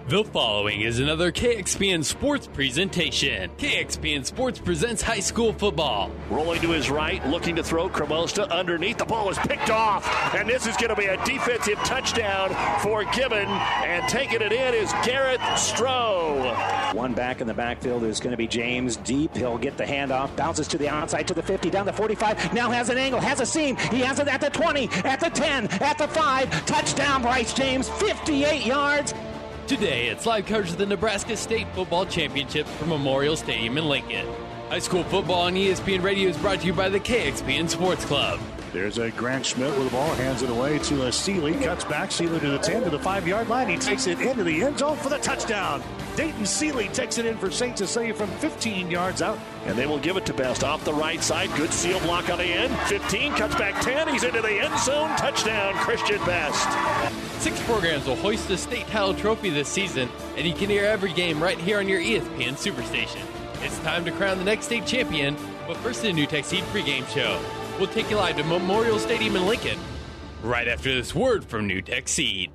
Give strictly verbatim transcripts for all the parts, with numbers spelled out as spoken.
The following is another K X P N Sports presentation. K X P N Sports presents high school football. Rolling to his right, looking to throw. Cremosta underneath. The ball is picked off, and this is going to be a defensive touchdown for Gibbon. And taking it in is Garrett Stroh. One back in the backfield is going to be James Deep. He'll get the handoff, bounces to the outside to the fifty, down the forty-five. Now has an angle, has a seam. He has it at the twenty, at the ten, at the five. Touchdown, Bryce James, fifty-eight yards. Today, it's live coverage of the Nebraska State Football Championship from Memorial Stadium in Lincoln. High school football on E S P N Radio is brought to you by the K X P N Sports Club. There's a Grant Schmidt with the ball, hands it away to a Seeley, cuts back, Seeley to the ten, to the five-yard line. He takes it into the end zone for the touchdown. Dayton Seeley takes it in for Saint Cecilia from fifteen yards out. And they will give it to Best off the right side. Good seal block on the end. fifteen, cuts back ten. He's into the end zone. Touchdown, Christian Best. Six programs will hoist the state title trophy this season, and you can hear every game right here on your E S P N Superstation. It's time to crown the next state champion, but first the New Tech Seed pregame show. We'll take you live to Memorial Stadium in Lincoln right after this word from New Tech Seed.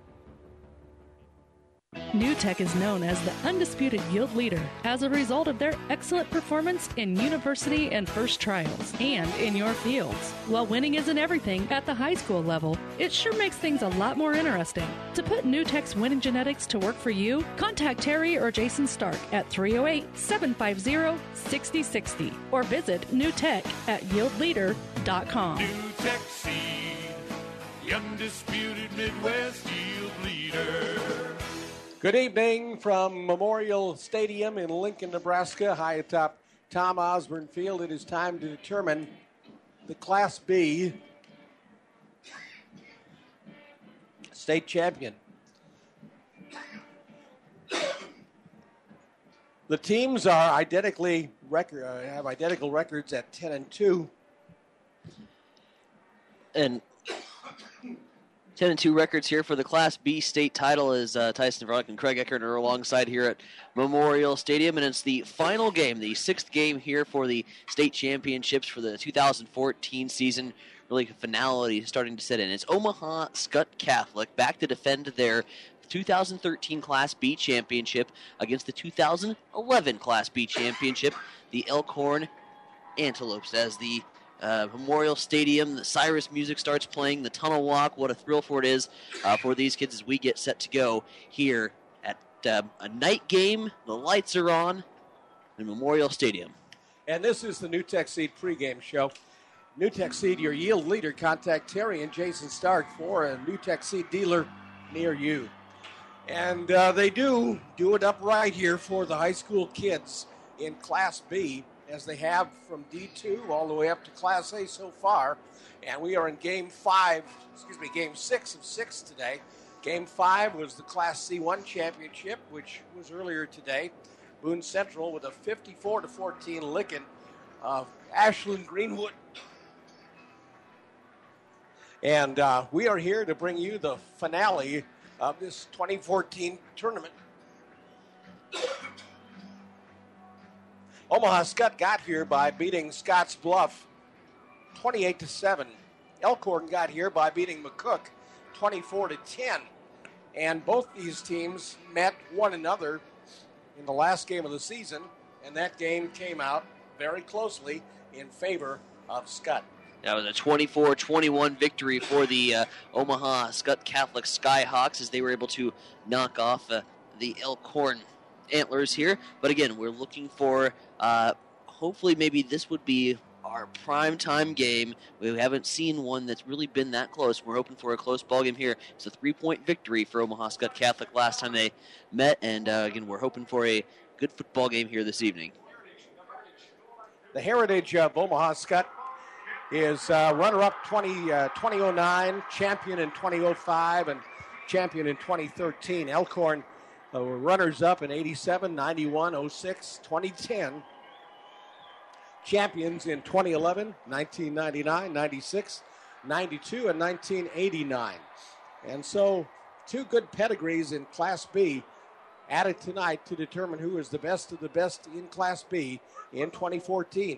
New Tech is known as the undisputed yield leader as a result of their excellent performance in university and first trials and in your fields. While winning isn't everything at the high school level, it sure makes things a lot more interesting. To put New Tech's winning genetics to work for you, contact Terry or Jason Stark at three oh eight, seven five zero, six oh six oh or visit New Tech at yield leader dot com. New Tech Seed, the undisputed Midwest yield leader. Good evening from Memorial Stadium in Lincoln, Nebraska, high atop Tom Osborne Field. It is time to determine the Class B state champion. The teams are identically record uh, have identical records at ten and two. And ten and two records here for the Class B state title as uh, Tyson Veronick and Craig Eckert are alongside here at Memorial Stadium. And it's the final game, the sixth game here for the state championships for the two thousand fourteen season. Really, finality starting to set in. It's Omaha Skutt Catholic back to defend their two thousand thirteen Class B championship against the two thousand eleven Class B championship, the Elkhorn Antelopes, as the Uh, Memorial Stadium, the Cyrus music starts playing, the tunnel walk. What a thrill for it is uh, for these kids as we get set to go here at uh, a night game. The lights are on in Memorial Stadium. And this is the New Tech Seed pregame show. New Tech Seed, your yield leader. Contact Terry and Jason Stark for a New Tech Seed dealer near you. And uh, they do do it up right here for the high school kids in Class B, as they have from D two all the way up to Class A so far. And we are in game five, excuse me, game six of six today. Game five was the Class C one championship, which was earlier today. Boone Central with a fifty-four to fourteen licking of Ashland Greenwood. And uh, we are here to bring you the finale of this twenty fourteen tournament. Omaha Skutt got here by beating Scotts Bluff twenty-eight to seven. Elkhorn got here by beating McCook twenty-four to ten. And both these teams met one another in the last game of the season, and that game came out very closely in favor of Skutt. That was a twenty-four twenty-one victory for the uh, Omaha Skutt Catholic Skyhawks as they were able to knock off uh, the Elkhorn Antlers here. But again, we're looking for uh, hopefully maybe this would be our prime time game. We haven't seen one that's really been that close. We're hoping for a close ball game here. It's a three-point victory for Omaha Skutt Catholic last time they met, and uh, again, we're hoping for a good football game here this evening. The heritage of Omaha Skutt is uh, runner-up twenty, uh, twenty oh nine, champion in twenty oh five, and champion in twenty thirteen. Elkhorn Uh, were runners-up in eighty-seven, ninety-one, oh six, twenty ten. Champions in twenty eleven, nineteen ninety-nine, ninety-six, ninety-two, and nineteen eighty-nine. And so two good pedigrees in Class B added tonight to determine who is the best of the best in Class B in twenty fourteen.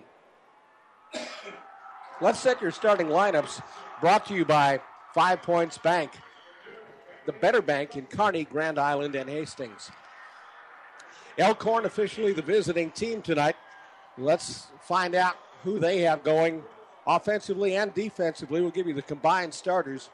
Let's set your starting lineups, brought to you by Five Points Bank. the Better Bank in Kearney, Grand Island, and Hastings. Elkhorn officially the visiting team tonight. Let's find out who they have going offensively and defensively. We'll give you the combined starters.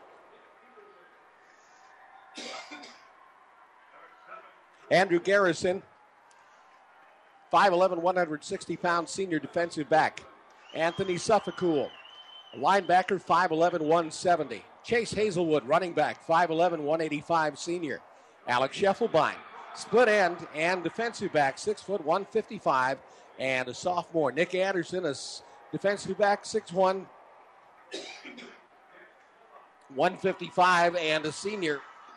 Andrew Garrison, five eleven, one hundred sixty pound senior defensive back. Anthony Suffolcool, linebacker, five eleven, one seventy. Chase Hazelwood, running back, five eleven, one eighty-five senior. Alex Scheffelbein, split end and defensive back, six foot, one fifty-five, and a sophomore. Nick Anderson, a defensive back, six one, one fifty-five, and a senior.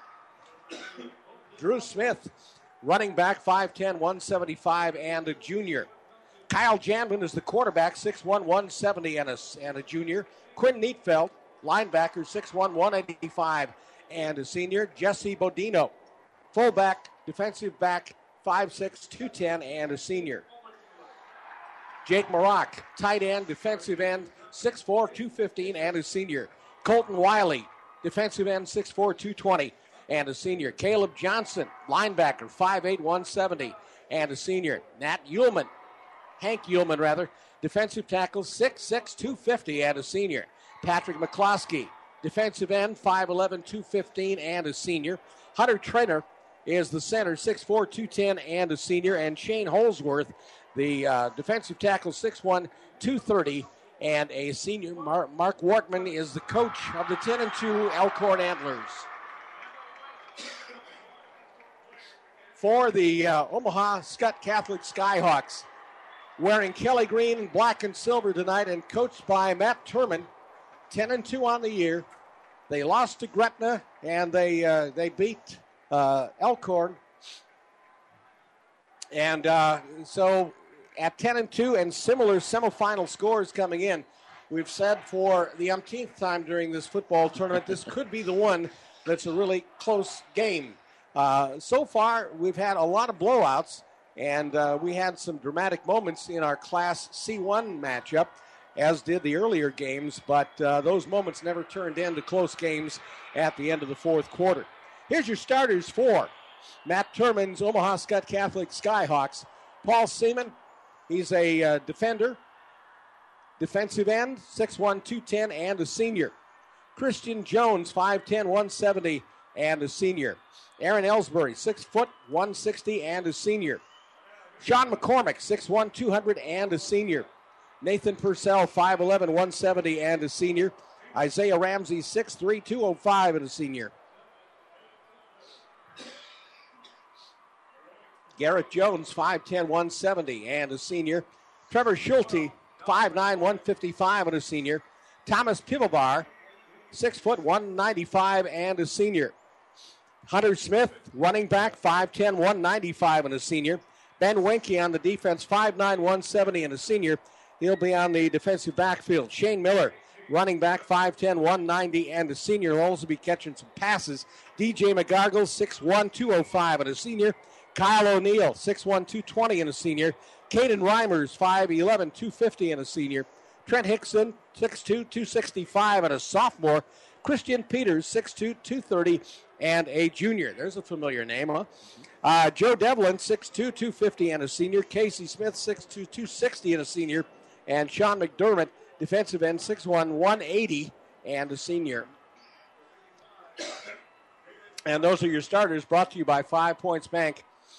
Drew Smith, running back, five ten, one seventy-five, and a junior. Kyle Janvin is the quarterback, six one, one seventy, and a, and a junior. Quinn Neatfeld, linebacker, six one, one eighty-five, and a senior. Jesse Bodino, fullback, defensive back, five six, two ten, and a senior. Jake Marock, tight end, defensive end, six four, two fifteen, and a senior. Colton Wiley, defensive end, six four, two twenty, and a senior. Caleb Johnson, linebacker, five eight, one seventy, and a senior. Nat Uhlman, Hank Uhlman, rather, defensive tackle, six six, two fifty, and a senior. Patrick McCloskey, defensive end, five eleven, two fifteen, and a senior. Hunter Trainer is the center, six four, two ten, and a senior. And Shane Holsworth, the uh, defensive tackle, six one, two thirty, and a senior. Mar- Mark Wortman is the coach of the ten and two Elkhorn Antlers. For the uh, Omaha Skutt Catholic Skyhawks, wearing Kelly green, black and silver tonight, and coached by Matt Turman, ten and two on the year. They lost to Gretna, and they uh, they beat uh, Elkhorn. And uh, so at ten and two and similar semifinal scores coming in, we've said for the umpteenth time during this football tournament, this could be the one that's a really close game. Uh, so far, we've had a lot of blowouts, and uh, we had some dramatic moments in our Class C one matchup, as did the earlier games, but uh, those moments never turned into close games at the end of the fourth quarter. Here's your starters for Matt Turman's Omaha Skutt Catholic Skyhawks. Paul Seaman, he's a uh, defender, defensive end, six one, two ten, and a senior. Christian Jones, five ten, one seventy, and a senior. Aaron Ellsbury, six foot, one sixty, and a senior. Sean McCormick, six one, two hundred, and a senior. Nathan Purcell, five eleven, one seventy, and a senior. Isaiah Ramsey, six three, two oh five, and a senior. Garrett Jones, five ten, one seventy, and a senior. Trevor Schulte, five nine, one fifty-five, and a senior. Thomas Pivobar, six foot, one ninety-five, and a senior. Hunter Smith, running back, five ten, one ninety-five, and a senior. Ben Wenke on the defense, five nine, one seventy, and a senior. He'll be on the defensive backfield. Shane Miller, running back, five ten, one ninety, and a senior. He'll also be catching some passes. D J McGargle, six one, two oh five, and a senior. Kyle O'Neill, six one, two twenty, and a senior. Caden Reimers, five eleven, two fifty, and a senior. Trent Hickson, six two, two sixty-five, and a sophomore. Christian Peters, six two, two thirty, and a junior. There's a familiar name, huh? Uh, Joe Devlin, six two, two fifty, and a senior. Casey Smith, six two, two sixty, and a senior. And Sean McDermott, defensive end, six one, one eighty, and a senior. And those are your starters, brought to you by Five Points Bank,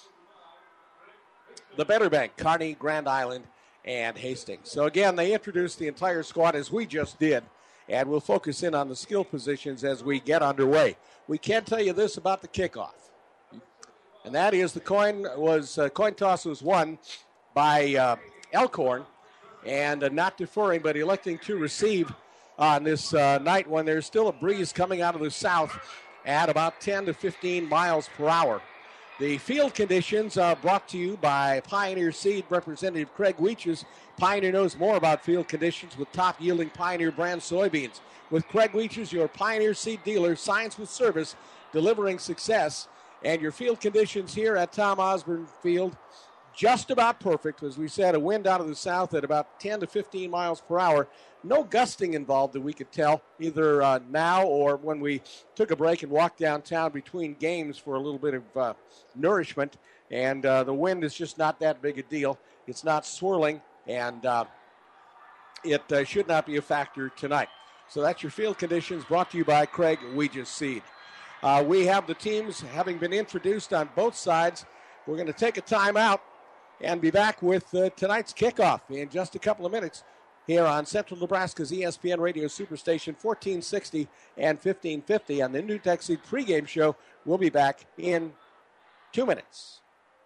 the Better Bank, Kearney, Grand Island, and Hastings. So again, they introduced the entire squad as we just did, and we'll focus in on the skill positions as we get underway. We can tell you this about the kickoff, and that is the coin was uh, coin toss was won by uh, Elkhorn, and uh, not deferring but electing to receive on this uh, night when there's still a breeze coming out of the south at about ten to fifteen miles per hour. The field conditions are brought to you by Pioneer Seed Representative Craig Weeches. Pioneer knows more about field conditions with top-yielding Pioneer brand soybeans. With Craig Weeches, your Pioneer Seed dealer, science with service, delivering success. And your field conditions here at Tom Osborne Field, just about perfect. As we said, a wind out of the south at about ten to fifteen miles per hour. No gusting involved that we could tell, either uh, now or when we took a break and walked downtown between games for a little bit of uh, nourishment. And uh, the wind is just not that big a deal. It's not swirling, and uh, it uh, should not be a factor tonight. So that's your field conditions, brought to you by Craig Weegis Seed. Uh, we have the teams having been introduced on both sides. We're going to take a timeout and be back with uh, tonight's kickoff in just a couple of minutes here on Central Nebraska's E S P N Radio Superstation fourteen sixty and fifteen fifty on the New Tech Seed pregame show. We'll be back in two minutes.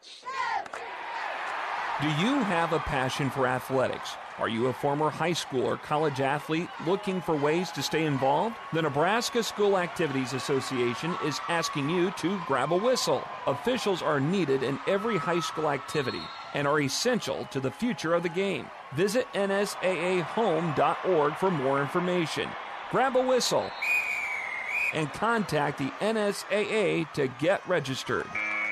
Do you have a passion for athletics? Are you a former high school or college athlete looking for ways to stay involved? The Nebraska School Activities Association is asking you to grab a whistle. Officials are needed in every high school activity and are essential to the future of the game. Visit N S A A home dot org for more information. Grab a whistle and contact the N S A A to get registered.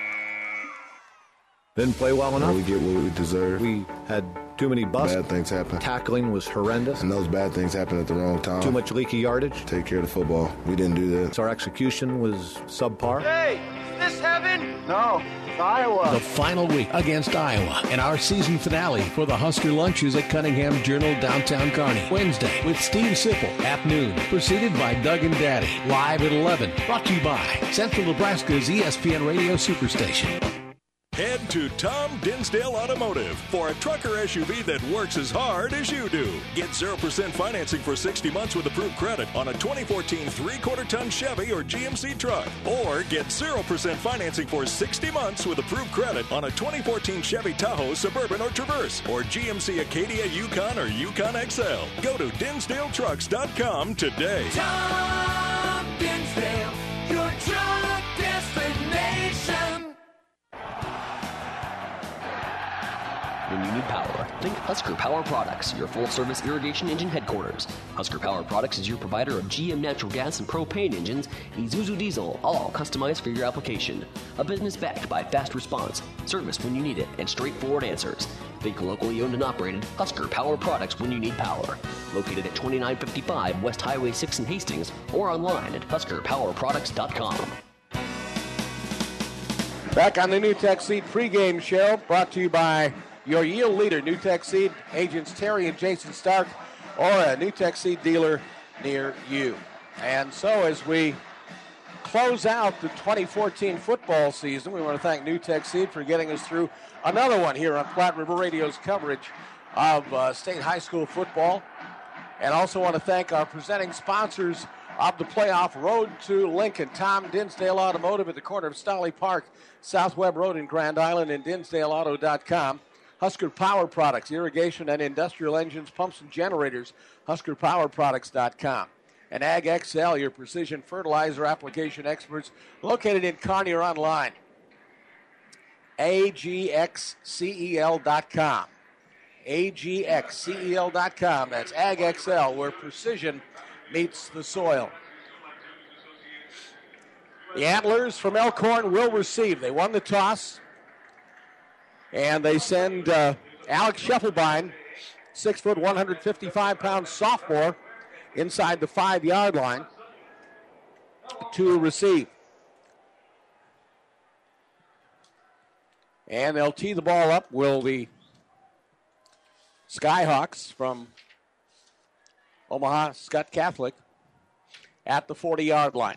Didn't play well enough. We get what we deserve. We had too many busts. Bad things happen. Tackling was horrendous. And those bad things happened at the wrong time. Too much leaky yardage. Take care of the football. We didn't do that. So our execution was subpar. Hey, is this heaven? No, it's Iowa. The final week against Iowa and our season finale for the Husker Lunches at Cunningham Journal downtown Kearney. Wednesday with Steve Sipple at noon. Preceded by Doug and Daddy. Live at eleven. Brought to you by Central Nebraska's E S P N Radio Superstation. Head to Tom Dinsdale Automotive for a truck or S U V that works as hard as you do. Get zero percent financing for sixty months with approved credit on a twenty fourteen three-quarter ton Chevy or G M C truck. Or get zero percent financing for sixty months with approved credit on a twenty fourteen Chevy Tahoe, Suburban, or Traverse, or G M C Acadia, Yukon, or Yukon X L. Go to Dinsdale Trucks dot com today. Tom Dinsdale, your truck destination. When you need power, think Husker Power Products, your full-service irrigation engine headquarters. Husker Power Products is your provider of G M natural gas and propane engines, Isuzu diesel, all customized for your application. A business backed by fast response, service when you need it, and straightforward answers. Think locally owned and operated Husker Power Products when you need power. Located at twenty-nine fifty-five West Highway six in Hastings, or online at husker power products dot com. Back on the New Tech Seed pregame show, brought to you by your yield leader, New Tech Seed agents Terry and Jason Stark, or a New Tech Seed dealer near you. And so as we close out the twenty fourteen football season, we want to thank New Tech Seed for getting us through another one here on Platte River Radio's coverage of uh, state high school football. And also want to thank our presenting sponsors of the playoff Road to Lincoln, Tom Dinsdale Automotive at the corner of Stolly Park, South Webb Road in Grand Island, and Dinsdale Auto dot com. Husker Power Products, irrigation and industrial engines, pumps and generators, husker power products dot com. And Ag X L, your precision fertilizer application experts, located in Kearney or online. A G X C E L dot com. A G X C E L dot com. That's Ag X L, where precision meets the soil. The Antlers from Elkhorn will receive. They won the toss. And they send uh, Alex Scheffelbein, six foot, one hundred fifty-five pound sophomore, inside the five-yard line to receive. And they'll tee the ball up. Will the Skyhawks from Omaha Scott Catholic at the forty-yard line.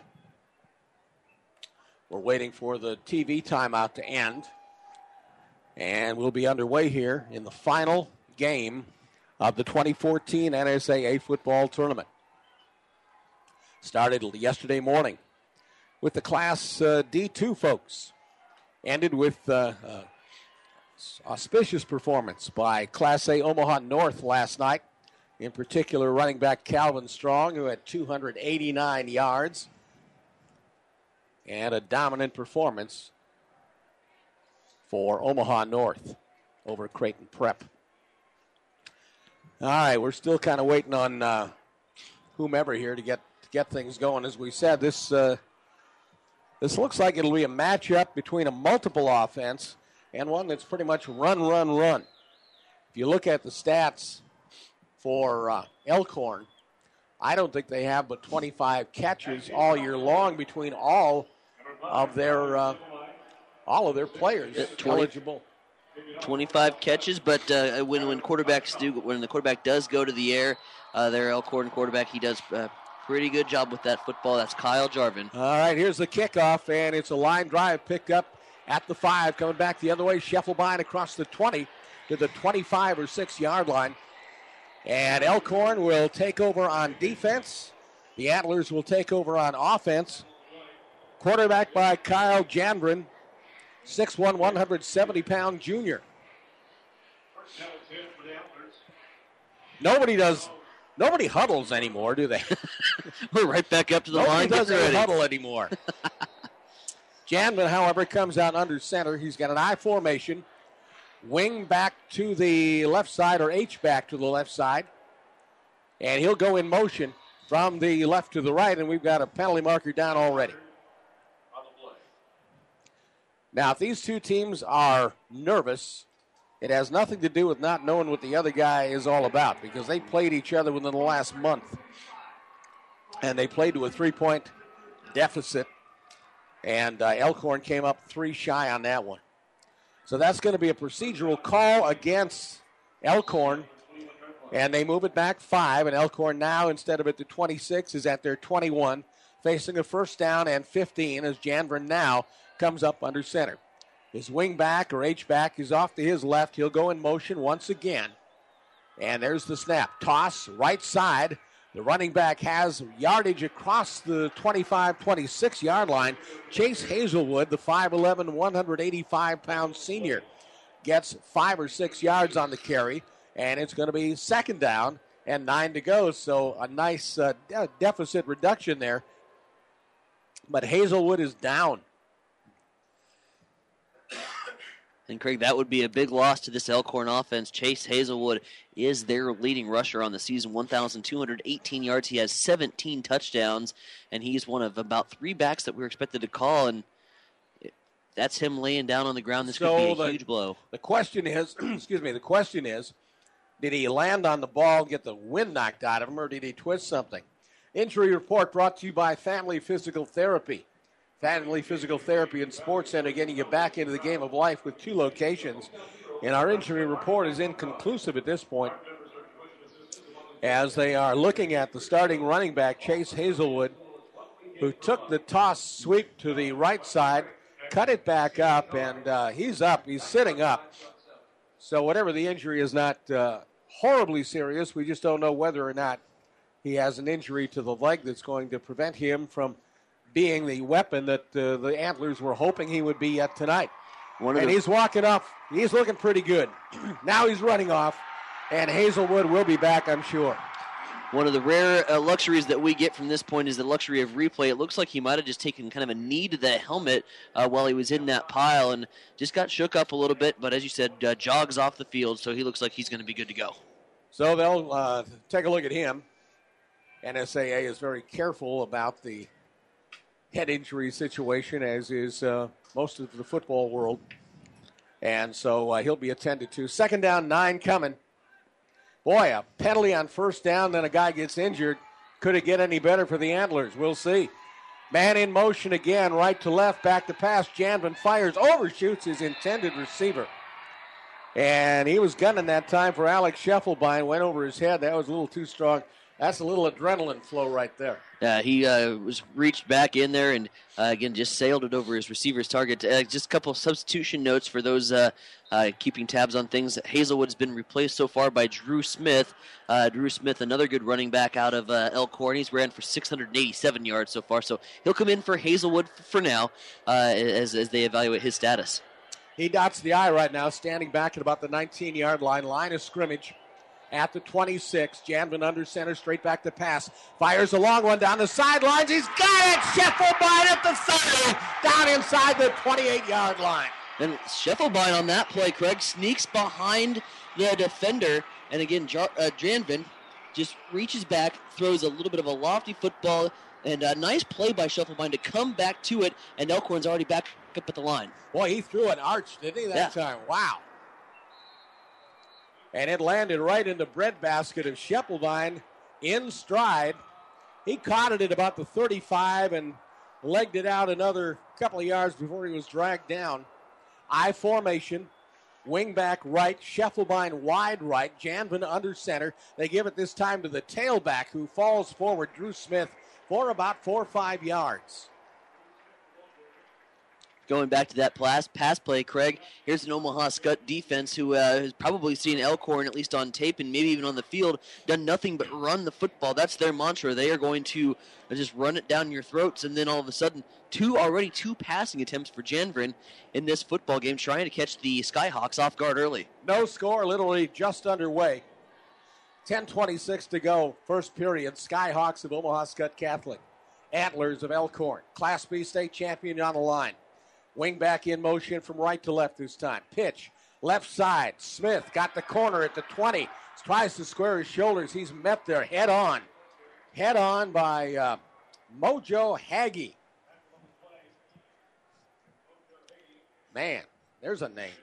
We're waiting for the T V timeout to end. And we'll be underway here in the final game of the twenty fourteen N S A A football tournament. Started yesterday morning with the Class uh, D two folks. Ended with uh, uh, auspicious performance by Class A Omaha North last night. In particular, running back Calvin Strong, who had two hundred eighty-nine yards. And a dominant performance for Omaha North over Creighton Prep. All right, we're still kind of waiting on uh, whomever here to get to get things going. As we said, this uh, this looks like it'll be a matchup between a multiple offense and one that's pretty much run, run, run. If you look at the stats for uh, Elkhorn, I don't think they have but twenty-five catches all year long between all of their uh, all of their players twenty eligible. twenty-five catches, but uh, when when quarterbacks do when the quarterback does go to the air, uh, their Elkhorn quarterback, he does a pretty good job with that football. That's Kyle Jarvin. All right, here's the kickoff, and it's a line drive picked up at the five, coming back the other way. Scheffelbein across the twenty to the twenty-five or six yard line. And Elkhorn will take over on defense. The Antlers will take over on offense. Quarterback by Kyle Jarvin, six one, one hundred seventy pound junior. Nobody does, nobody huddles anymore, do they? We're right back up to the nobody line. Nobody doesn't ready. huddle anymore. Jarvin, however, comes out under center. He's got an I formation. Wing back to the left side, or H back to the left side. And he'll go in motion from the left to the right, and we've got a penalty marker down already. Now, if these two teams are nervous, it has nothing to do with not knowing what the other guy is all about, because they played each other within the last month. And they played to a three-point deficit, and uh, Elkhorn came up three shy on that one. So that's going to be a procedural call against Elkhorn, and they move it back five, and Elkhorn now, instead of at the twenty-six, is at their twenty-one, facing a first down and fifteen as Jarvin now comes up under center. His wing back or H-back is off to his left. He'll go in motion once again, and there's the snap. Toss, right side. The running back has yardage across the twenty-five twenty-six yard line. Chase Hazelwood, the five eleven, one hundred eighty-five pound senior, gets five or six yards on the carry, and it's going to be second down and nine to go. So a nice uh, de- deficit reduction there. But Hazelwood is down. And, Craig, that would be a big loss to this Elkhorn offense. Chase Hazelwood is their leading rusher on the season, one thousand two hundred eighteen yards. He has seventeen touchdowns, and he's one of about three backs that we were expected to call, and that's him laying down on the ground. This so could be a the, huge blow. The question is, excuse me, the question is, did he land on the ball, get the wind knocked out of him, or did he twist something? Injury report brought to you by Family Physical Therapy. Family Physical Therapy and Sports Center getting you back into the game of life with two locations. And our injury report is inconclusive at this point, as they are looking at the starting running back, Chase Hazelwood, who took the toss sweep to the right side, cut it back up, and uh, he's up. He's sitting up. So whatever the injury is not uh, horribly serious. We just don't know whether or not he has an injury to the leg that's going to prevent him from being the weapon that uh, the Antlers were hoping he would be yet tonight. One of and the- he's walking off. He's looking pretty good. Now he's running off, and Hazelwood will be back, I'm sure. One of the rare uh, luxuries that we get from this point is the luxury of replay. It looks like he might have just taken kind of a knee to the helmet uh, while he was in that pile and just got shook up a little bit, but as you said, uh, jogs off the field, so he looks like he's going to be good to go. So they'll uh, take a look at him. N S A A is very careful about the head injury situation, as is uh, most of the football world. And so uh, he'll be attended to. Second down, nine coming. Boy, a penalty on first down, then a guy gets injured. Could it get any better for the Antlers? We'll see. Man in motion again, right to left, back to pass. Jarvin fires, overshoots his intended receiver. And he was gunning that time for Alex Scheffelbein. Went over his head. That was a little too strong. That's a little adrenaline flow right there. Uh, he uh, was reached back in there and, uh, again, just sailed it over his receiver's target. Uh, just a couple of substitution notes for those uh, uh, keeping tabs on things. Hazelwood's been replaced so far by Drew Smith. Uh, Drew Smith, another good running back out of uh, Elkhorn. He's ran for six hundred eighty-seven yards so far, so he'll come in for Hazelwood for now uh, as, as they evaluate his status. He dots the I right now, standing back at about the nineteen-yard line. Line of scrimmage at the twenty-six. Jarvin under center, straight back to pass. Fires a long one down the sidelines. He's got it! Scheffelbein at the thirty, down inside the twenty-eight-yard line. And Scheffelbein on that play, Craig, sneaks behind the defender. And again, Jar- uh, Jarvin just reaches back, throws a little bit of a lofty football And a nice play by Scheffelbein to come back to it, and Elkhorn's already back up at the line. Boy, he threw an arch, didn't he, that Yeah. time? Wow. And it landed right in the breadbasket of Scheffelbein in stride. He caught it at about the thirty-five and legged it out another couple of yards before he was dragged down. I formation, wing back right, Scheffelbein wide right, Janvin under center. They give it this time to the tailback who falls forward, Drew Smith, for about four or five yards. Going back to that pass, pass play, Craig, here's an Omaha Skutt defense who uh, has probably seen Elkhorn, at least on tape and maybe even on the field, done nothing but run the football. That's their mantra. They are going to just run it down your throats, and then all of a sudden, two already two passing attempts for Janvin in this football game, trying to catch the Skyhawks off guard early. No score, literally just underway. ten twenty-six to go, first period. Skyhawks of Omaha Skutt Catholic. Antlers of Elkhorn. Class B state champion on the line. Wing back in motion from right to left this time. Pitch, left side. Smith got the corner at the twenty. Tries to square his shoulders. He's met there head on. Head on by uh, Mojo Hagee. Man, there's a name.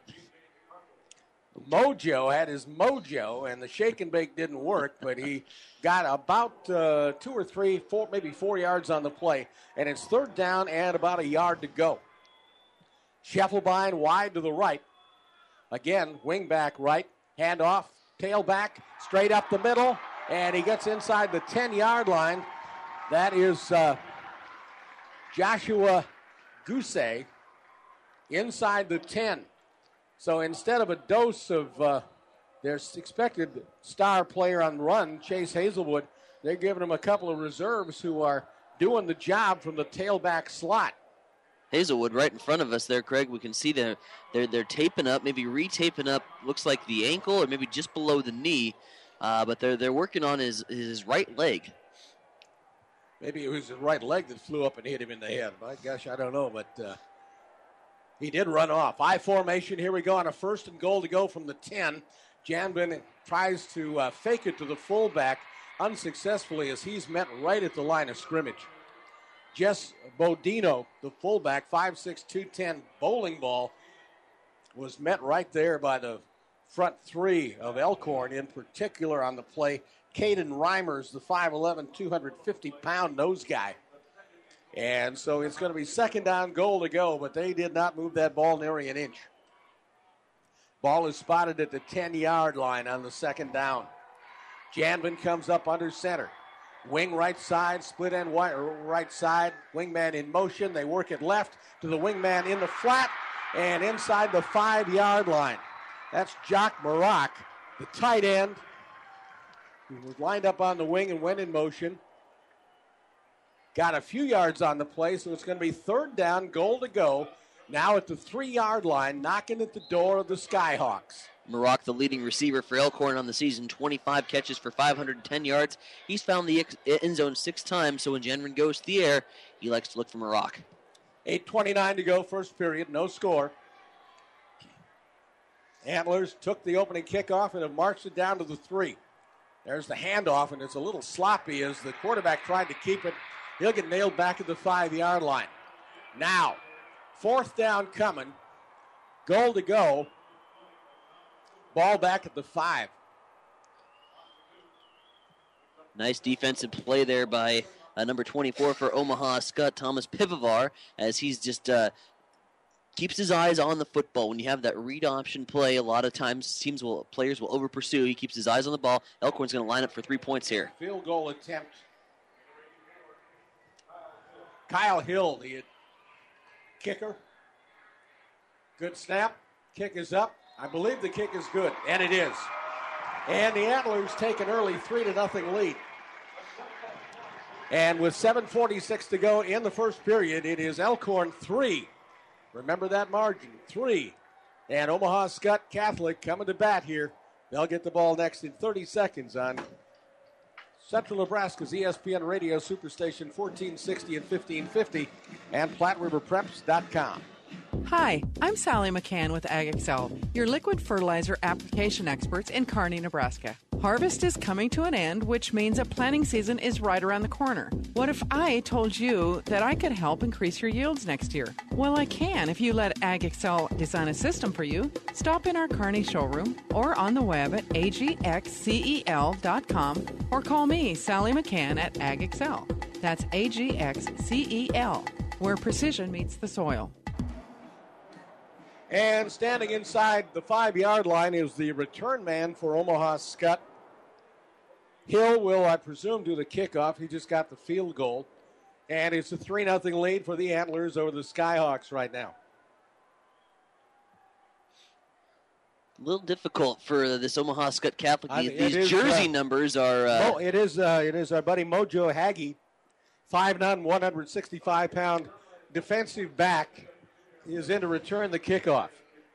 Mojo had his mojo, and the shake and bake didn't work, but he got about uh, two or three, four, maybe four yards on the play, and it's third down and about a yard to go. Scheffelbein wide to the right. Again, wing back right, handoff, tailback, straight up the middle, and he gets inside the ten-yard line. That is uh, Joshua Gousset inside the ten. So instead of a dose of uh, their expected star player on run, Chase Hazelwood, they're giving him a couple of reserves who are doing the job from the tailback slot. Hazelwood right in front of us there, Craig. We can see they're, they're, they're taping up, maybe re-taping up, looks like the ankle or maybe just below the knee. Uh, but they're they're working on his, his right leg. Maybe it was his right leg that flew up and hit him in the head. My gosh, I don't know, but uh, he did run off. I formation, here we go on a first and goal to go from the ten. Janvin tries to uh, fake it to the fullback unsuccessfully as he's met right at the line of scrimmage. Jess Bodino, the fullback, five six, two ten bowling ball, was met right there by the front three of Elkhorn, in particular on the play. Caden Reimers, the five eleven, two hundred fifty pound nose guy. And so it's going to be second down goal to go, but they did not move that ball nearly an inch. Ball is spotted at the ten-yard line on the second down. Janvin comes up under center. Wing right side, split end right side. Wingman in motion. They work it left to the wingman in the flat and inside the five-yard line. That's Jock Marock, the tight end, who was lined up on the wing and went in motion. Got a few yards on the play, so it's going to be third down, goal to go. Now at the three-yard line, knocking at the door of the Skyhawks. Marock, the leading receiver for Elkhorn on the season, twenty-five catches for five hundred ten yards. He's found the end zone six times, so when Janvin goes to the air, he likes to look for Marock. eight twenty-nine to go, first period, no score. Antlers took the opening kickoff and have marched it down to the three. There's the handoff, and it's a little sloppy as the quarterback tried to keep it. He'll get nailed back at the five-yard line. Now, fourth down coming. Goal to go. Ball back at the five. Nice defensive play there by uh, number twenty-four for Omaha Skutt, Thomas Pivovar, as he's just uh, keeps his eyes on the football. When you have that read option play, a lot of times teams will players will over pursue. He keeps his eyes on the ball. Elkhorn's going to line up for three points here. Field goal attempt. Kyle Hill, the kicker. Good snap. Kick is up. I believe the kick is good, and it is. And the Antlers take an early three to nothing lead. And with seven forty-six to go in the first period, it is Elkhorn three. Remember that margin, three. And Omaha Skutt Catholic coming to bat here. They'll get the ball next in thirty seconds on Central Nebraska's E S P N Radio Superstation fourteen sixty and fifteen fifty and Platte River Preps dot com. Hi, I'm Sally McCann with AgXL, your liquid fertilizer application experts in Kearney, Nebraska. Harvest is coming to an end, which means that planting season is right around the corner. What if I told you that I could help increase your yields next year? Well, I can if you let AgExcel design a system for you. Stop in our Kearney showroom or on the web at A G X C E L dot com or call me, Sally McCann, at AgExcel. That's A G X C E L, where precision meets the soil. And standing inside the five-yard line is the return man for Omaha Skutt. Hill will, I presume, do the kickoff. He just got the field goal. And it's a three nothing lead for the Antlers over the Skyhawks right now. A little difficult for this Omaha Skutt Catholic. I- These, it these is, jersey uh, numbers are... Uh, Mo, it is uh, it is our buddy Mojo Hagee, five nine, one hundred sixty-five pound defensive back. He is in to return the kickoff.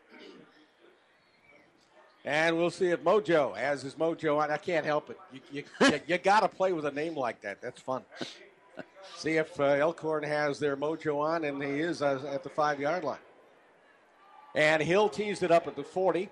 And we'll see if Mojo has his Mojo on. I can't help it. You, you, you, you got to play with a name like that. That's fun. See if uh, Elkhorn has their Mojo on, and he is uh, at the five-yard line. And Hill teased it up at the forty.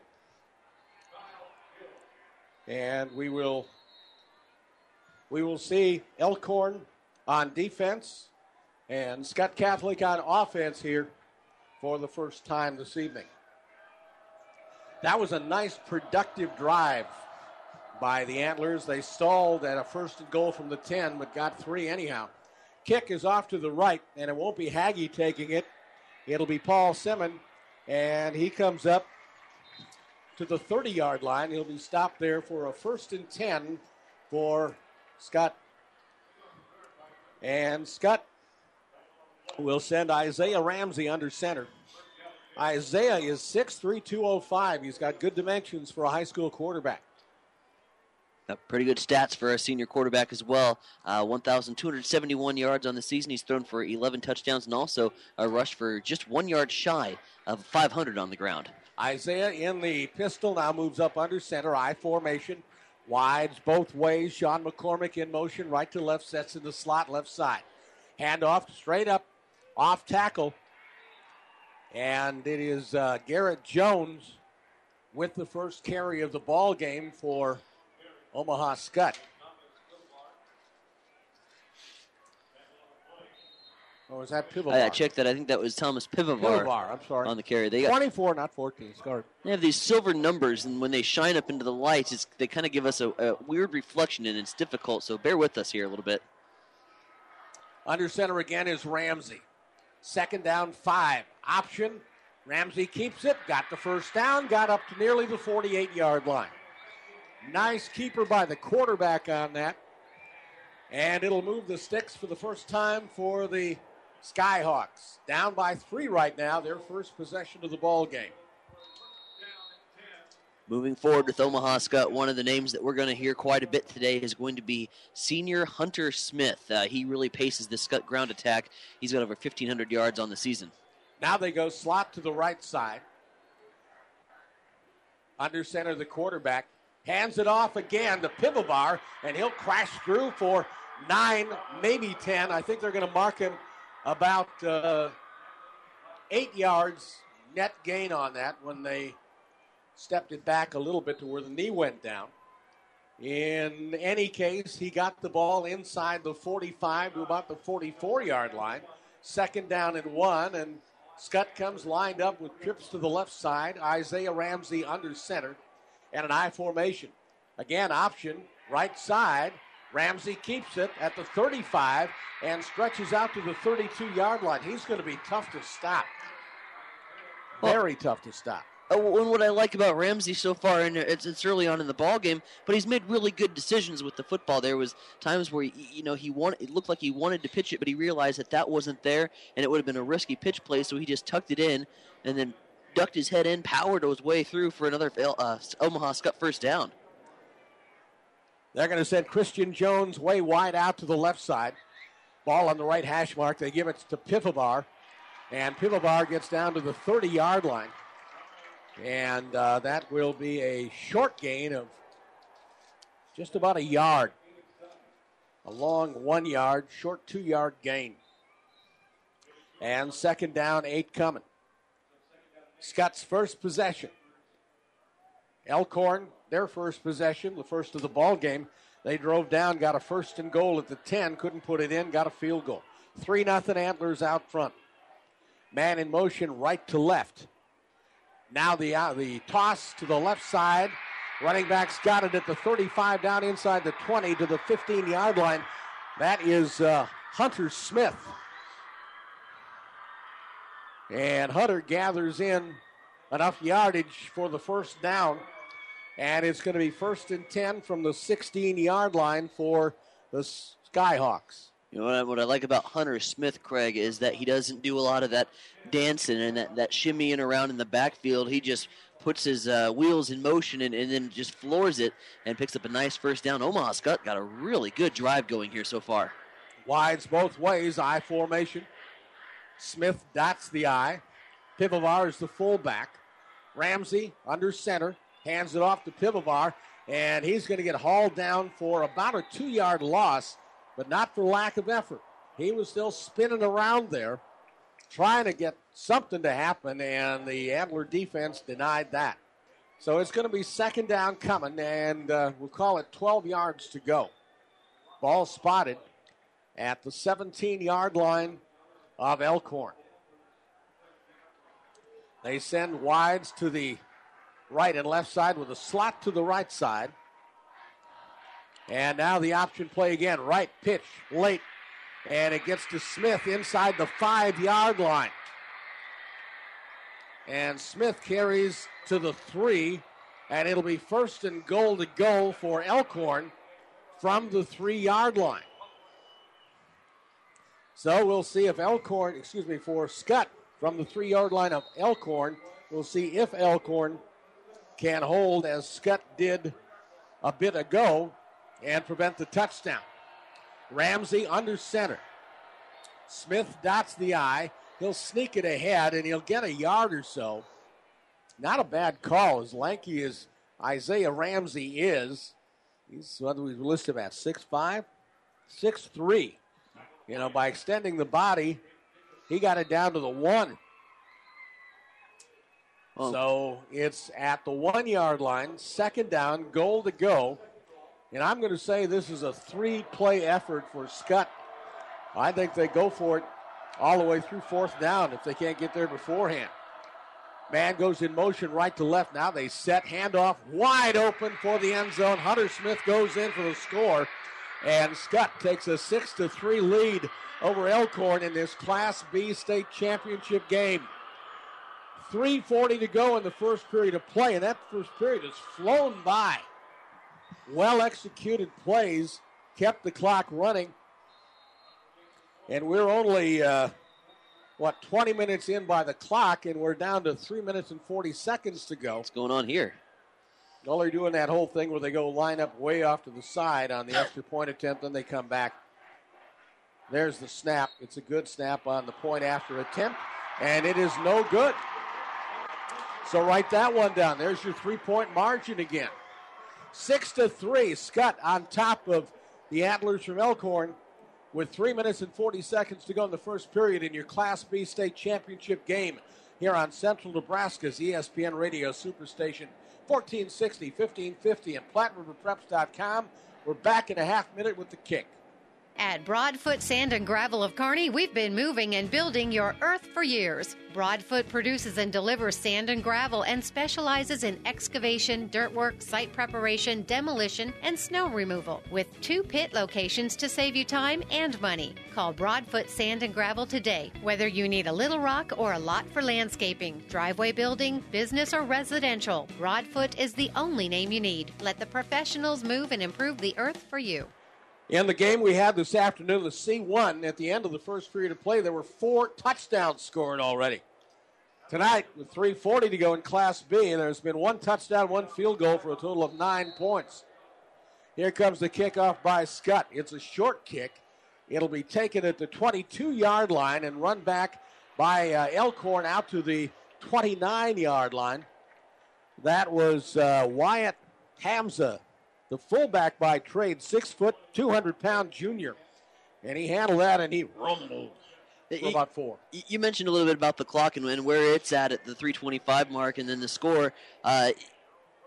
And we will we will see Elkhorn on defense and Skutt Catholic on offense here for the first time this evening. That was a nice, productive drive by the Antlers. They stalled at a first and goal from the ten, but got three anyhow. Kick is off to the right, and it won't be Hagee taking it. It'll be Paul Simon, and he comes up to the thirty-yard line. He'll be stopped there for a first and ten for Skutt. And Skutt will send Isaiah Ramsey under center. Isaiah is six three, two oh five. He's got good dimensions for a high school quarterback. Uh, pretty good stats for a senior quarterback as well. Uh, one thousand two hundred seventy-one yards on the season. He's thrown for eleven touchdowns and also a rush for just one yard shy of five hundred on the ground. Isaiah in the pistol now moves up under center. I formation. Wides both ways. Sean McCormick in motion. Right to left. Sets in the slot left side. Handoff straight up. Off tackle. And it is uh, Garrett Jones with the first carry of the ball game for Omaha Skutt. Or was that Pivovar? I, I checked that. I think that was Thomas Pivovar. Pivovar, I'm sorry. On the carry. They got, twenty-four, not fourteen. Scored. They have these silver numbers, and when they shine up into the lights, it's, they kind of give us a, a weird reflection, and it's difficult. So bear with us here a little bit. Under center again is Ramsey. Second down, five. Option. Ramsey keeps it. Got the first down. Got up to nearly the forty-eight-yard line. Nice keeper by the quarterback on that. And it'll move the sticks for the first time for the Skyhawks. Down by three right now. Their first possession of the ball game. Moving forward with Omaha Skutt, one of the names that we're going to hear quite a bit today is going to be senior Hunter Smith. Uh, he really paces the Skutt ground attack. He's got over fifteen hundred yards on the season. Now they go slot to the right side. Under center, the quarterback hands it off again to Pivovar, and he'll crash through for nine, maybe ten. I think they're going to mark him about uh, eight yards net gain on that when they stepped it back a little bit to where the knee went down. In any case, he got the ball inside the forty-five to about the forty-four-yard line. Second down and one, and Skutt comes lined up with trips to the left side. Isaiah Ramsey under center and an I formation. Again, option, right side. Ramsey keeps it at the thirty-five and stretches out to the thirty-two-yard line. He's going to be tough to stop. Very tough to stop. Oh, and what I like about Ramsey so far, and it's, it's early on in the ball game, but he's made really good decisions with the football. There was times where he, you know he wanted, it looked like he wanted to pitch it, but he realized that that wasn't there, and it would have been a risky pitch play, so he just tucked it in and then ducked his head in, powered his way through for another uh, Omaha Skutt first down. They're going to send Christian Jones way wide out to the left side. Ball on the right hash mark. They give it to Pivovar, and Pivovar gets down to the thirty-yard line. And uh, that will be a short gain of just about a yard. A long one yard, short two yard gain. And second down, eight coming. Skutt's first possession. Elkhorn their first possession, the first of the ball game. They drove down, got a first and goal at the ten, couldn't put it in, got a field goal. three nothing Antlers out front. Man in motion right to left. Now the, uh, the toss to the left side. Running back's got it at the thirty-five, down inside the twenty to the fifteen-yard line. That is uh, Hunter Smith. And Hunter gathers in enough yardage for the first down. And it's going to be first and ten from the sixteen-yard line for the Skyhawks. You know what I, what I like about Hunter Smith, Craig, is that he doesn't do a lot of that dancing and that, that shimmying around in the backfield. He just puts his uh, wheels in motion and, and then just floors it and picks up a nice first down. Omaha Skutt got a really good drive going here so far. Wides both ways, I formation. Smith dots the I. Pivovar is the fullback. Ramsey under center. Hands it off to Pivovar, and he's going to get hauled down for about a two-yard loss, but not for lack of effort. He was still spinning around there, trying to get something to happen, and the Antler defense denied that. So it's going to be second down coming, and uh, we'll call it twelve yards to go. Ball spotted at the seventeen-yard line of Elkhorn. They send wides to the right and left side with a slot to the right side. And now the option play again. Right pitch late. And it gets to Smith inside the five-yard line. And Smith carries to the three. And it'll be first and goal to go for Elkhorn from the three-yard line. So we'll see if Elkhorn, excuse me, for Skutt from the three-yard line of Elkhorn. We'll see if Elkhorn can hold, as Skutt did a bit ago, and prevent the touchdown. Ramsey under center. Smith dots the I. He'll sneak it ahead, and he'll get a yard or so. Not a bad call, as lanky as Isaiah Ramsey is. He's, what do we list him at, six five? six three. You know, by extending the body, he got it down to the one. Oh. So it's at the one-yard line, second down, goal to go. And I'm going to say this is a three-play effort for Skutt. I think they go for it all the way through fourth down if they can't get there beforehand. Man goes in motion right to left. Now they set, handoff wide open for the end zone. Hunter Smith goes in for the score. And Skutt takes a six to three lead over Elkhorn in this Class B state championship game. three forty to go in the first period of play, and that first period has flown by. Well-executed plays kept the clock running. And we're only, uh, what, twenty minutes in by the clock, and we're down to three minutes and forty seconds to go. What's going on here? Well, they're doing that whole thing where they go line up way off to the side on the extra point attempt, then they come back. There's the snap. It's a good snap on the point after attempt, and it is no good. So write that one down. There's your three-point margin again. Six to three, Skutt on top of the Antlers from Elkhorn with three minutes and forty seconds to go in the first period in your Class B state championship game here on Central Nebraska's E S P N Radio Superstation. fourteen sixty, fifteen fifty, and Platte River Preps dot com. We're back in a half minute with the kick. At Broadfoot Sand and Gravel of Kearney, we've been moving and building your earth for years. Broadfoot produces and delivers sand and gravel and specializes in excavation, dirt work, site preparation, demolition, and snow removal, with two pit locations to save you time and money. Call Broadfoot Sand and Gravel today, whether you need a little rock or a lot for landscaping, driveway building, business, or residential. Broadfoot is the only name you need. Let the professionals move and improve the earth for you. In the game we had this afternoon, the C one, at the end of the first period of play, there were four touchdowns scored already. Tonight, with three forty to go in Class B, there's been one touchdown, one field goal for a total of nine points. Here comes the kickoff by Skutt. It's a short kick. It'll be taken at the twenty-two-yard line and run back by uh, Elkhorn out to the twenty-nine-yard line. That was uh, Wyatt Hamza, the fullback by trade, six foot, two hundred pound junior. And he handled that, and he rumbled for about four. You mentioned a little bit about the clock and, and where it's at at the three twenty-five mark and then the score. Uh,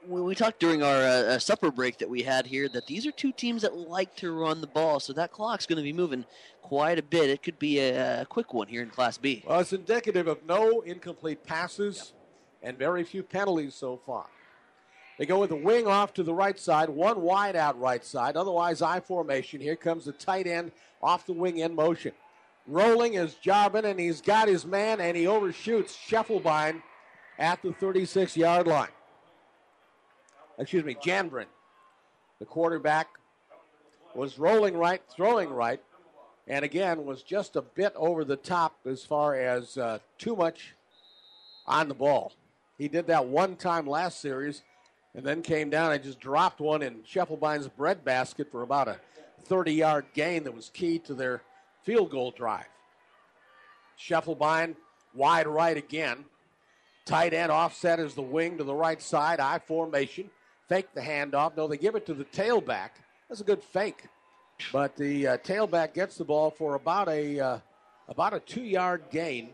we, we talked during our uh, uh, supper break that we had here that these are two teams that like to run the ball, so that clock's going to be moving quite a bit. It could be a, a quick one here in Class B. Well, it's indicative of no incomplete passes and very few penalties so far. They go with the wing off to the right side, one wide out right side, otherwise I formation. Here comes the tight end off the wing in motion. Rolling is Jarbin, and he's got his man, and he overshoots Scheffelbein at the thirty-six-yard line. Excuse me, Janbrin. The quarterback was rolling right, throwing right, and again was just a bit over the top as far as uh, too much on the ball. He did that one time last series and then came down and just dropped one in Scheffelbein's breadbasket for about a thirty-yard gain that was key to their field goal drive. Scheffelbein wide right again. Tight end offset is the wing to the right side. I formation. Fake the handoff. No, they give it to the tailback. That's a good fake. But the uh, tailback gets the ball for about a uh, about a two-yard gain.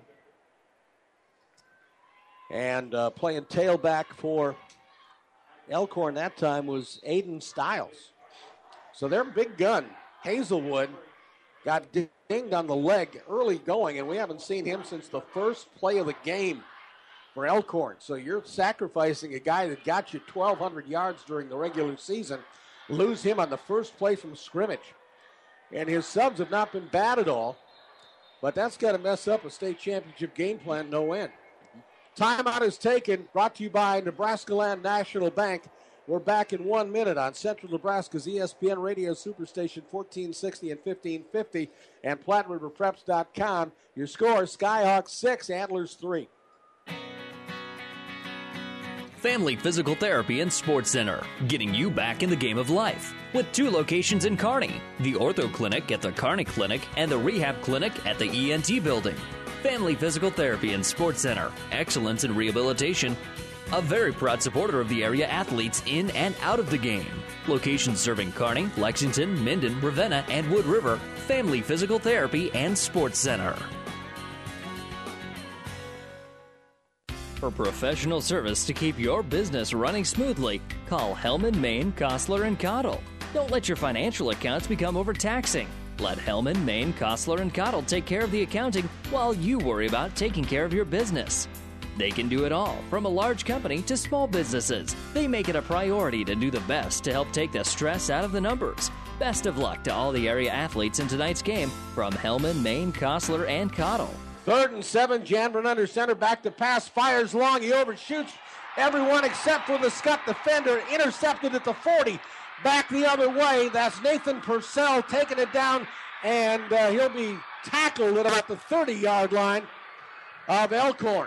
And uh, playing tailback for Elkhorn that time was Aiden Stiles. So their big gun, Hazelwood, got dinged on the leg early going, and we haven't seen him since the first play of the game for Elkhorn. So you're sacrificing a guy that got you twelve hundred yards during the regular season, lose him on the first play from scrimmage. And his subs have not been bad at all, but that's got to mess up a state championship game plan no end. Timeout is taken, brought to you by Nebraska Land National Bank. We're back in one minute on Central Nebraska's E S P N Radio Superstation fourteen sixty and fifteen fifty and Platte River Preps dot com. Your score, Skyhawks six, Antlers three. Family Physical Therapy and Sports Center, getting you back in the game of life. With two locations in Kearney, the Ortho Clinic at the Kearney Clinic and the Rehab Clinic at the E N T Building. Family Physical Therapy and Sports Center, excellence in rehabilitation. A very proud supporter of the area athletes in and out of the game. Locations serving Kearney, Lexington, Minden, Ravenna, and Wood River. Family Physical Therapy and Sports Center. For professional service to keep your business running smoothly, call Hellman, Maine, Kostler, and Cottle. Don't let your financial accounts become overtaxing. Let Hellman, Maine, Kostler, and Cottle take care of the accounting while you worry about taking care of your business. They can do it all, from a large company to small businesses. They make it a priority to do the best to help take the stress out of the numbers. Best of luck to all the area athletes in tonight's game from Hellman, Maine, Kostler, and Cottle. Third and seven, Janvin under center, back to pass, fires long, he overshoots everyone except for the Scott defender, intercepted at the forty. Back the other way, that's Nathan Purcell taking it down, and uh, he'll be tackled at about the thirty-yard line of Elkhorn.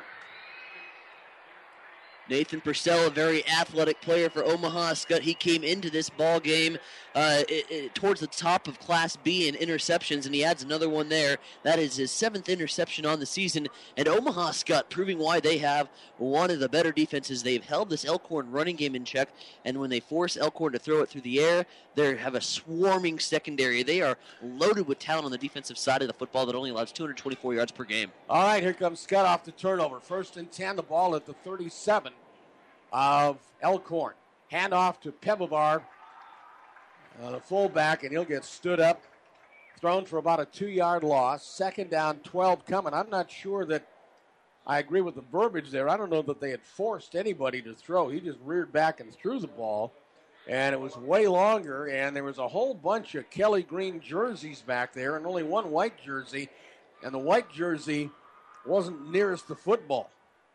Nathan Purcell, a very athletic player for Omaha Skutt. He came into this ball game uh, it, it, towards the top of Class B in interceptions, and he adds another one there. That is his seventh interception on the season. And Omaha Skutt proving why they have one of the better defenses. They've held this Elkhorn running game in check, and when they force Elkhorn to throw it through the air, they have a swarming secondary. They are loaded with talent on the defensive side of the football that only allows two hundred twenty-four yards per game. All right, here comes Skutt off the turnover. First and ten, the ball at the thirty-seven of Elkhorn. Handoff to Pevovar, uh, the fullback, and he'll get stood up. Thrown for about a two-yard loss. Second down, twelve coming. I'm not sure that I agree with the verbiage there. I don't know that they had forced anybody to throw. He just reared back and threw the ball, and it was way longer, and there was a whole bunch of Kelly Green jerseys back there and only one white jersey, and the white jersey wasn't nearest the football.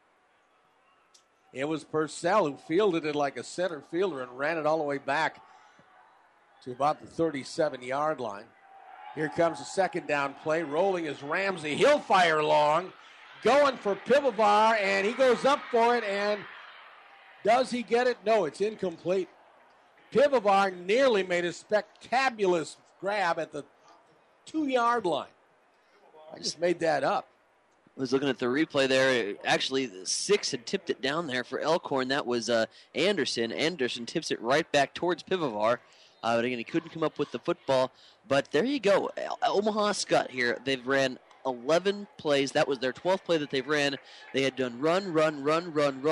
It was Purcell who fielded it like a center fielder and ran it all the way back to about the thirty-seven-yard line. Here comes the second down play. Rolling is Ramsey. He'll fire long. Going for Pivovar, and he goes up for it, and does he get it? No, it's incomplete. Pivovar nearly made a spectacular grab at the two-yard line. I just made that up. I was looking at the replay there. Actually, the six had tipped it down there for Elkhorn. That was uh, Anderson. Anderson tips it right back towards Pivovar. Uh, but again, he couldn't come up with the football. But there you go. Omaha Skutt here. They've ran eleven plays. That was their twelfth play that they've ran. They had done run, run, run, run, run.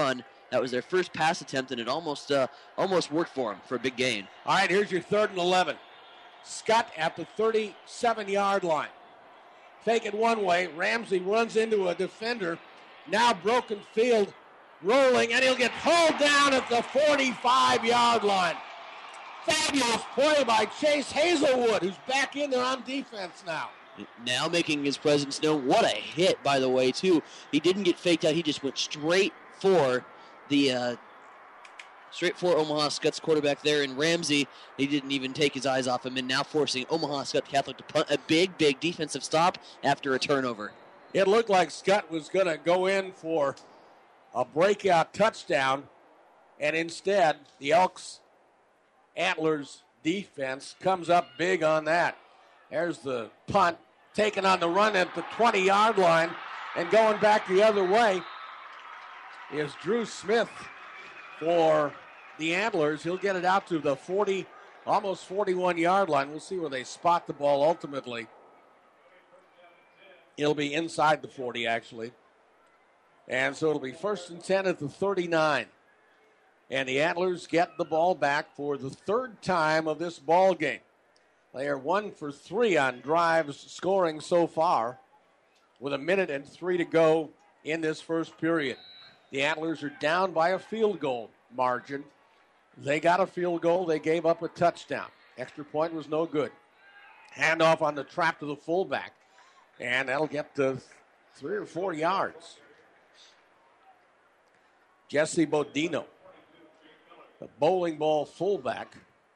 That was their first pass attempt, and it almost uh, almost worked for them for a big gain. All right, here's your third and eleven. Scott at the thirty-seven-yard line. Fake it one way. Ramsey runs into a defender. Now broken field, rolling, and he'll get hauled down at the forty-five-yard line. Fabulous play by Chase Hazelwood, who's back in there on defense now. Now making his presence known. What a hit, by the way, too. He didn't get faked out. He just went straight for the uh, straight for Omaha Skutt's quarterback there. And Ramsey, he didn't even take his eyes off him, and now forcing Omaha Skutt Catholic to punt a big, big defensive stop after a turnover. It looked like Skutt was going to go in for a breakout touchdown, and instead the Elks Antlers defense comes up big on that. There's the punt, taken on the run at the twenty-yard line, and going back the other way is Drew Smith for the Antlers. He'll get it out to the forty, almost forty-one-yard line. We'll see where they spot the ball ultimately. It'll be inside the forty, actually. And so it'll be first and ten at the thirty-nine. And the Antlers get the ball back for the third time of this ball game. They are one for three on drives scoring so far with a minute and three to go in this first period. The Antlers are down by a field goal margin. They got a field goal. They gave up a touchdown. Extra point was no good. Handoff on the trap to the fullback. And that'll get to three or four yards. Jesse Bodino, the bowling ball fullback,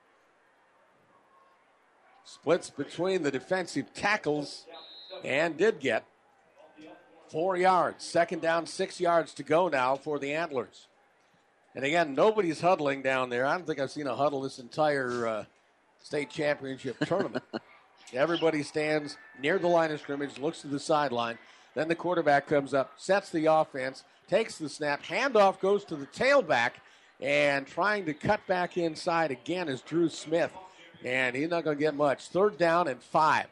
splits between the defensive tackles and did get four yards. Second down, six yards to go now for the Antlers. And again, nobody's huddling down there. I don't think I've seen a huddle this entire uh, state championship tournament. Everybody stands near the line of scrimmage, looks to the sideline. Then the quarterback comes up, sets the offense, takes the snap. Handoff goes to the tailback, and trying to cut back inside again is Drew Smith. And he's not going to get much. Third down and five.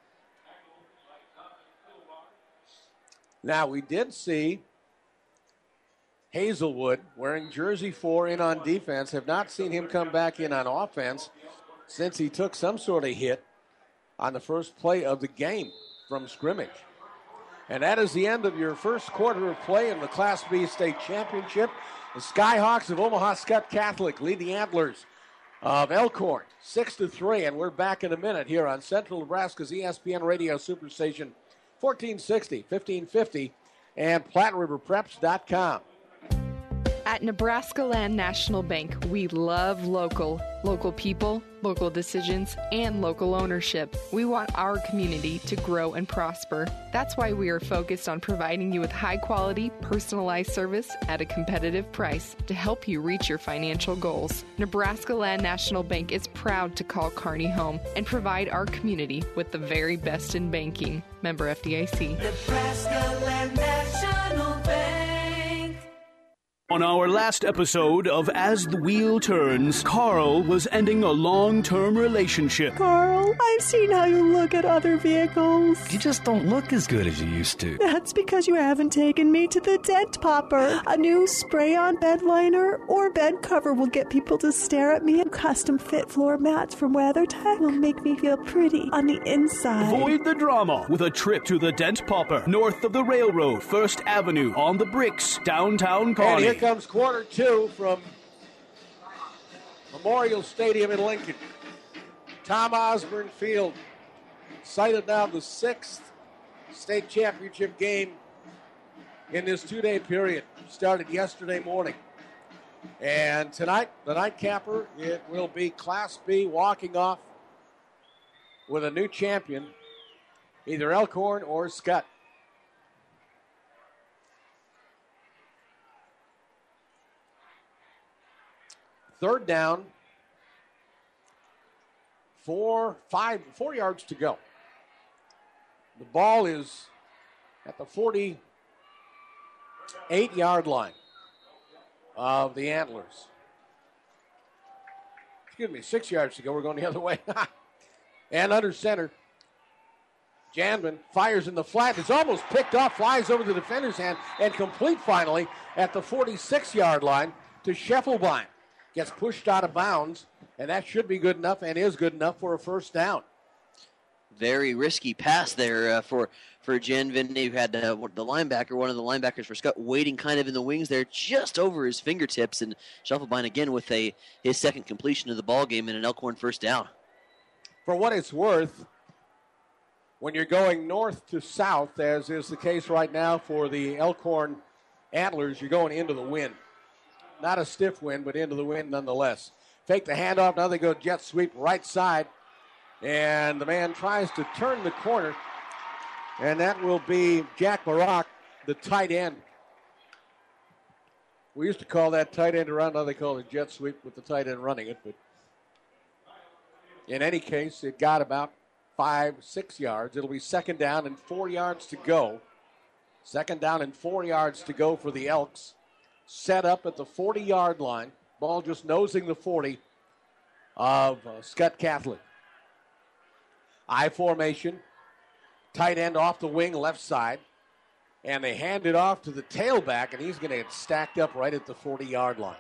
Now, we did see Hazelwood wearing jersey four in on defense. Have not seen him come back in on offense since he took some sort of hit on the first play of the game from scrimmage. And that is the end of your first quarter of play in the Class B State Championship. The Skyhawks of Omaha Skutt Catholic lead the Antlers of Elkhorn six to three, and we're back in a minute here on Central Nebraska's E S P N Radio Superstation fourteen sixty, fifteen fifty, and Platte River Preps dot com. At Nebraska Land National Bank, we love local. Local people, local decisions, and local ownership. We want our community to grow and prosper. That's why we are focused on providing you with high-quality, personalized service at a competitive price to help you reach your financial goals. Nebraska Land National Bank is proud to call Kearney home and provide our community with the very best in banking. Member F D I C. Nebraska Land National Bank. On our last episode of As the Wheel Turns, Carl was ending a long-term relationship. Carl, I've seen how you look at other vehicles. You just don't look as good as you used to. That's because you haven't taken me to the Dent Popper. A new spray-on bed liner or bed cover will get people to stare at me, and custom-fit floor mats from WeatherTech will make me feel pretty on the inside. Avoid the drama with a trip to the Dent Popper, north of the railroad, First Avenue, on the Bricks, downtown Kearney. And here comes quarter two from Memorial Stadium in Lincoln. Tom Osborne Field, site of now the sixth state championship game in this two-day period. Started yesterday morning. And tonight, the nightcapper, it will be Class B walking off with a new champion, either Elkhorn or Skutt. Third down, four, five, four yards to go. The ball is at the forty-eight-yard line of the Antlers. Excuse me, six yards to go. We're going the other way. And under center, Janvin fires in the flat. It's almost picked off, flies over the defender's hand, and complete finally at the forty-six-yard line to Scheffelbein. Gets pushed out of bounds, and that should be good enough and is good enough for a first down. Very risky pass there uh, for, for Janvin, who had uh, the linebacker, one of the linebackers for Scott, waiting kind of in the wings there just over his fingertips. And Scheffelbein again with a his second completion of the ball game and an Elkhorn first down. For what it's worth, when you're going north to south, as is the case right now for the Elkhorn Antlers, you're going into the wind. Not a stiff wind, but into the wind nonetheless. Fake the handoff. Now they go jet sweep right side. And the man tries to turn the corner. And that will be Jack Barak, the tight end. We used to call that tight end around. Now they call it jet sweep with the tight end running it. But in any case, it got about five, six yards. It'll be second down and four yards to go. Second down and four yards to go for the Elks. Set up at the forty-yard line. Ball just nosing the forty of uh, Scott Catholic. I formation. Tight end off the wing, left side. And they hand it off to the tailback, and he's going to get stacked up right at the forty-yard line.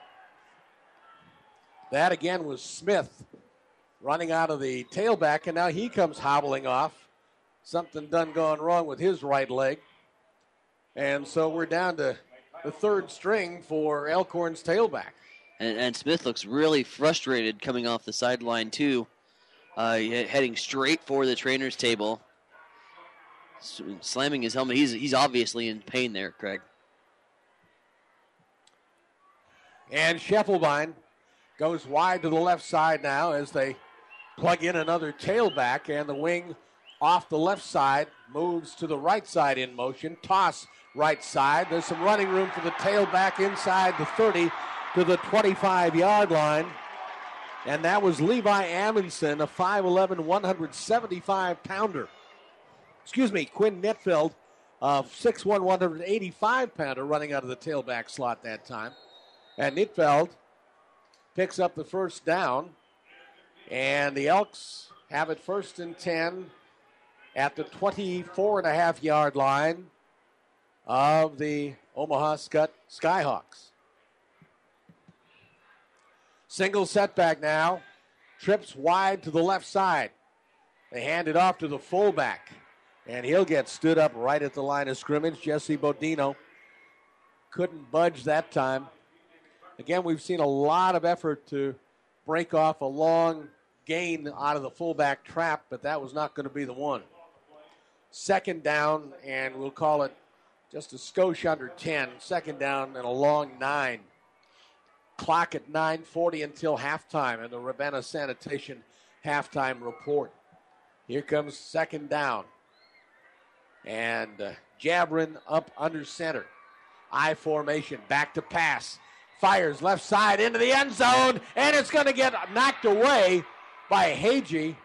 That again was Smith running out of the tailback, and now he comes hobbling off. Something done gone wrong with his right leg. And so we're down to the third string for Elkhorn's tailback. And, and Smith looks really frustrated coming off the sideline, too. Uh, heading straight for the trainer's table. Slamming his helmet. He's, he's obviously in pain there, Craig. And Scheffelbein goes wide to the left side now as they plug in another tailback, and the wing off the left side moves to the right side in motion. Toss right side. There's some running room for the tailback inside the thirty to the twenty-five-yard line. And that was Levi Amundsen, a five eleven, one seventy-five pounder. Excuse me, Quinn Netfeld, a six one, one eighty-five pounder, running out of the tailback slot that time. And Netfeld picks up the first down. And the Elks have it first and ten at the twenty-four and a half yard line of the Omaha Skutt Skyhawks. Single setback now. Trips wide to the left side. They hand it off to the fullback. And he'll get stood up right at the line of scrimmage. Jesse Bodino couldn't budge that time. Again, we've seen a lot of effort to break off a long gain out of the fullback trap, but that was not going to be the one. Second down, and we'll call it just a skosh under ten. Second down and a long nine. Clock at nine forty until halftime in the Ravenna Sanitation halftime report. Here comes second down. And uh, Jabrin up under center. I formation, back to pass. Fires left side into the end zone, and it's going to get knocked away by Hagee.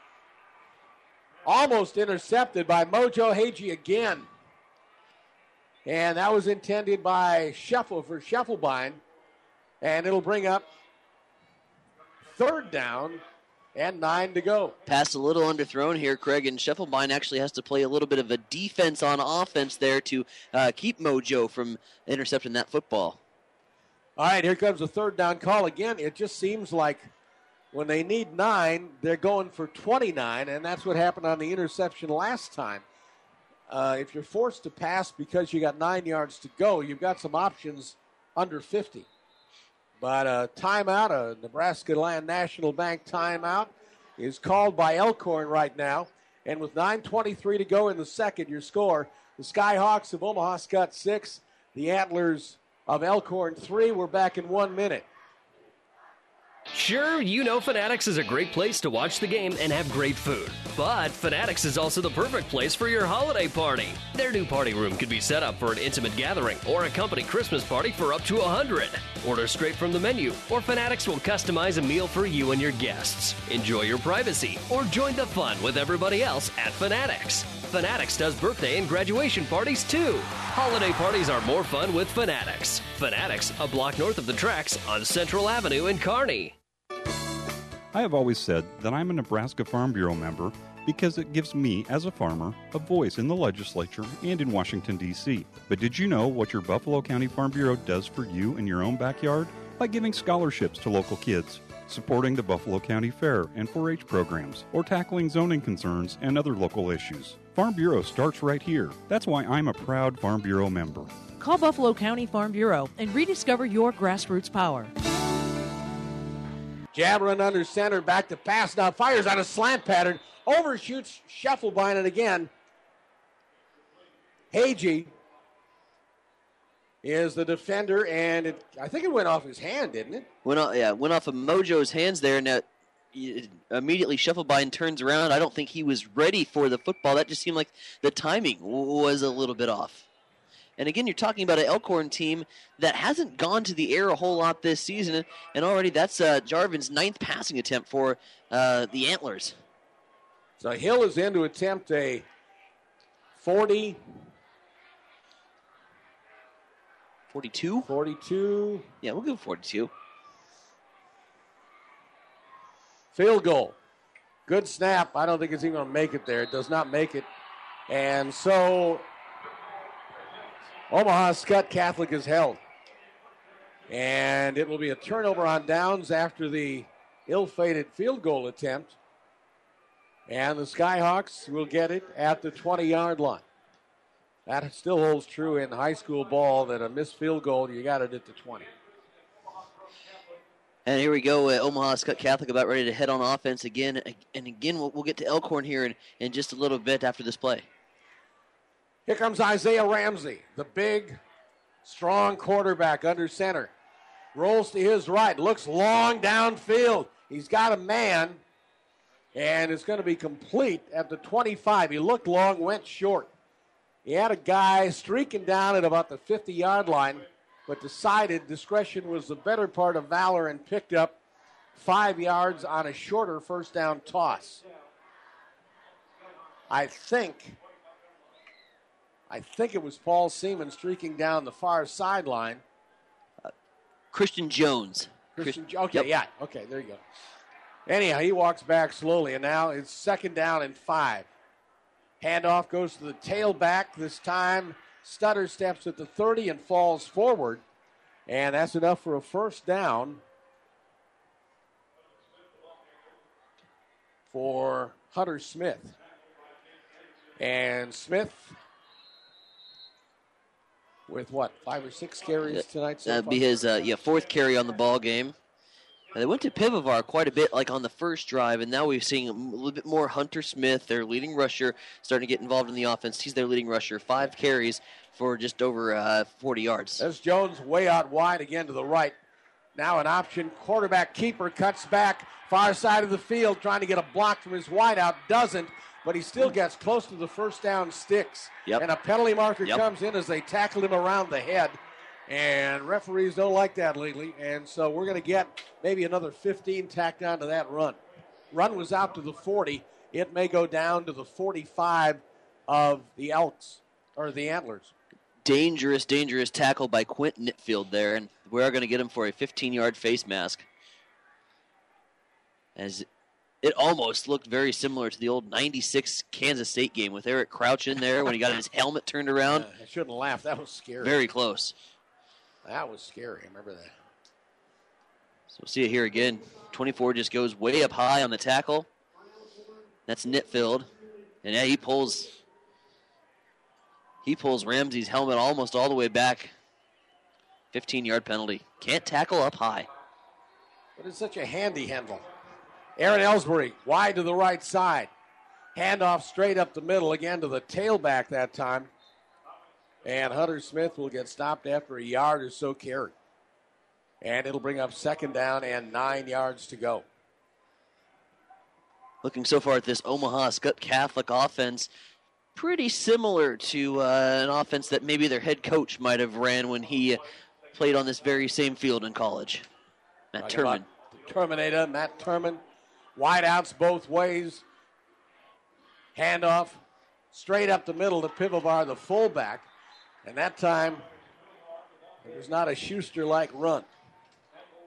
Almost intercepted by Mojo Hagee again. And that was intended by Shuffle for Scheffelbein. And it'll bring up third down and nine to go. Pass a little underthrown here, Craig, and Scheffelbein actually has to play a little bit of a defense on offense there to uh, keep Mojo from intercepting that football. All right, here comes the third down call again. It just seems like when they need nine, they're going for twenty-nine, and that's what happened on the interception last time. Uh, if you're forced to pass because you got nine yards to go, you've got some options under fifty. But a timeout, a Nebraska Land National Bank timeout, is called by Elkhorn right now. And with nine twenty-three to go in the second, your score, the Skyhawks of Omaha Skutt six, the Antlers of Elkhorn three. We're back in one minute. Sure, you know Fanatics is a great place to watch the game and have great food. But Fanatics is also the perfect place for your holiday party. Their new party room can be set up for an intimate gathering or a company Christmas party for up to one hundred. Order straight from the menu, or Fanatics will customize a meal for you and your guests. Enjoy your privacy, or join the fun with everybody else at Fanatics. Fanatics does birthday and graduation parties too. Holiday parties are more fun with Fanatics. Fanatics, a block north of the tracks on Central Avenue in Kearney. I have always said that I'm a Nebraska Farm Bureau member because it gives me, as a farmer, a voice in the legislature and in Washington, D C But did you know what your Buffalo County Farm Bureau does for you in your own backyard? By giving scholarships to local kids, supporting the Buffalo County Fair and four H programs, or tackling zoning concerns and other local issues. Farm Bureau starts right here. That's why I'm a proud Farm Bureau member. Call Buffalo County Farm Bureau and rediscover your grassroots power. Jabberin under center, back to pass, now fires on a slant pattern, overshoots Scheffelbein, and again, Hagee is the defender, and it, I think it went off his hand, didn't it? Went off, yeah, went off of Mojo's hands there, and that immediately Scheffelbein turns around. I don't think he was ready for the football. That just seemed like the timing was a little bit off. And again, you're talking about an Elkhorn team that hasn't gone to the air a whole lot this season, and already that's uh, Jarvin's ninth passing attempt for uh, the Antlers. So Hill is in to attempt a forty. forty-two? forty-two. Yeah, we'll go forty-two. Field goal. Good snap. I don't think it's even going to make it there. It does not make it. And so Omaha Skutt Catholic is held. And it will be a turnover on downs after the ill-fated field goal attempt. And the Skyhawks will get it at the twenty-yard line. That still holds true in high school ball that a missed field goal, you got it at the twenty. And here we go, uh, Omaha Skutt Catholic about ready to head on offense again. And again, we'll, we'll get to Elkhorn here in, in just a little bit after this play. Here comes Isaiah Ramsey, the big, strong quarterback under center. Rolls to his right, looks long downfield. He's got a man, and it's going to be complete at the twenty-five. He looked long, went short. He had a guy streaking down at about the fifty-yard line, but decided discretion was the better part of valor and picked up five yards on a shorter first down toss. I think, I think it was Paul Seaman streaking down the far sideline. Uh, Christian Jones. Christian, okay, yep. yeah, okay, there you go. Anyhow, he walks back slowly, and now it's second down and five. Handoff goes to the tailback. This time, Stutter steps at the thirty and falls forward. And that's enough for a first down for Hunter Smith. And Smith with what, five or six carries tonight so That'd far? be his uh, yeah fourth carry on the ball game. And they went to Pivovar quite a bit, like on the first drive, and now we're seeing a little bit more Hunter Smith, their leading rusher, starting to get involved in the offense. He's their leading rusher, five carries for just over uh, forty yards. That's Jones way out wide again to the right. Now an option. Quarterback keeper cuts back, far side of the field, trying to get a block from his wideout. Doesn't, but he still gets close to the first down sticks. Yep. And a penalty marker yep. comes in as they tackle him around the head. And referees don't like that lately. And so we're going to get maybe another fifteen tacked onto that run. Run was out to the forty. It may go down to the forty-five of the Elks, or the Antlers. Dangerous, dangerous tackle by Quint Nitfield there. And we are going to get him for a fifteen-yard face mask. As it almost looked very similar to the old ninety-six Kansas State game with Eric Crouch in there when he got his helmet turned around. Uh, I shouldn't laugh. That was scary. Very close. That was scary. I remember that. So we'll see it here again. twenty-four just goes way up high on the tackle. That's Nitfield. And yeah, he pulls he pulls Ramsey's helmet almost all the way back. fifteen-yard penalty. Can't tackle up high. But it's such a handy handle. Aaron Ellsbury wide to the right side. Handoff straight up the middle again to the tailback that time. And Hunter Smith will get stopped after a yard or so carry. And it'll bring up second down and nine yards to go. Looking so far at this Omaha Skutt Catholic offense, pretty similar to uh, an offense that maybe their head coach might have ran when he played on this very same field in college. Matt Turman. Terminator, Matt Turman. Wideouts both ways. Handoff straight up the middle to Pivovar, the fullback. And that time, it was not a Schuster-like run.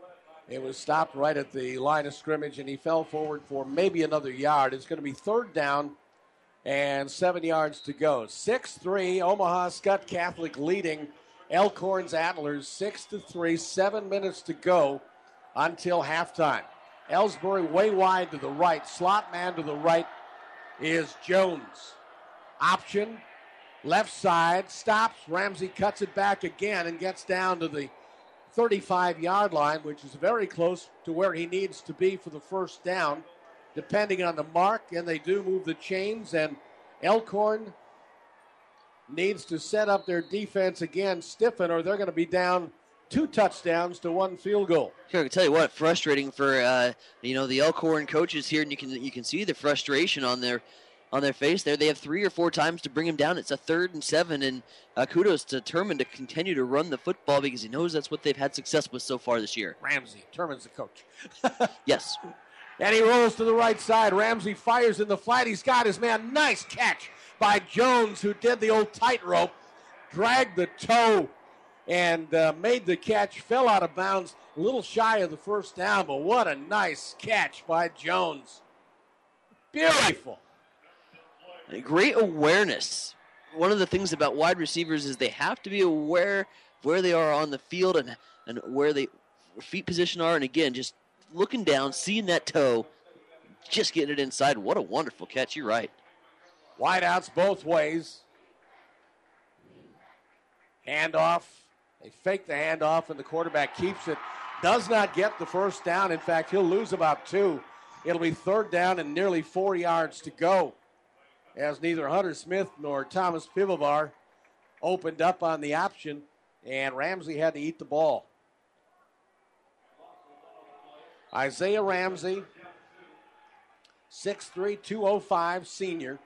It was stopped right at the line of scrimmage, and he fell forward for maybe another yard. It's going to be third down and seven yards to go. six three, Omaha Skutt Catholic leading Elkhorn's Antlers six to three, seven minutes to go until halftime. Ellsbury way wide to the right. Slot man to the right is Jones. Option, left side, stops. Ramsey cuts it back again and gets down to the thirty-five-yard line, which is very close to where he needs to be for the first down, depending on the mark, and they do move the chains, and Elkhorn needs to set up their defense again, stiffen, or they're going to be down two touchdowns to one field goal. Sure, I can tell you what, frustrating for uh, you know the Elkhorn coaches here, and you can you can see the frustration on their on their face there. They have three or four times to bring him down. It's a third and seven, and uh, kudos to Turman to continue to run the football because he knows that's what they've had success with so far this year. Ramsey, Turman's the coach. Yes. And he rolls to the right side. Ramsey fires in the flat. He's got his man. Nice catch by Jones, who did the old tightrope, dragged the toe, and uh, made the catch. Fell out of bounds, a little shy of the first down, but what a nice catch by Jones. Beautiful. Great awareness. One of the things about wide receivers is they have to be aware of where they are on the field and, and where they feet position are. And again, just looking down, seeing that toe, just getting it inside. What a wonderful catch. You're right. Wideouts both ways. Handoff. They fake the handoff, and the quarterback keeps it. Does not get the first down. In fact, he'll lose about two. It'll be third down and nearly four yards to go, as neither Hunter Smith nor Thomas Pivovar opened up on the option, and Ramsey had to eat the ball. Isaiah Ramsey, six three, two oh five, senior.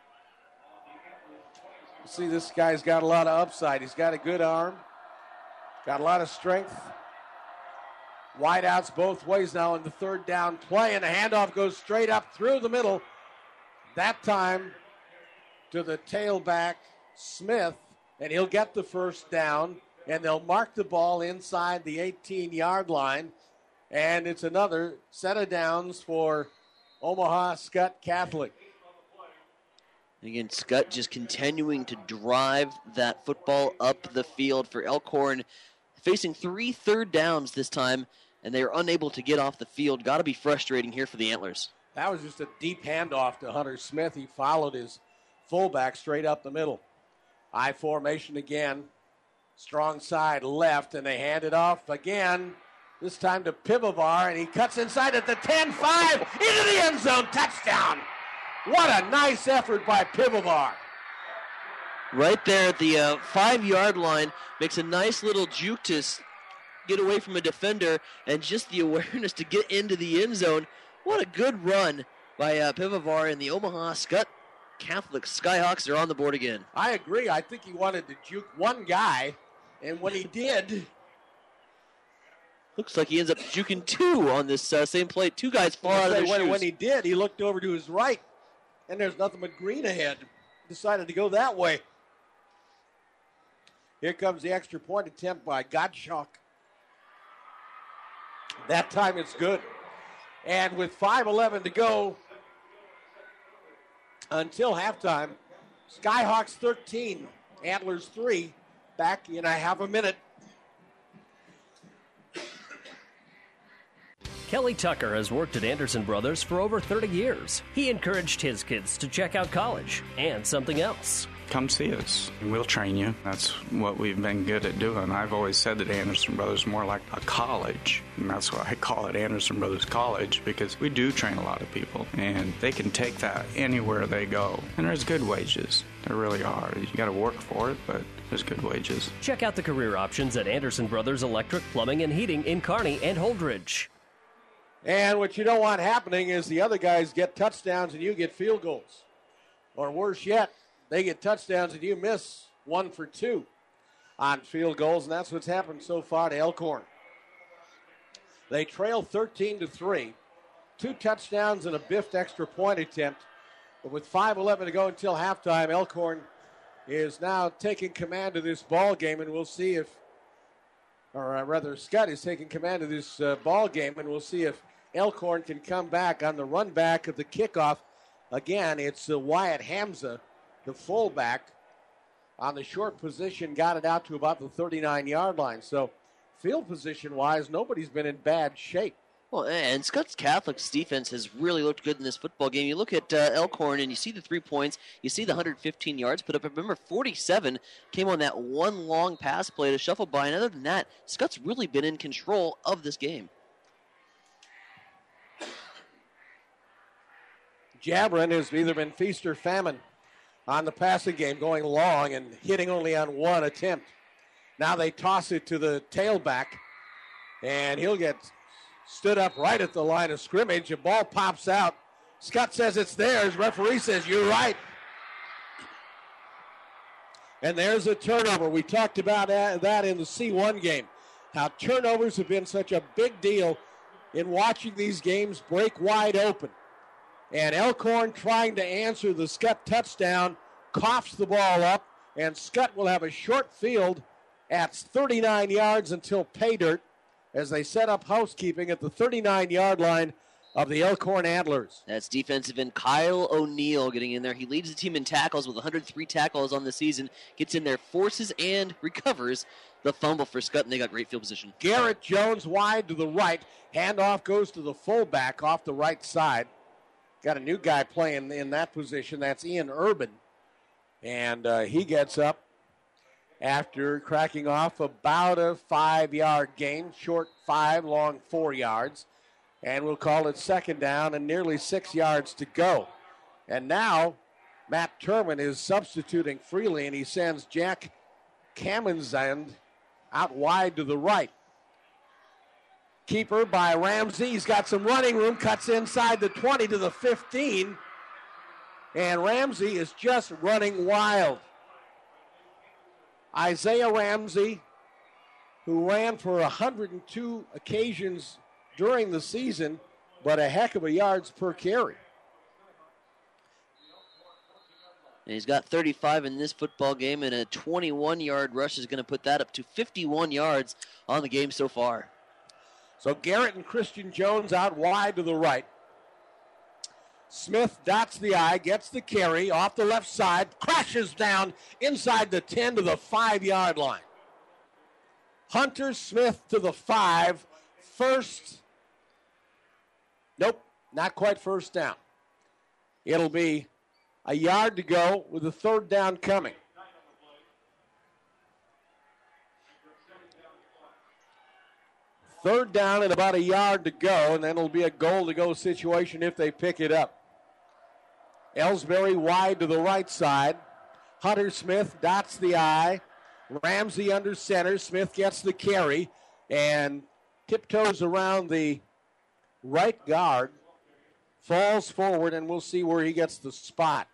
You see, this guy's got a lot of upside. He's got a good arm, got a lot of strength. Wideouts both ways now in the third down play, and the handoff goes straight up through the middle. That time to the tailback, Smith, and he'll get the first down, and they'll mark the ball inside the eighteen-yard line, and it's another set of downs for Omaha Skutt Catholic. Again, Skutt just continuing to drive that football up the field for Elkhorn, facing three third downs this time, and they are unable to get off the field. Got to be frustrating here for the Antlers. That was just a deep handoff to Hunter Smith. He followed his fullback straight up the middle. I formation again. Strong side left, and they hand it off again. This time to Pivovar, and he cuts inside at the ten five into the end zone. Touchdown. What a nice effort by Pivovar. Right there at the uh, five-yard line, makes a nice little juke to get away from a defender, and just the awareness to get into the end zone. What a good run by uh, Pivovar, and the Omaha Skutt Catholic Skyhawks are on the board again. I agree. I think he wanted to juke one guy, and when he did, looks like he ends up juking two on this uh, same play. Two guys fall out of their when, shoes. when he did, he looked over to his right, and there's nothing but green ahead. Decided to go that way. Here comes the extra point attempt by Gottschalk. That time it's good. And with five eleven to go until halftime, Skyhawks thirteen, Antlers three, back in a half a minute. Kelly Tucker has worked at Anderson Brothers for over thirty years. He encouraged his kids to check out college and something else. Come see us. We'll train you. That's what we've been good at doing. I've always said that Anderson Brothers is more like a college, and that's why I call it Anderson Brothers College, because we do train a lot of people, and they can take that anywhere they go. And there's good wages. There really are. You got to work for it, but there's good wages. Check out the career options at Anderson Brothers Electric, Plumbing, and Heating in Kearney and Holdridge. And what you don't want happening is the other guys get touchdowns and you get field goals. Or worse yet, they get touchdowns and you miss one for two on field goals, and that's what's happened so far to Elkhorn. They trail thirteen to three. Two touchdowns and a biffed extra point attempt. But with five eleven to go until halftime, Elkhorn is now taking command of this ball game, and we'll see if or uh, rather Scott is taking command of this uh, ball game, and we'll see if Elkhorn can come back on the run back of the kickoff. Again, it's uh, Wyatt Hamza, the fullback, on the short position, got it out to about the thirty-nine-yard line. So field position-wise, nobody's been in bad shape. Well, and Scott's Catholic's defense has really looked good in this football game. You look at uh, Elkhorn, and you see the three points. You see the one hundred fifteen yards put up. Remember, forty-seven came on that one long pass play to shuffle by. And other than that, Scott's really been in control of this game. Jabron has either been feast or famine on the passing game, going long and hitting only on one attempt. Now they toss it to the tailback, and he'll get stood up right at the line of scrimmage. The ball pops out. Scott says it's theirs. Referee says, you're right. And there's a turnover. We talked about that in the C one game, how turnovers have been such a big deal in watching these games break wide open. And Elkhorn, trying to answer the Scott touchdown, coughs the ball up, and Scott will have a short field at thirty-nine yards until pay dirt, as they set up housekeeping at the thirty-nine-yard line of the Elkhorn Antlers. That's defensive end Kyle O'Neill getting in there. He leads the team in tackles with one hundred three tackles on the season. Gets in there, forces and recovers the fumble for Scott, and they got great field position. Garrett Jones wide to the right. Handoff goes to the fullback off the right side. Got a new guy playing in that position. That's Ian Urban. And uh, he gets up after cracking off about a five-yard gain, short five, long four yards. And we'll call it second down and nearly six yards to go. And now Matt Turman is substituting freely, and he sends Jack Kamenzand out wide to the right. Keeper by Ramsey. He's got some running room, cuts inside the twenty to the fifteen. And Ramsey is just running wild. Isaiah Ramsey, who ran for one hundred two occasions during the season, but a heck of a yards per carry. And he's got thirty-five in this football game, and a twenty-one-yard rush is going to put that up to fifty-one yards on the game so far. So Garrett and Christian Jones out wide to the right. Smith dots the I, gets the carry off the left side, crashes down inside the ten to the five-yard line. Hunter Smith to the five, first. Nope, not quite first down. It'll be a yard to go with the third down coming. Third down and about a yard to go, and then it'll be a goal-to-go situation if they pick it up. Ellsbury wide to the right side. Hunter Smith dots the I. Ramsey under center. Smith gets the carry and tiptoes around the right guard. Falls forward, and we'll see where he gets the spot.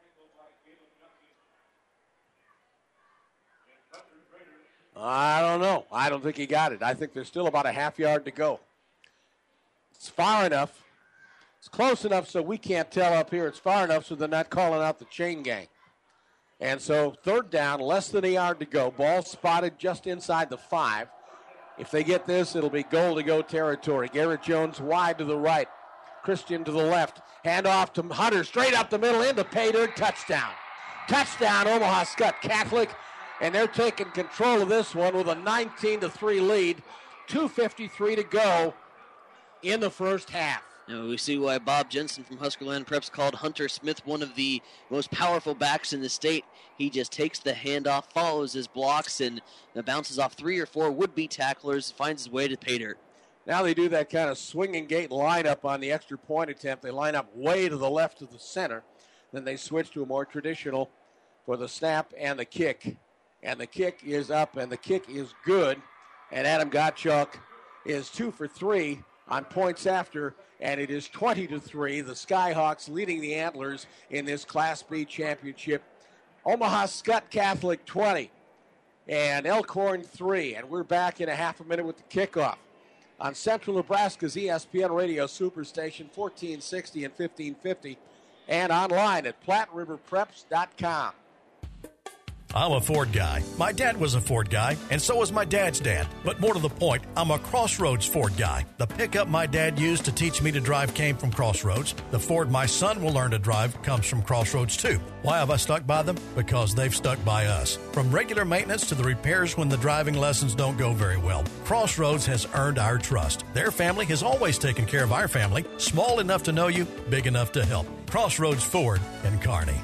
I don't know. I don't think he got it. I think there's still about a half yard to go. It's far enough. It's close enough so we can't tell up here. It's far enough so they're not calling out the chain gang. And so third down, less than a yard to go. Ball spotted just inside the five. If they get this, it'll be goal-to-go territory. Garrett Jones wide to the right. Christian to the left. Hand off to Hunter, straight up the middle into pay dirt. Touchdown. Touchdown, Omaha Skutt Catholic. And they're taking control of this one with a nineteen to three lead. two fifty-three to go in the first half. Now we see why Bob Jensen from Huskerland Preps called Hunter Smith one of the most powerful backs in the state. He just takes the handoff, follows his blocks, and bounces off three or four would-be tacklers, finds his way to pay dirt. Now they do that kind of swinging gate lineup on the extra point attempt. They line up way to the left of the center. Then they switch to a more traditional for the snap and the kick. And the kick is up, and the kick is good. And Adam Gottschalk is two for three on points after, and it is twenty to three. The Skyhawks leading the Antlers in this Class B championship. Omaha Skutt Catholic twenty, and Elkhorn three. And we're back in a half a minute with the kickoff on Central Nebraska's E S P N Radio Superstation, fourteen sixty and fifteen fifty, and online at Platte River Preps dot com. I'm a Ford guy. My dad was a Ford guy, and so was my dad's dad. But more to the point, I'm a Crossroads Ford guy. The pickup my dad used to teach me to drive came from Crossroads. The Ford my son will learn to drive comes from Crossroads too. Why have I stuck by them? Because they've stuck by us. From regular maintenance to the repairs when the driving lessons don't go very well, Crossroads has earned our trust. Their family has always taken care of our family, small enough to know you, big enough to help. Crossroads Ford in Kearney.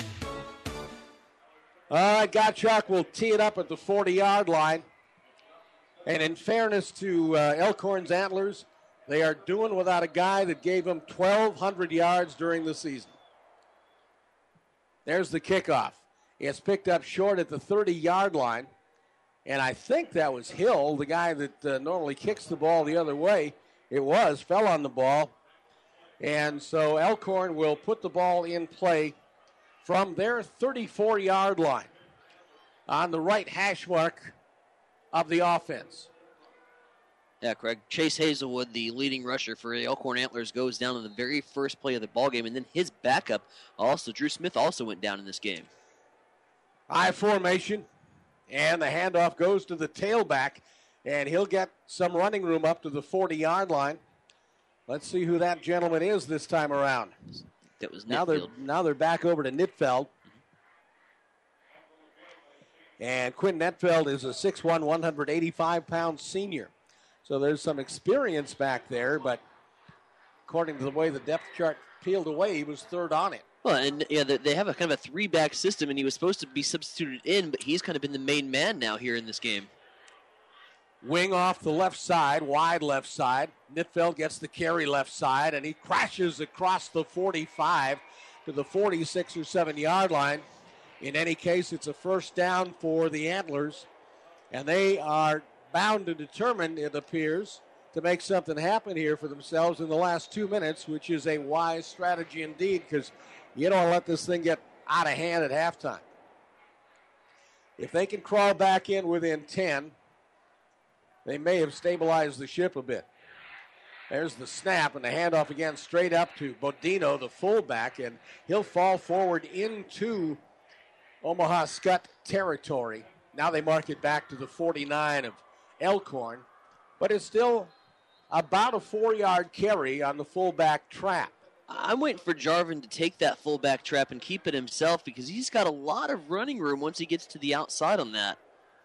All right, Gottschalk will tee it up at the forty-yard line. And in fairness to uh, Elkhorn's Antlers, they are doing without a guy that gave them twelve hundred yards during the season. There's the kickoff. It's picked up short at the thirty-yard line. And I think that was Hill, the guy that uh, normally kicks the ball the other way. It was, fell on the ball. And so Elkhorn will put the ball in play from their thirty-four-yard line on the right hash mark of the offense. Yeah, Craig. Chase Hazelwood, the leading rusher for the Elkhorn Antlers, goes down in the very first play of the ballgame, and then his backup, also Drew Smith, also went down in this game. I formation, and the handoff goes to the tailback, and he'll get some running room up to the forty-yard line. Let's see who that gentleman is this time around. That was now they're now they're back over to Nitfeld. And Quinn Netfeld is a six one, one hundred eighty-five pound senior. So there's some experience back there, but according to the way the depth chart peeled away, he was third on it. Well, and yeah, they have a kind of a three-back system, and he was supposed to be substituted in, but he's kind of been the main man now here in this game. Wing off the left side, wide left side. Nitfeld gets the carry left side, and he crashes across the forty-five to the forty-six or seven-yard line. In any case, it's a first down for the Antlers, and they are bound and determined, it appears, to make something happen here for themselves in the last two minutes, which is a wise strategy indeed, because you don't let this thing get out of hand at halftime. If they can crawl back in within ten, they may have stabilized the ship a bit. There's the snap and the handoff again straight up to Bodino, the fullback, and he'll fall forward into Omaha Skutt territory. Now they mark it back to the forty-nine of Elkhorn, but it's still about a four-yard carry on the fullback trap. I'm waiting for Jarvin to take that fullback trap and keep it himself because he's got a lot of running room once he gets to the outside on that.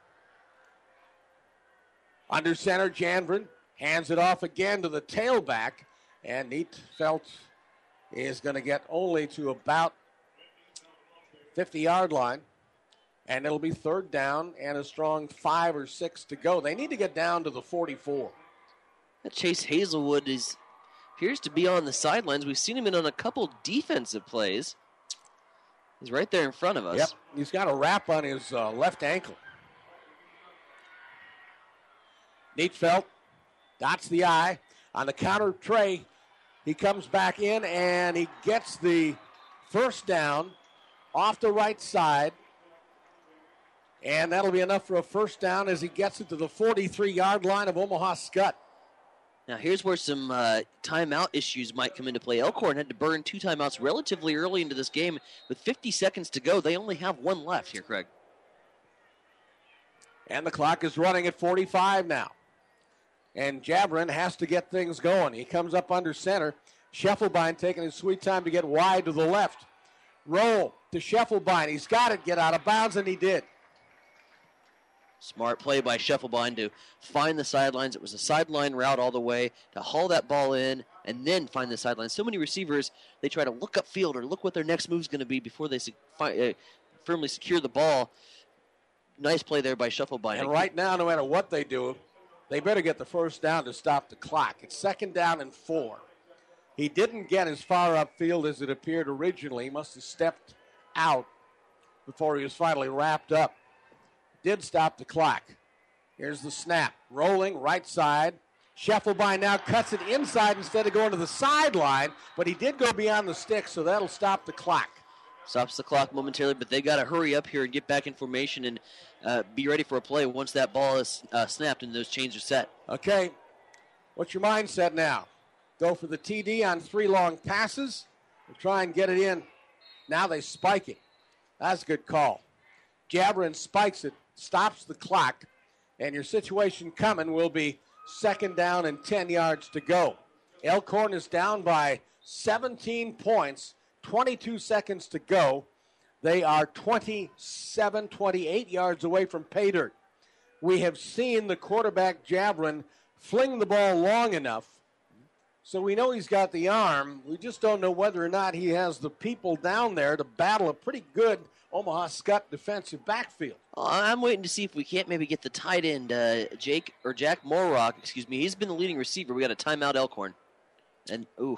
Under center, Janvrin hands it off again to the tailback, and Neatfelt is going to get only to about fifty-yard line, and it'll be third down and a strong five or six to go. They need to get down to the forty-four. Chase Hazelwood is appears to be on the sidelines. We've seen him in on a couple defensive plays. He's right there in front of us. Yep, he's got a wrap on his uh, left ankle. Neatfelt dots the I. On the counter tray, he comes back in and he gets the first down off the right side. And that'll be enough for a first down as he gets it to the forty-three-yard line of Omaha Skutt. Now here's where some uh, timeout issues might come into play. Elkhorn had to burn two timeouts relatively early into this game. With fifty seconds to go, they only have one left here, Craig. And the clock is running at forty-five now. And Jabrin has to get things going. He comes up under center. Scheffelbein taking his sweet time to get wide to the left. Roll to Scheffelbein. He's got it. Get out of bounds, and he did. Smart play by Scheffelbein to find the sidelines. It was a sideline route all the way to haul that ball in and then find the sidelines. So many receivers, they try to look upfield or look what their next move is going to be before they se- fi- uh, firmly secure the ball. Nice play there by Scheffelbein. And right now, no matter what they do, they better get the first down to stop the clock. It's second down and four. He didn't get as far upfield as it appeared originally. He must have stepped out before he was finally wrapped up. Did stop the clock. Here's the snap. Rolling right side. Scheffelbein now cuts it inside instead of going to the sideline, but he did go beyond the stick, so that'll stop the clock. Stops the clock momentarily, but they got to hurry up here and get back in formation and uh, be ready for a play once that ball is uh, snapped and those chains are set. Okay, what's your mindset now? Go for the T D on three long passes and try and get it in. Now they spike it. That's a good call. Javelin spikes it, stops the clock, and your situation coming will be second down and ten yards to go. Elkhorn is down by seventeen points, twenty-two seconds to go. They are twenty-seven, twenty-eight yards away from pay dirt. We have seen the quarterback, Javelin, fling the ball long enough, so we know he's got the arm. We just don't know whether or not he has the people down there to battle a pretty good Omaha Skutt defensive backfield. Uh, I'm waiting to see if we can't maybe get the tight end, uh, Jake, or Jack Morrock, excuse me. He's been the leading receiver. We got a timeout, Elkhorn. And, ooh.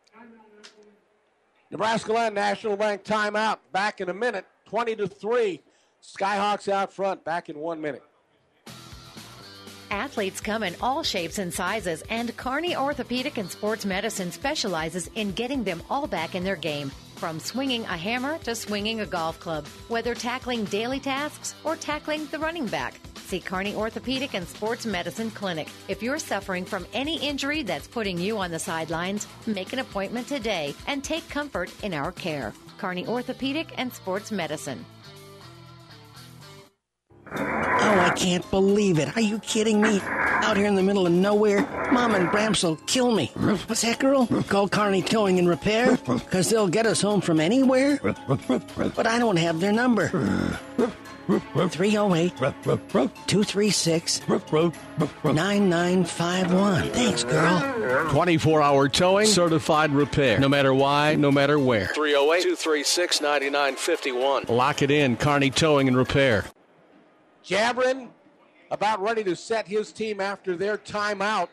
Nebraska Land National Bank timeout. Back in a minute, twenty to three. Skyhawks out front. Back in one minute. Athletes come in all shapes and sizes, and Kearney Orthopedic and Sports Medicine specializes in getting them all back in their game. From swinging a hammer to swinging a golf club, whether tackling daily tasks or tackling the running back. See Kearney Orthopedic and Sports Medicine Clinic. If you're suffering from any injury that's putting you on the sidelines, make an appointment today and take comfort in our care. Kearney Orthopedic and Sports Medicine. Oh, I can't believe it. Are you kidding me? Out here in the middle of nowhere, Mom and Bramps will kill me. What's that, girl? Call Kearney Towing and Repair? Because they'll get us home from anywhere? But I don't have their number. three oh eight, two three six, nine nine five one. Thanks, girl. twenty-four hour towing, certified repair. No matter why, no matter where. three oh eight, two three six, nine nine five one. Lock it in, Kearney Towing and Repair. Javelin about ready to set his team after their timeout.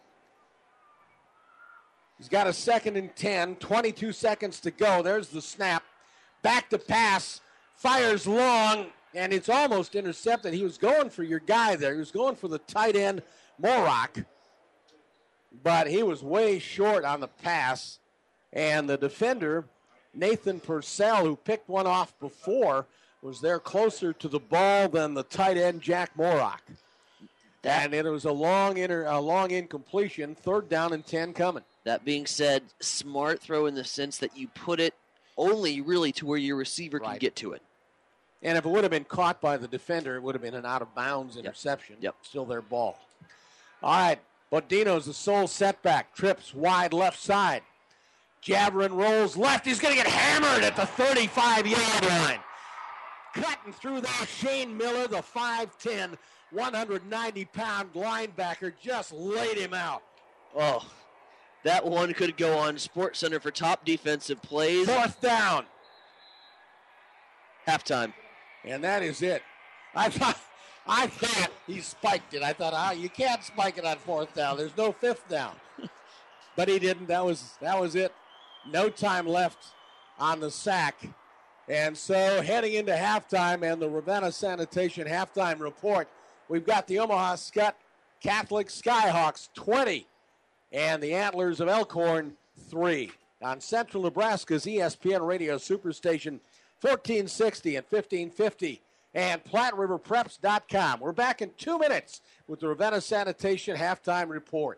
He's got a second and ten, twenty-two seconds to go. There's the snap. Back to pass, fires long, and it's almost intercepted. He was going for your guy there. He was going for the tight end, Morrock, but he was way short on the pass. And the defender, Nathan Purcell, who picked one off before, was there closer to the ball than the tight end, Jack Morrock. And it was a long inter, a long incompletion, third down and ten coming. That being said, smart throw in the sense that you put it only really to where your receiver Right. can get to it. And if it would have been caught by the defender, it would have been an out-of-bounds interception. Yep. Still their ball. All right, Bodino's the sole setback. Trips wide left side. Javelin rolls left. He's going to get hammered at the thirty-five-yard line. Cutting through there, Shane Miller, the five ten, one hundred ninety pound linebacker, just laid him out. Oh, that one could go on Sports Center for top defensive plays. Fourth down. Halftime. And that is it. I thought I thought he spiked it. I thought, ah, you can't spike it on fourth down. There's no fifth down. But he didn't. That was that was it. No time left on the sack. And so heading into halftime and the Ravenna Sanitation halftime report, we've got the Omaha Skutt Catholic Skyhawks twenty and the Antlers of Elkhorn three on Central Nebraska's E S P N Radio Superstation fourteen sixty and fifteen fifty and Platte River Preps dot com. We're back in two minutes with the Ravenna Sanitation halftime report.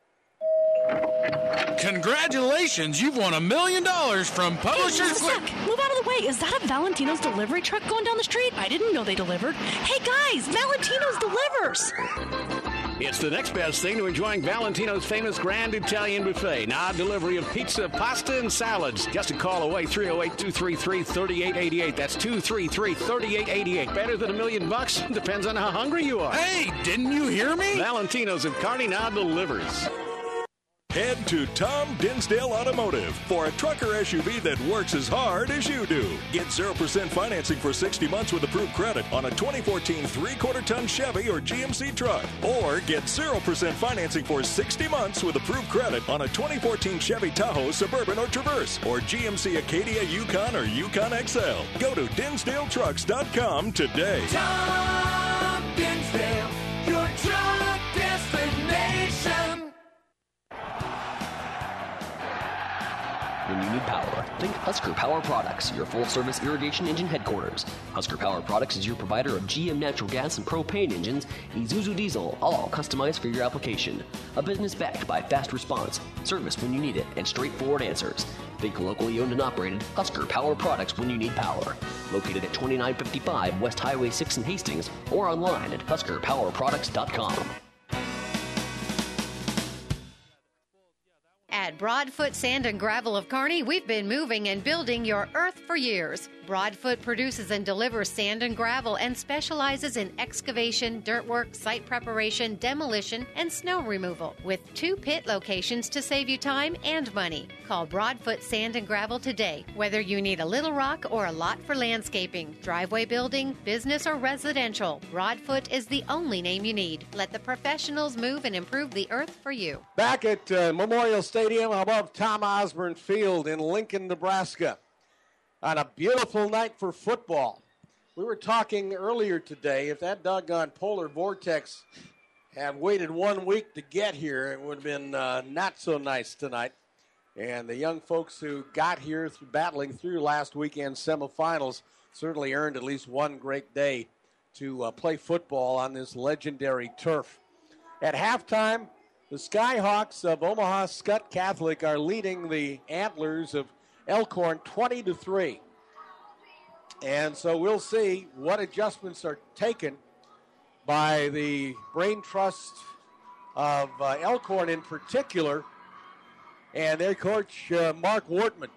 Congratulations, you've won a million dollars from Publishers. Hey, move out of the way. Is that a Valentino's delivery truck going down the street? I didn't know they delivered. Hey, guys, Valentino's delivers. It's the next best thing to enjoying Valentino's famous Grand Italian Buffet. Now delivery of pizza, pasta, and salads. Just a call away, three oh eight, two three three, three eight eight eight. That's two three three, three eight eight eight. Better than a million bucks? Depends on how hungry you are. Hey, didn't you hear me? Valentino's of Kearney now delivers. Head to Tom Dinsdale Automotive for a trucker S U V that works as hard as you do. Get zero percent financing for sixty months with approved credit on a twenty fourteen three-quarter ton Chevy or G M C truck. Or get zero percent financing for sixty months with approved credit on a twenty fourteen Chevy Tahoe, Suburban, or Traverse, or G M C Acadia, Yukon, or Yukon X L. Go to Dinsdale Trucks dot com today. Tom Dinsdale, your truck destination. when you need power. Think Husker Power Products, your full-service irrigation engine headquarters. Husker Power Products is your provider of G M natural gas and propane engines, Isuzu diesel, all customized for your application. A business backed by fast response, service when you need it, and straightforward answers. Think locally owned and operated Husker Power Products when you need power. Located at twenty-nine fifty-five West Highway six in Hastings or online at husker power products dot com. At Broadfoot Sand and Gravel of Kearney, we've been moving and building your earth for years. Broadfoot produces and delivers sand and gravel and specializes in excavation, dirt work, site preparation, demolition, and snow removal, with two pit locations to save you time and money. Call Broadfoot Sand and Gravel today, whether you need a little rock or a lot for landscaping, driveway building, business, or residential. Broadfoot is the only name you need. Let the professionals move and improve the earth for you. Back at uh, Memorial Stadium above Tom Osborne Field in Lincoln, Nebraska, on a beautiful night for football. We were talking earlier today, if that doggone polar vortex had waited one week to get here, it would have been uh, not so nice tonight. And the young folks who got here through battling through last weekend's semifinals certainly earned at least one great day to uh, play football on this legendary turf. At halftime, the Skyhawks of Omaha Skutt Catholic are leading the Antlers of Elkhorn twenty to three. And so we'll see what adjustments are taken by the brain trust of uh, Elkhorn in particular, and their coach, uh, Mark Wortman.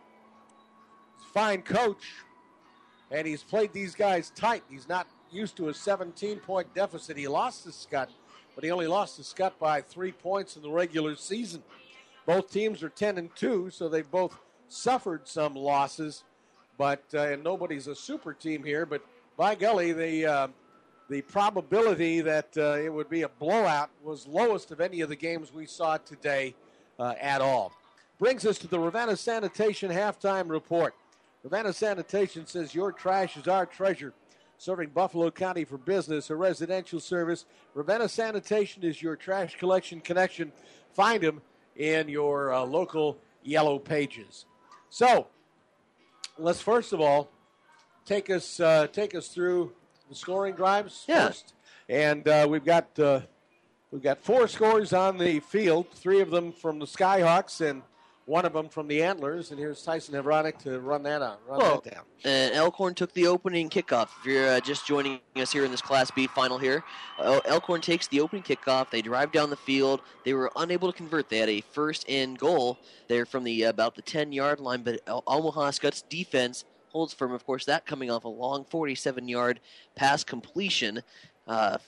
Fine coach, and he's played these guys tight. He's not used to a seventeen-point deficit. He lost to Skutt, but he only lost to Skutt by three points in the regular season. Both teams are ten and two, so they've both suffered some losses, but uh, and nobody's a super team here. But by golly, the uh, the probability that uh, it would be a blowout was lowest of any of the games we saw today uh, at all. Brings us to the Ravenna Sanitation halftime report. Ravenna Sanitation says your trash is our treasure. Serving Buffalo County for business or residential service, Ravenna Sanitation is your trash collection connection. Find them in your uh, local yellow pages. So, let's first of all take us uh, take us through the scoring drives yeah. first, and uh, we've got uh, we've got four scores on the field, three of them from the Skyhawks and one of them from the Antlers. And here's Tyson Hevronic to run that out, run well, that down. And Elkhorn took the opening kickoff. If you're uh, just joining us here in this Class B final here, uh, Elkhorn takes the opening kickoff. They drive down the field. They were unable to convert. They had a first and goal there from the uh, about the ten-yard line, but El- Omaha Skutt's defense holds firm. Of course, that coming off a long forty-seven-yard pass completion. Uh,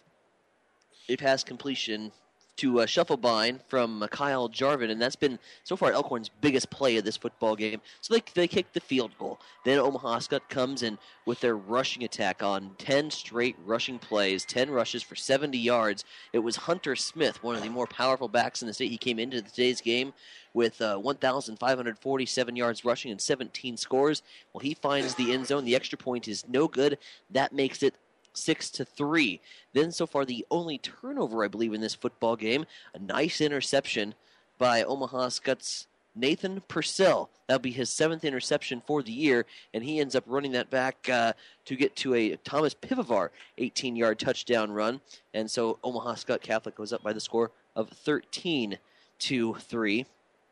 a pass completion to uh, Shufflebine from uh, Kyle Jarvin, and that's been, so far, Elkhorn's biggest play of this football game. So they, they kick the field goal. Then Omaha Skutt comes in with their rushing attack on ten straight rushing plays, ten rushes for seventy yards. It was Hunter Smith, one of the more powerful backs in the state. He came into today's game with uh, one thousand five hundred forty-seven yards rushing and seventeen scores. Well, he finds the end zone. The extra point is no good. That makes it Six to three. Then so far the only turnover, I believe, in this football game, a nice interception by Omaha Skutt's Nathan Purcell. That'll be his seventh interception for the year, and he ends up running that back uh, to get to a Thomas Pivovar eighteen-yard touchdown run. And so Omaha Skutt Catholic goes up by the score of thirteen to three.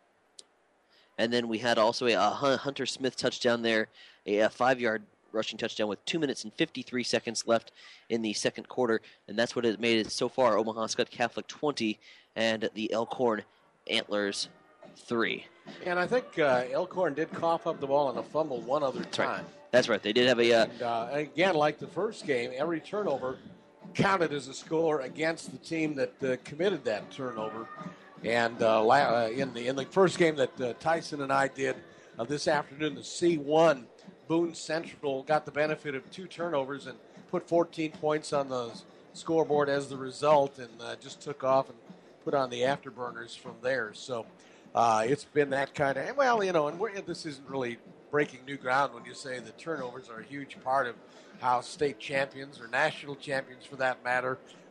And then we had also a, a Hunter Smith touchdown there, a, a five-yard rushing touchdown with two minutes and fifty-three seconds left in the second quarter, and that's what it made it so far. Omaha Skutt Catholic twenty and the Elkhorn Antlers three. And I think uh, Elkhorn did cough up the ball on a fumble one other That's time. Right. That's right. They did have a... Uh, and, uh, again, like the first game, every turnover counted as a score against the team that uh, committed that turnover. And uh, la- uh, in the in the first game that uh, Tyson and I did uh, this afternoon, the C one, Boone Central got the benefit of two turnovers and put fourteen points on the scoreboard as the result, and uh, just took off and put on the afterburners from there. So uh, it's been that kind of, well, you know, and we're, this isn't really breaking new ground when you say the turnovers are a huge part of how state champions or national champions, for that matter,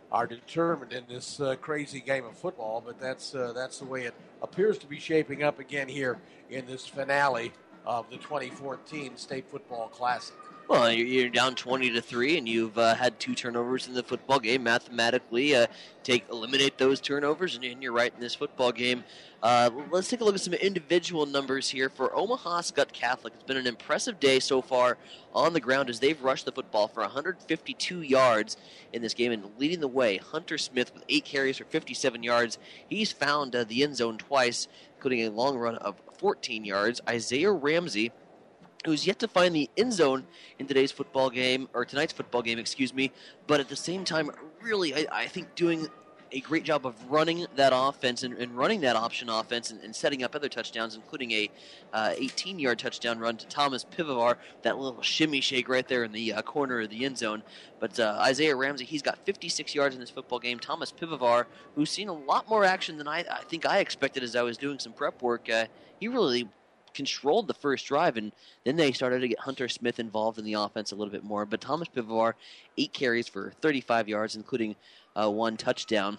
are determined in this uh, crazy game of football. But that's uh, that's the way it appears to be shaping up again here in this finale of the twenty fourteen State Football Classic. Well, you're down twenty to three, and you've uh, had two turnovers in the football game. Mathematically, uh, take eliminate those turnovers, and, and you're right in this football game. Uh, let's take a look at some individual numbers here for Omaha Skutt Catholic. It's been an impressive day so far on the ground as they've rushed the football for one hundred fifty-two yards in this game, and leading the way, Hunter Smith with eight carries for fifty-seven yards. He's found uh, the end zone twice, including a long run of fourteen yards. Isaiah Ramsey, who's yet to find the end zone in today's football game, or tonight's football game, excuse me, but at the same time, really, I, I think doing a great job of running that offense and, and running that option offense and, and setting up other touchdowns, including a uh, eighteen-yard touchdown run to Thomas Pivovar, that little shimmy shake right there in the uh, corner of the end zone. But uh, Isaiah Ramsey, he's got fifty-six yards in this football game. Thomas Pivovar, who's seen a lot more action than I, I think I expected as I was doing some prep work, uh, he really controlled the first drive, and then they started to get Hunter Smith involved in the offense a little bit more. But Thomas Pivovar, eight carries for thirty-five yards, including uh, one touchdown.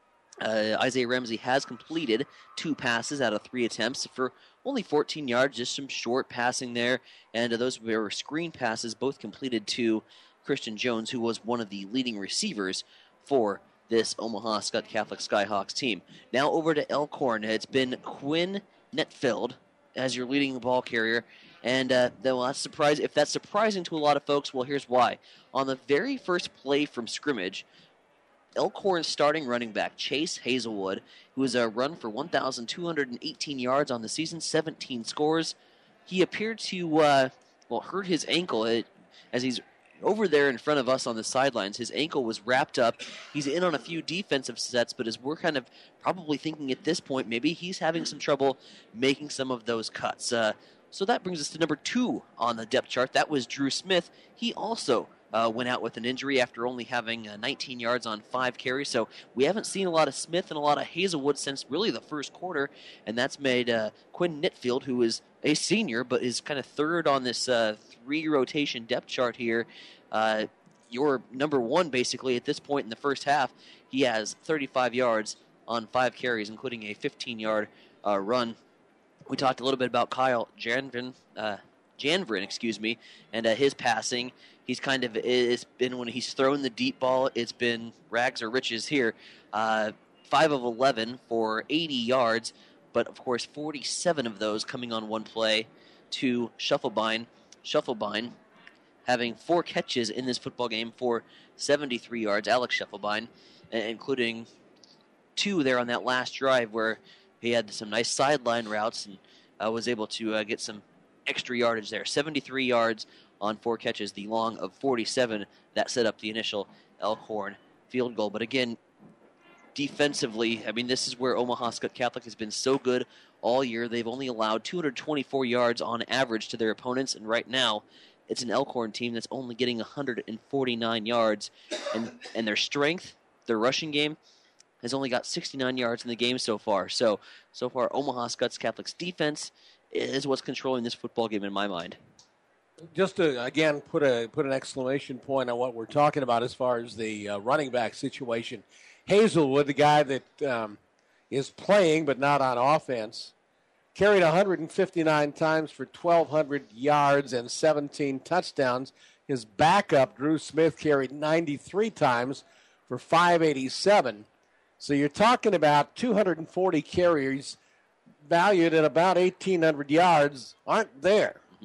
Uh, Isaiah Ramsey has completed two passes out of three attempts for only fourteen yards, just some short passing there, and uh, those were screen passes, both completed to Christian Jones, who was one of the leading receivers for this Omaha Skutt Catholic Skyhawks team. Now over to Elkhorn. It's been Quinn Netfield as your leading ball carrier. And uh, well, that's surprise. If that's surprising to a lot of folks, well, here's why. On the very first play from scrimmage, Elkhorn's starting running back, Chase Hazelwood, who has a run for one thousand two hundred eighteen yards on the season, seventeen scores. He appeared to, uh, well, hurt his ankle it, as he's over there in front of us on the sidelines. His ankle was wrapped up. He's in on a few defensive sets, but as we're kind of probably thinking at this point, maybe he's having some trouble making some of those cuts. Uh, so that brings us to number two on the depth chart. That was Drew Smith. He also uh, went out with an injury after only having uh, nineteen yards on five carries. So we haven't seen a lot of Smith and a lot of Hazelwood since really the first quarter, and that's made uh, Quinn Netfield, who is a senior but is kind of third on this uh, three-rotation depth chart here, uh, your number one basically at this point in the first half. He has thirty-five yards on five carries, including a fifteen-yard uh, run. We talked a little bit about Kyle Janvrin, uh, Janvrin, excuse me, and uh, his passing. He's kind of, it's been when he's thrown the deep ball, it's been rags or riches here. Uh, five of eleven for eighty yards, but of course forty-seven of those coming on one play to Shufflebine. Shufflebine having four catches in this football game for seventy-three yards. Alex Shufflebine, including two there on that last drive where he had some nice sideline routes and uh, was able to uh, get some extra yardage there. seventy-three yards on four catches, the long of forty-seven that set up the initial Elkhorn field goal. But again, defensively, I mean, this is where Omaha Skutt Catholic has been so good all year. They've only allowed two hundred twenty-four yards on average to their opponents, and right now it's an Elkhorn team that's only getting one hundred forty-nine yards. And, and their strength, their rushing game, has only got sixty-nine yards in the game so far. So, so far, Omaha Skutt Catholic's defense is what's controlling this football game in my mind. Just to, again, put a put an exclamation point on what we're talking about as far as the uh, running back situation. Hazelwood, the guy that um, is playing but not on offense, carried one hundred fifty-nine times for twelve hundred yards and seventeen touchdowns. His backup, Drew Smith, carried ninety-three times for five eighty-seven. So you're talking about two hundred forty carries valued at about eighteen hundred yards aren't there. Mm-hmm.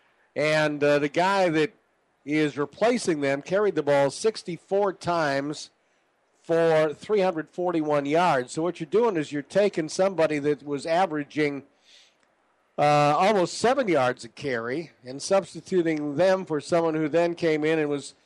And uh, the guy that is replacing them carried the ball sixty-four times for three hundred forty-one yards. So what you're doing is you're taking somebody that was averaging uh, almost seven yards a carry and substituting them for someone who then came in and was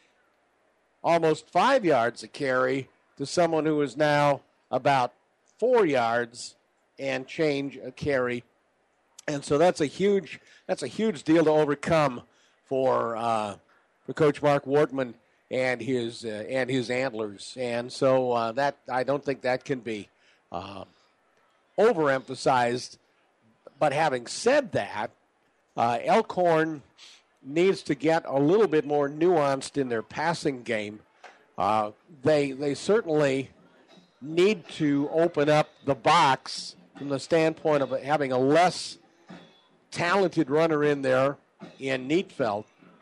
almost five yards a carry to someone who is now about four yards and change a carry. And so that's a huge that's a huge deal to overcome for uh, for Coach Mark Wortman and his uh, and his Antlers. And so uh, that I don't think that can be uh, overemphasized. But having said that, uh, Elkhorn needs to get a little bit more nuanced in their passing game. Uh, they they certainly need to open up the box from the standpoint of having a less talented runner in there in Neatfeld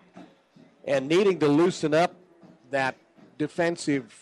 and needing to loosen up that defensive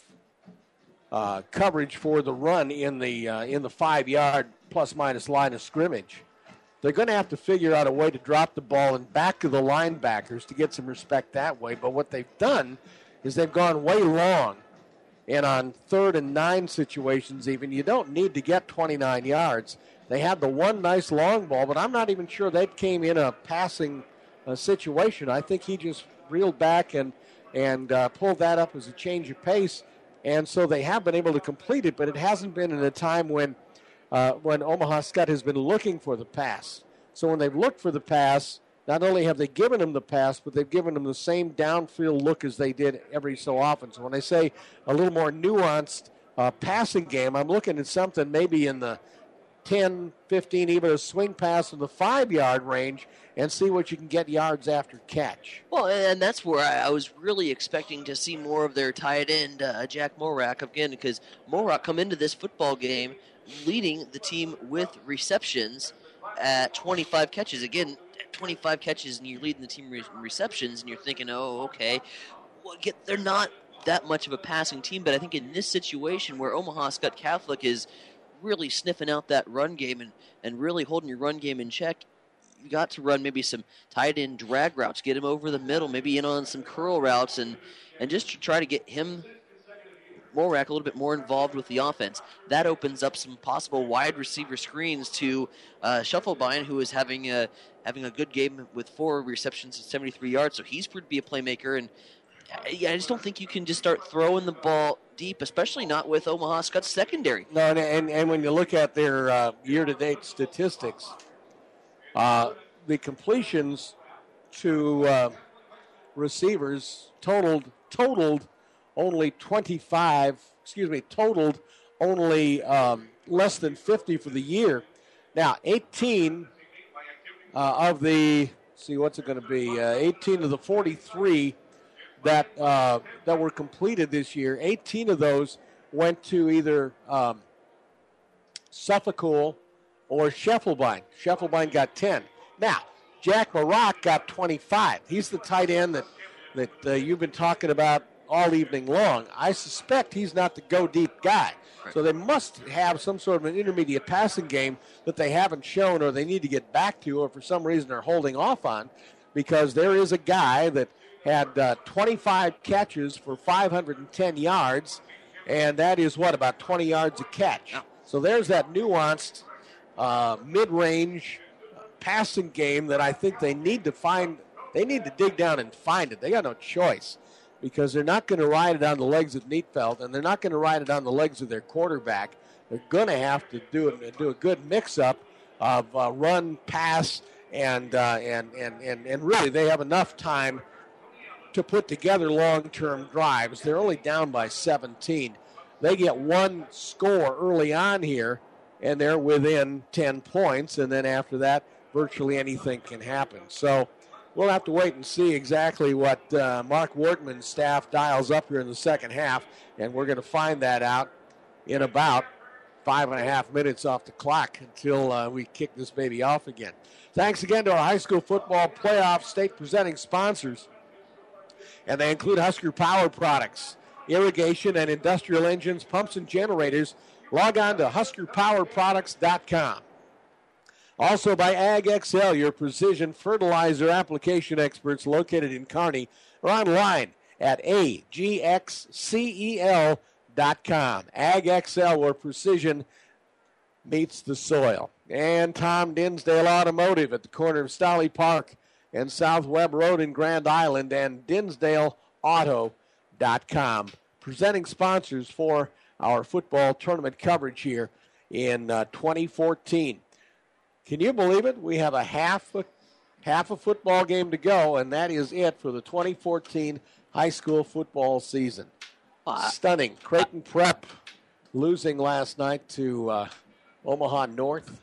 uh, coverage for the run in the uh, in the five-yard plus-minus line of scrimmage. They're going to have to figure out a way to drop the ball and back to the linebackers to get some respect that way. But what they've done is they've gone way long. And on third and nine situations even, you don't need to get twenty-nine yards. They had the one nice long ball, but I'm not even sure that came in a passing uh, situation. I think he just reeled back and, and uh, pulled that up as a change of pace. And so they have been able to complete it, but it hasn't been in a time when uh, when Omaha Skutt has been looking for the pass. So when they've looked for the pass, not only have they given him the pass, but they've given him the same downfield look as they did every so often. So when I say a little more nuanced uh, passing game, I'm looking at something maybe in the ten, fifteen, even a swing pass in the five-yard range and see what you can get yards after catch. Well, and that's where I, I was really expecting to see more of their tight end, uh, Jack Morak, again, because Morak come into this football game leading the team with receptions at twenty-five catches. Again, twenty-five catches and you're leading the team in receptions and you're thinking, oh, okay, well, get, they're not that much of a passing team, but I think in this situation where Omaha Skutt Catholic is really sniffing out that run game and, and really holding your run game in check, you got to run maybe some tight end drag routes, get him over the middle, maybe in on some curl routes, and, and just to try to get him, Morak, a little bit more involved with the offense. That opens up some possible wide receiver screens to uh, Schuffelbein, who is having a having a good game with four receptions and seventy-three yards, so he's proved to be a playmaker. And yeah, I just don't think you can just start throwing the ball deep, especially not with Omaha Skutt's secondary. No, and, and, and when you look at their uh, year-to-date statistics, uh, the completions to uh, receivers totaled totaled only twenty-five, excuse me, totaled only um, less than fifty for the year. Now, eighteen uh, of the, see, what's it going to be? Uh, eighteen of the forty-three that uh, that were completed this year, eighteen of those went to either um, Suffolk or Scheffelbein. Scheffelbein got ten. Now, Jack Morak got twenty-five. He's the tight end that, that uh, you've been talking about all evening long. I suspect he's not the go-deep guy. So they must have some sort of an intermediate passing game that they haven't shown or they need to get back to or for some reason are holding off on, because there is a guy that had uh, twenty-five catches for five hundred ten yards, and that is, what, about twenty yards a catch. So there's that nuanced uh, mid-range passing game that I think they need to find. They need to dig down and find it. They got no choice, because they're not going to ride it on the legs of Neatfeld, and they're not going to ride it on the legs of their quarterback. They're going to have to do it, do a good mix-up of uh, run, pass, and, uh, and and and and really they have enough time to put together long-term drives. They're only down by seventeen. They get one score early on here, and they're within ten points, and then after that, virtually anything can happen. So we'll have to wait and see exactly what uh, Mark Wortman's staff dials up here in the second half, and we're going to find that out in about five and a half minutes off the clock until uh, we kick this baby off again. Thanks again to our high school football playoff state presenting sponsors, and they include Husker Power Products, irrigation and industrial engines, pumps and generators. Log on to husker power products dot com. Also by Ag X L, your precision fertilizer application experts located in Kearney, or online at A G X C E L dot com. Ag X L, where precision meets the soil. And Tom Dinsdale Automotive at the corner of Stolly Park and South Webb Road in Grand Island, and Dinsdale Auto dot com. Presenting sponsors for our football tournament coverage here in uh, twenty fourteen. Can you believe it? We have a half a, half a football game to go, and that is it for the twenty fourteen high school football season. Uh, Stunning. Creighton Prep losing last night to uh, Omaha North.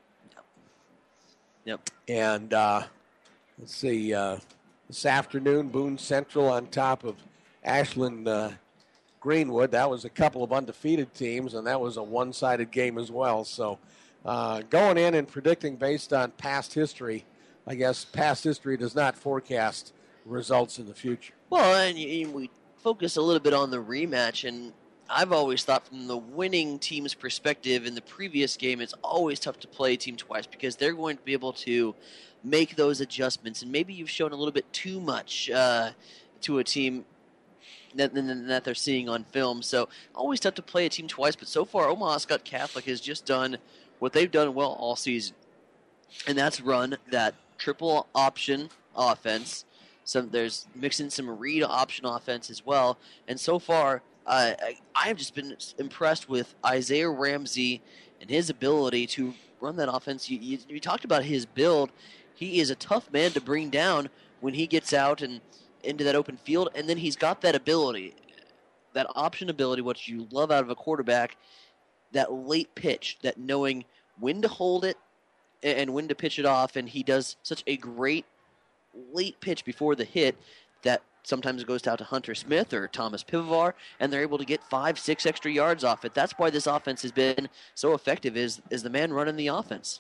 Yep. And uh, let's see, uh, this afternoon, Boone Central on top of Ashland uh, Greenwood. That was a couple of undefeated teams, and that was a one-sided game as well. So uh, going in and predicting based on past history, I guess past history does not forecast results in the future. Well, and, and we focus a little bit on the rematch, and I've always thought from the winning team's perspective in the previous game, it's always tough to play a team twice because they're going to be able to make those adjustments, and maybe you've shown a little bit too much uh, to a team that, that they're seeing on film. So always tough to play a team twice, but so far Omaha Skutt Catholic has just done what they've done well all season, and that's run that triple option offense. Some there's mixing some read option offense as well, and so far uh, I, I've just been impressed with Isaiah Ramsey and his ability to run that offense. You, you, you talked about his build. He is a tough man to bring down when he gets out and into that open field, and then he's got that ability, that option ability, what you love out of a quarterback, that late pitch, that knowing when to hold it and when to pitch it off, and he does such a great late pitch before the hit that sometimes it goes out to Hunter Smith or Thomas Pivovar, and they're able to get five, six extra yards off it. That's why this offense has been so effective, is, is the man running the offense.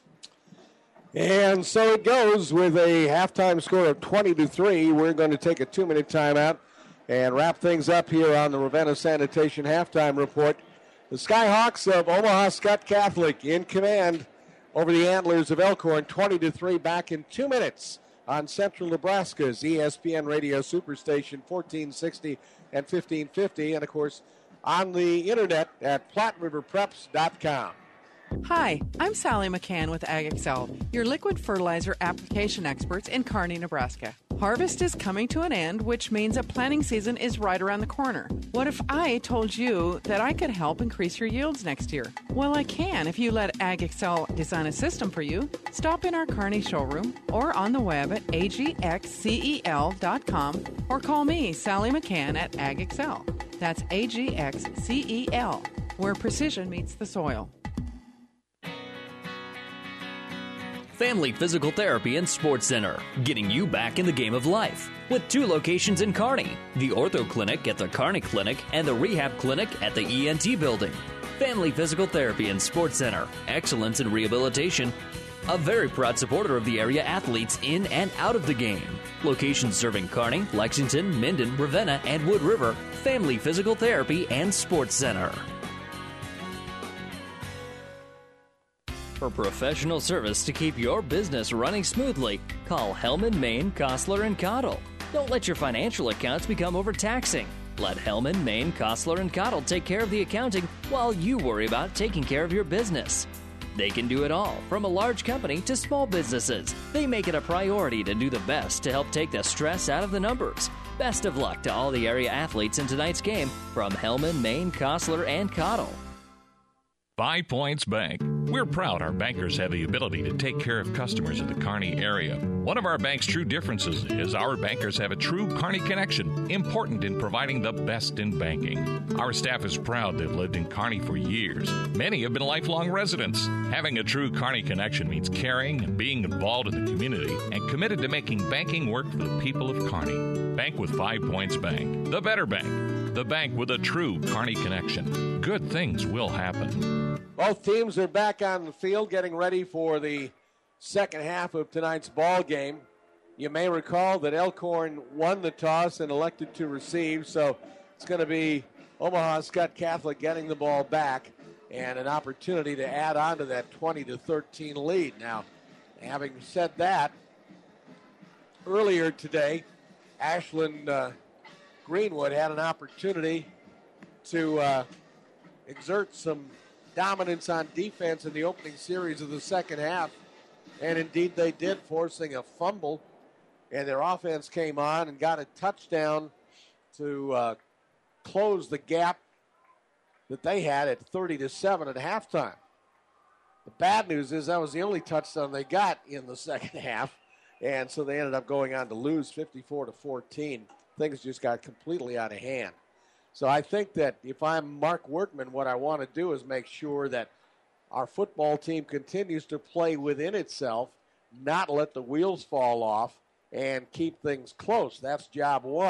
And so it goes with a halftime score of twenty to three. We're going to take a two-minute timeout and wrap things up here on the Ravenna Sanitation halftime report. The Skyhawks of Omaha Skutt Catholic in command over the Antlers of Elkhorn, twenty to three, back in two minutes on Central Nebraska's E S P N Radio Superstation fourteen sixty and fifteen fifty, and of course on the internet at platte river preps dot com. Hi, I'm Sally McCann with AgExcel, your liquid fertilizer application experts in Kearney, Nebraska. Harvest is coming to an end, which means that planting season is right around the corner. What if I told you that I could help increase your yields next year? Well, I can if you let AgExcel design a system for you. Stop in our Kearney showroom or on the web at A G X C E L dot com or call me, Sally McCann, at AgExcel. That's A G X C E L, where precision meets the soil. Family Physical Therapy and Sports Center, getting you back in the game of life. With two locations in Kearney, the Ortho Clinic at the Kearney Clinic and the Rehab Clinic at the E N T Building. Family Physical Therapy and Sports Center, excellence in rehabilitation. A very proud supporter of the area athletes in and out of the game. Locations serving Kearney, Lexington, Minden, Ravenna, and Wood River. Family Physical Therapy and Sports Center. For professional service to keep your business running smoothly, call Hellman, Maine, Kostler, and Cottle. Don't let your financial accounts become overtaxing. Let Hellman, Maine, Kostler, and Cottle take care of the accounting while you worry about taking care of your business. They can do it all, from a large company to small businesses. They make it a priority to do the best to help take the stress out of the numbers. Best of luck to all the area athletes in tonight's game from Hellman, Maine, Kostler, and Cottle. Five Points Bank. We're proud our bankers have the ability to take care of customers in the Kearney area. One of our bank's true differences is our bankers have a true Kearney connection, important in providing the best in banking. Our staff is proud they've lived in Kearney for years. Many have been lifelong residents. Having a true Kearney connection means caring and being involved in the community and committed to making banking work for the people of Kearney. Bank with Five Points Bank. The better bank. The bank with a true Kearney connection. Good things will happen. Both teams are back on the field getting ready for the second half of tonight's ball game. You may recall that Elkhorn won the toss and elected to receive, so it's going to be Omaha Skutt Catholic getting the ball back and an opportunity to add on to that twenty to thirteen lead. Now, having said that, earlier today, Ashland uh, Greenwood had an opportunity to uh, exert some dominance on defense in the opening series of the second half, and indeed they did, forcing a fumble, and their offense came on and got a touchdown to uh, close the gap that they had at thirty to seven at halftime. The bad news is that was the only touchdown they got in the second half, and so they ended up going on to lose fifty-four to fourteen. Things just got completely out of hand. So I think that if I'm Mark Workman, what I want to do is make sure that our football team continues to play within itself, not let the wheels fall off, and keep things close. That's job one.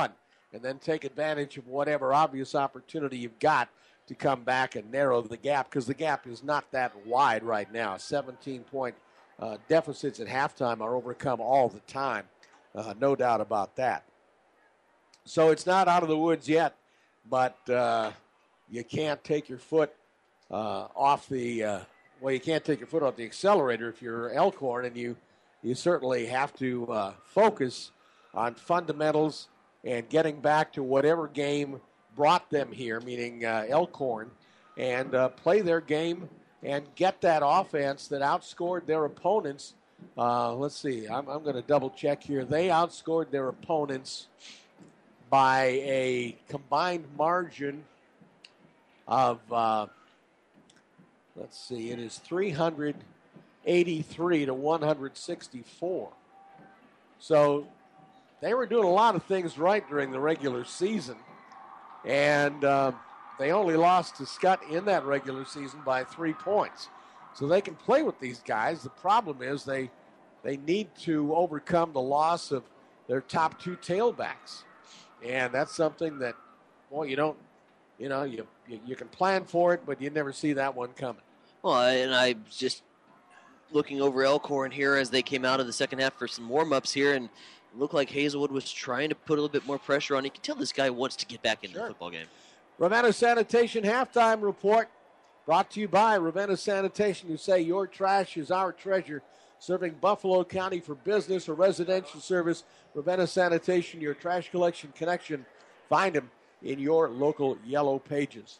and then take advantage of whatever obvious opportunity you've got to come back and narrow the gap, because the gap is not that wide right now. seventeen-point uh, deficits at halftime are overcome all the time, uh, no doubt about that. So it's not out of the woods yet, but uh, you can't take your foot uh, off the uh, well, you can't take your foot off the accelerator if you're Elkhorn, and you you certainly have to uh, focus on fundamentals and getting back to whatever game brought them here, meaning uh, Elkhorn, and uh, play their game and get that offense that outscored their opponents. Uh, let's see, I'm, I'm going to double check here. They outscored their opponents by a combined margin of, uh, let's see, it is three eighty-three to one sixty-four. So they were doing a lot of things right during the regular season. And uh, they only lost to Scott in that regular season by three points. So they can play with these guys. The problem is they they need to overcome the loss of their top two tailbacks. And that's something that, well, you don't, you know, you, you, you can plan for it, but you never see that one coming. Well, and I just looking over Elkhorn here as they came out of the second half for some warm-ups here, and it looked like Hazelwood was trying to put a little bit more pressure on. You can tell this guy wants to get back into sure. the football game. Ravenna Sanitation halftime report brought to you by Ravenna Sanitation, who say your trash is our treasure, serving Buffalo County for business or residential service. Ravenna Sanitation, your trash collection connection. Find them in your local Yellow Pages.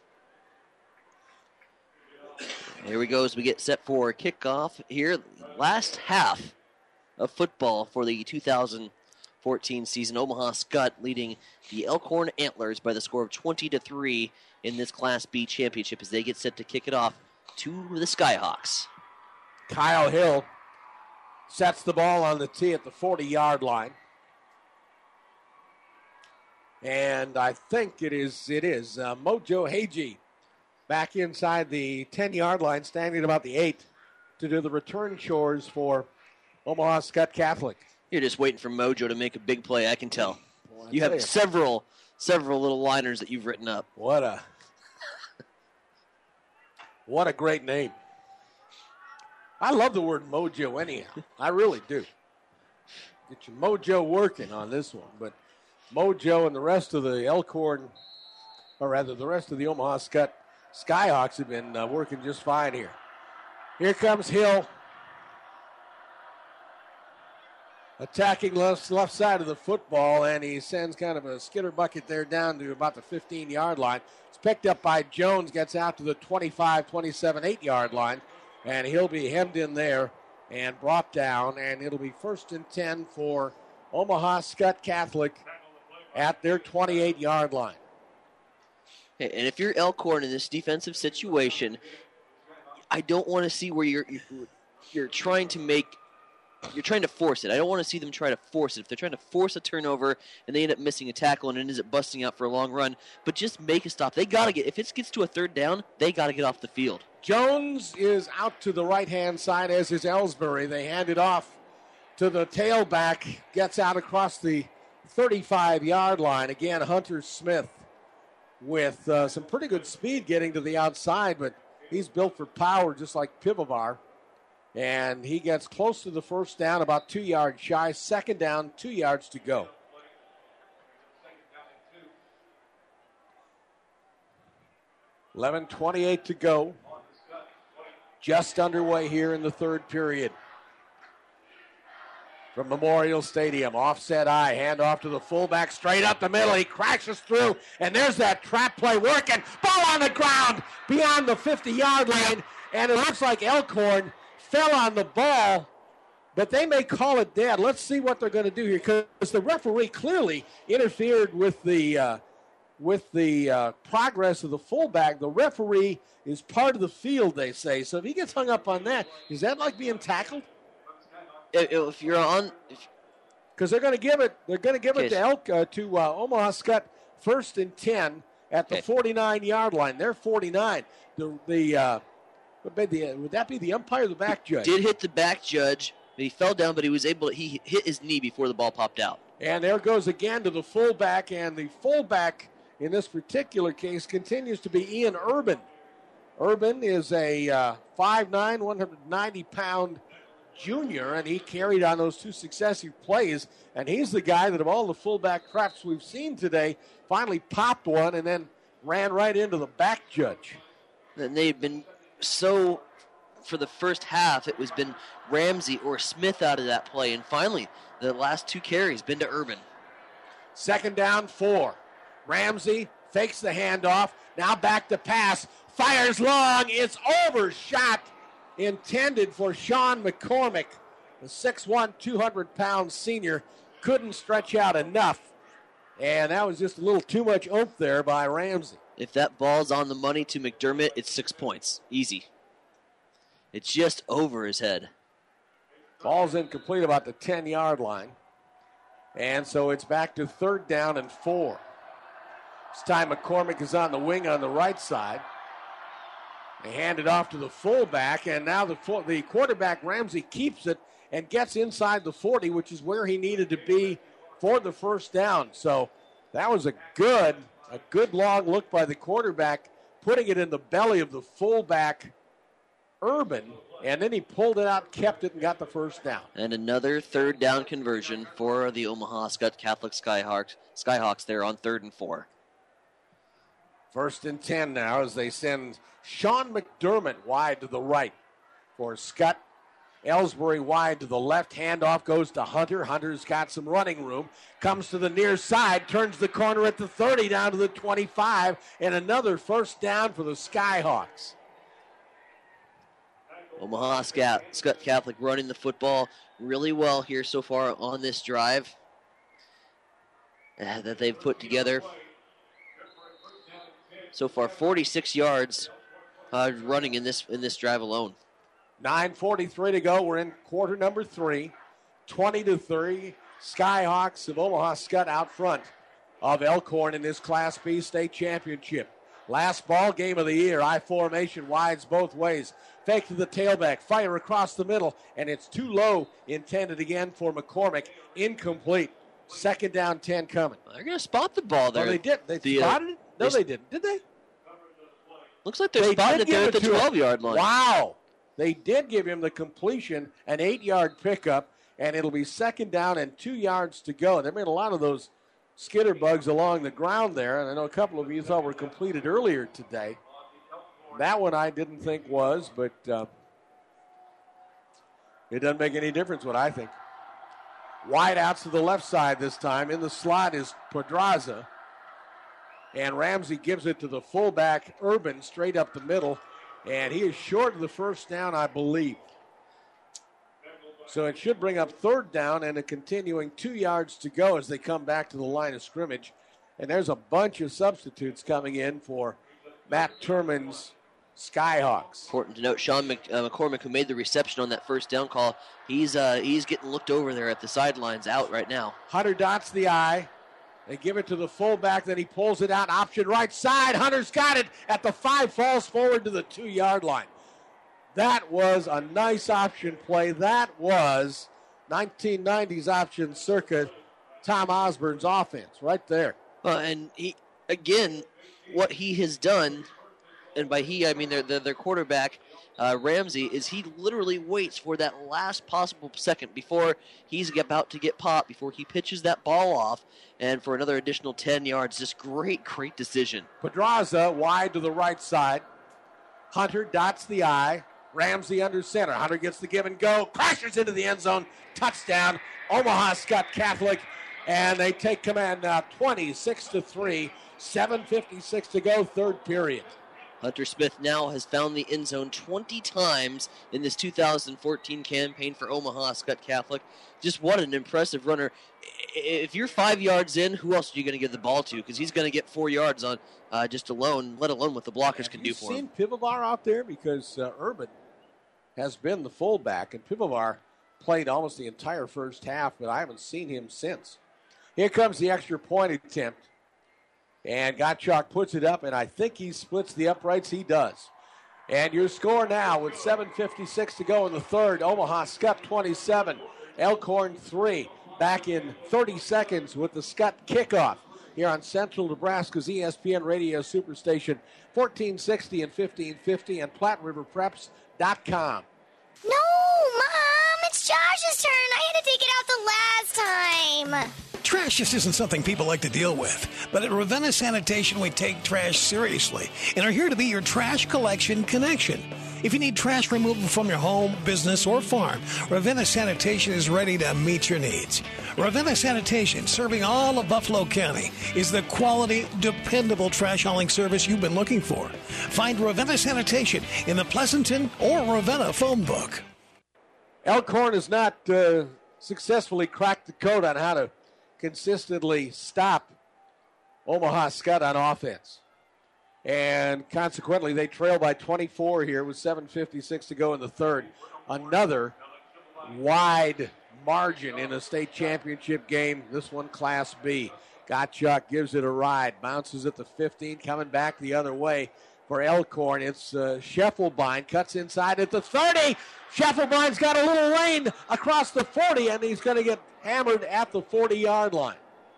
Here we go as we get set for kickoff here. Last half of football for the two thousand fourteen season. Omaha Skutt leading the Elkhorn Antlers by the score of twenty to three in this Class B championship as they get set to kick it off to the Skyhawks. Kyle Hill sets the ball on the tee at the forty-yard line. And I think it is, it is uh, Mojo Hagee back inside the ten-yard line, standing about the eight to do the return chores for Omaha Skutt Catholic. You're just waiting for Mojo to make a big play, I can tell. Well, you have you. several, several little liners that you've written up. What a, what a great name. I love the word mojo anyhow. I really do. Get your mojo working on this one. But Mojo and the rest of the Elkhorn, or rather the rest of the Omaha Skutt Skyhawks have been uh, working just fine here. Here comes Hill. Attacking left, left side of the football, and he sends kind of a skitter bucket there down to about the fifteen-yard line. It's picked up by Jones, gets out to the twenty-five, twenty-seven, eight-yard line, and he'll be hemmed in there and brought down, and it'll be first and ten for Omaha Skutt Catholic at their twenty-eight-yard line. And if you're Elkhorn in this defensive situation, I don't want to see where you're you're, you're trying to make you're trying to force it. I don't want to see them try to force it. If they're trying to force a turnover and they end up missing a tackle and it ends up busting out for a long run, but just make a stop. They got to get, if it gets to a third down, they got to get off the field. Jones is out to the right-hand side, as is Ellsbury. They hand it off to the tailback, gets out across the thirty-five-yard line. Again, Hunter Smith with uh, some pretty good speed getting to the outside, but he's built for power just like Pivovar. And he gets close to the first down, about two yards shy. Second down, two yards to go. eleven twenty-eight to go. Just underway here in the third period. From Memorial Stadium, offset eye, hand off to the fullback, straight up the middle. He crashes through, and there's that trap play working. Ball on the ground beyond the fifty-yard line, and it looks like Elkhorn fell on the ball, but they may call it dead. Let's see what they're going to do here, because the referee clearly interfered with the uh, with the uh, progress of the fullback. The referee is part of the field, they say. So if he gets hung up on that, is that like being tackled? If you're on, because they're going to give it, they're going to give it to Elk uh, to uh, Omaha Skutt, first and ten at the forty-nine-yard line. They're forty-nine. The the uh, would that be the umpire or the back judge? Did hit the back judge. He fell down, but he was able to, he hit his knee before the ball popped out. And there goes again to the fullback, and the fullback in this particular case continues to be Ian Urban. Urban is a uh, five nine, one hundred ninety pound junior, and he carried on those two successive plays, and he's the guy that of all the fullback traps we've seen today finally popped one and then ran right into the back judge. And they've been so, for the first half, it was been Ramsey or Smith out of that play, and finally the last two carries been to Urban. Second down, four. Ramsey fakes the handoff, now back to pass, fires long, it's overshot, intended for Sean McCormick. The six one, two hundred pound senior couldn't stretch out enough, and that was just a little too much oomph there by Ramsey. If that ball's on the money to McDermott, it's six points. Easy. It's just over his head. Ball's incomplete about the ten-yard line. And so it's back to third down and four. This time McCormick is on the wing on the right side. They hand it off to the fullback, and now the full, the quarterback, Ramsey, keeps it and gets inside the forty, which is where he needed to be for the first down. So that was a good, a good long look by the quarterback, putting it in the belly of the fullback, Urban, and then he pulled it out, kept it, and got the first down. And another third down conversion for the Omaha Skutt Catholic Skyhawks, Skyhawks there on third and four. First and ten now as they send Sean McDermott wide to the right for Skutt. Ellsbury wide to the left. Handoff goes to Hunter. Hunter's got some running room. Comes to the near side. Turns the corner at the thirty down to the twenty-five. And another first down for the Skyhawks. Omaha Skutt Catholic running the football really well here so far on this drive uh, that they've put together. So far, forty-six yards uh, running in this in this drive alone. nine forty-three to go. We're in quarter number three. twenty to three. Skyhawks of Omaha Skutt out front of Elkhorn in this Class B state championship. Last ball game of the year. I formation, wides both ways. Fake to the tailback. Fire across the middle. And it's too low. Intended again for McCormick. Incomplete. Second down, ten coming. They're going to spot the ball there. Oh, they did. They the, spotted uh, it? No, they, they didn't. Did they? Looks like they're they spotting it there at the twelve-yard line. Wow. They did give him the completion, an eight-yard pickup, and it'll be second down and two yards to go. There have been a lot of those skitter bugs along the ground there, and I know a couple of you thought were completed earlier today. That one I didn't think was, but uh, it doesn't make any difference what I think. Wide outs to the left side this time. In the slot is Pedraza. And Ramsey gives it to the fullback, Urban, straight up the middle. And he is short of the first down, I believe. So it should bring up third down and a continuing two yards to go as they come back to the line of scrimmage. And there's a bunch of substitutes coming in for Matt Turman's Skyhawks. Important to note, Sean Mc, uh, McCormick, who made the reception on that first down call, he's uh, he's getting looked over there at the sidelines out right now. Hunter dots the I. They give it to the fullback, then he pulls it out, option right side. Hunter's got it at the five, falls forward to the two-yard line. That was a nice option play. That was nineteen nineties option circa Tom Osborne's offense right there. Uh, and he, again, what he has done, and by he I mean their their, their quarterback, uh, Ramsey, is he literally waits for that last possible second before he's about to get popped, before he pitches that ball off, and for another additional ten yards. Just great, great decision. Pedraza wide to the right side. Hunter dots the I. Ramsey under center. Hunter gets the give and go. Crashes into the end zone. Touchdown. Omaha Skutt Catholic. And they take command now twenty-six to three. seven fifty-six to go, third period. Hunter Smith now has found the end zone twenty times in this two thousand fourteen campaign for Omaha Skutt Catholic. Just what an impressive runner. If you're five yards in, who else are you going to give the ball to? Because he's going to get four yards on uh, just alone, let alone what the blockers Have can you do for him. seen Pivovar out there? Because uh, Urban has been the fullback, and Pivovar played almost the entire first half, but I haven't seen him since. Here comes the extra point attempt. And Gottschalk puts it up, and I think he splits the uprights. He does. And your score now with seven fifty-six to go in the third. Omaha Skutt twenty-seven, Elkhorn three. back in thirty seconds with the Scott kickoff here on Central Nebraska's E S P N Radio Superstation, fourteen sixty and fifteen fifty, and Platte River Preps dot com. No, Mom, it's Josh's turn. I had to take it out the last time. Trash just isn't something people like to deal with. But at Ravenna Sanitation, we take trash seriously and are here to be your trash collection connection. If you need trash removal from your home, business, or farm, Ravenna Sanitation is ready to meet your needs. Ravenna Sanitation, serving all of Buffalo County, is the quality, dependable trash hauling service you've been looking for. Find Ravenna Sanitation in the Pleasanton or Ravenna phone book. Elkhorn has not uh, successfully cracked the code on how to consistently stop Omaha Skutt on offense. And consequently, they trail by twenty-four here with seven fifty-six to go in the third. Another wide margin in a state championship game. This one, Class B. Gottschalk gives it a ride. Bounces at the fifteen, coming back the other way for Elkhorn. It's uh, Scheffelbein. Cuts inside at the thirty. Scheffelbein's got a little lane across the forty, and he's going to get hammered at the forty-yard line.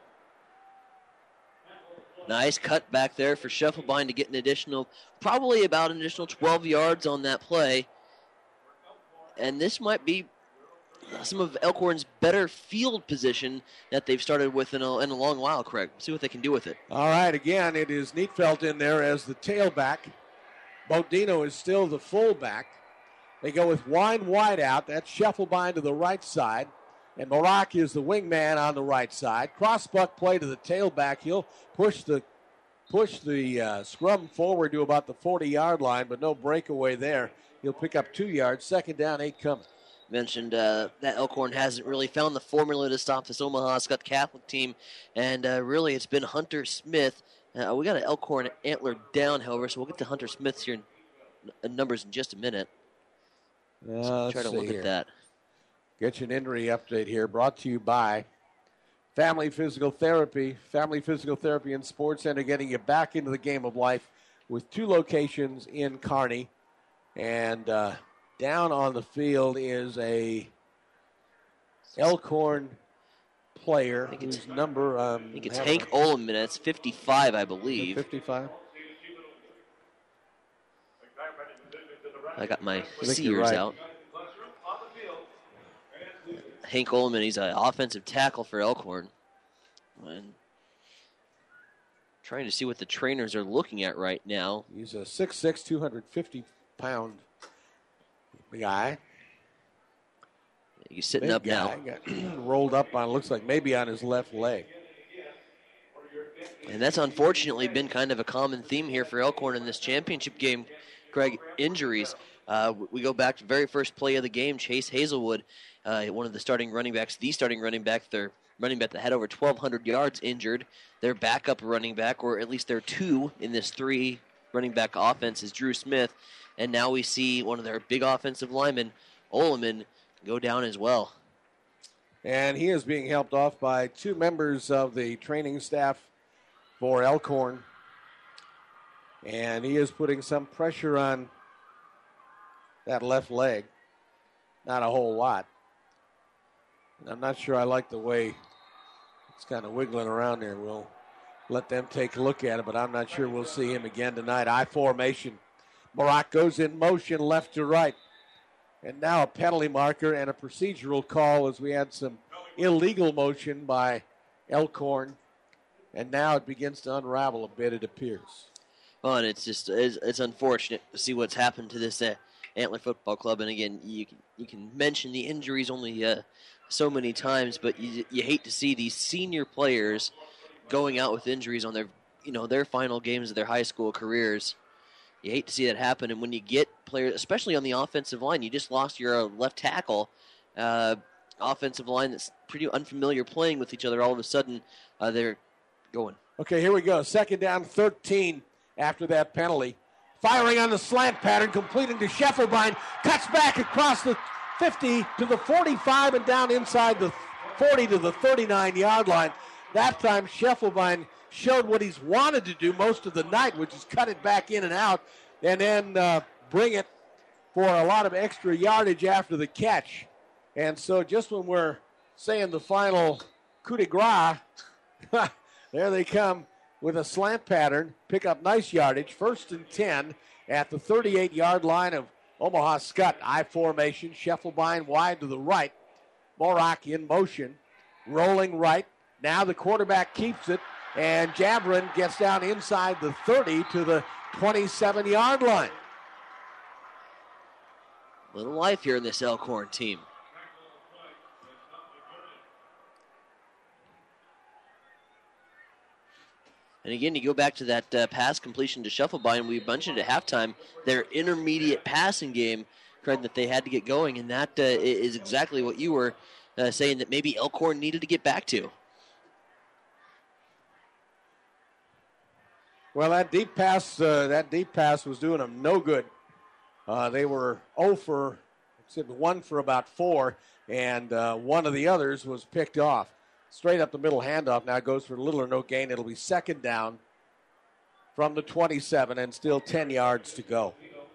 Nice cut back there for Scheffelbein to get an additional, probably about an additional twelve yards on that play. And this might be some of Elkhorn's better field position that they've started with in a, in a long while, Craig. See what they can do with it. All right, again, it is Neatfeld in there as the tailback. Bodino is still the fullback. They go with Wine wide out. That's Scheffelbein to the right side. And Morak is the wingman on the right side. Crossbuck play to the tailback. He'll push the push the uh, scrum forward to about the forty-yard line, but no breakaway there. He'll pick up two yards. Second down, eight coming. Mentioned uh, that Elkhorn hasn't really found the formula to stop this Omaha Skutt Catholic team, and uh, really it's been Hunter Smith. Uh, we got an Elkhorn antler down, however, so we'll get to Hunter Smith here in, in numbers in just a minute. Uh, so try to look here. at that. Get you an injury update here, brought to you by Family Physical Therapy. Family Physical Therapy and Sports Center, getting you back into the game of life with two locations in Kearney. And uh, down on the field is a Elkhorn player whose number... Um, I think it's Hank Oleman. It's fifty-five, I believe. fifty-five? I got my I think Sears you're right. out. Hank Oleman, he's an offensive tackle for Elkhorn. And trying to see what the trainers are looking at right now. He's a six six, two hundred fifty pound guy. He's sitting Big up now. guy. Got rolled up on, looks like maybe on his left leg. And that's unfortunately been kind of a common theme here for Elkhorn in this championship game, Craig. Injuries. Uh, we go back to the very first play of the game. Chase Hazelwood, uh, one of the starting running backs, the starting running back, their running back that had over twelve hundred yards, injured. Their backup running back, or at least their two in this three running back offense, is Drew Smith. And now we see one of their big offensive linemen, Oleman, go down as well. And he is being helped off by two members of the training staff for Elkhorn. And he is putting some pressure on that left leg. Not a whole lot. And I'm not sure I like the way it's kind of wiggling around there. We'll let them take a look at it, but I'm not sure we'll see him again tonight. I formation. Morak goes in motion left to right. And now a penalty marker and a procedural call as we had some illegal motion by Elkhorn. And now it begins to unravel a bit, it appears. Oh, and it's just it's, it's unfortunate to see what's happened to this uh, Antler Football Club. And again, you can, you can mention the injuries only uh, so many times, but you, you hate to see these senior players going out with injuries on their you know their final games of their high school careers. You hate to see that happen, and when you get players, especially on the offensive line, you just lost your uh, left tackle, uh, offensive line that's pretty unfamiliar playing with each other. All of a sudden, uh, they're going. Okay, here we go. Second down, thirteen after that penalty. Firing on the slant pattern, completing to Scheffelbein. Cuts back across the fifty to the forty-five and down inside the forty to the thirty-nine-yard line. That time, Scheffelbein showed what he's wanted to do most of the night, which is cut it back in and out and then uh, bring it for a lot of extra yardage after the catch. And so just when we're saying the final coup de grace. There they come with a slant pattern, pick up nice yardage, first and ten at the thirty-eight-yard line of Omaha Skutt. I formation, Scheffelbein wide to the right. Morak in motion, rolling right. Now the quarterback keeps it, and Javrin gets down inside the thirty to the twenty-seven-yard line. Little life here in this Elkhorn team. And again, you go back to that uh, pass completion to Scheffelbein. We mentioned at halftime their intermediate passing game, Craig, that they had to get going, and that uh, is exactly what you were uh, saying that maybe Elkhorn needed to get back to. Well, that deep pass, uh, that deep pass was doing them no good. Uh, they were zero for, except one for about four, and uh, one of the others was picked off. Straight up the middle handoff now goes for little or no gain. It'll be second down from the twenty-seven and still ten yards to go.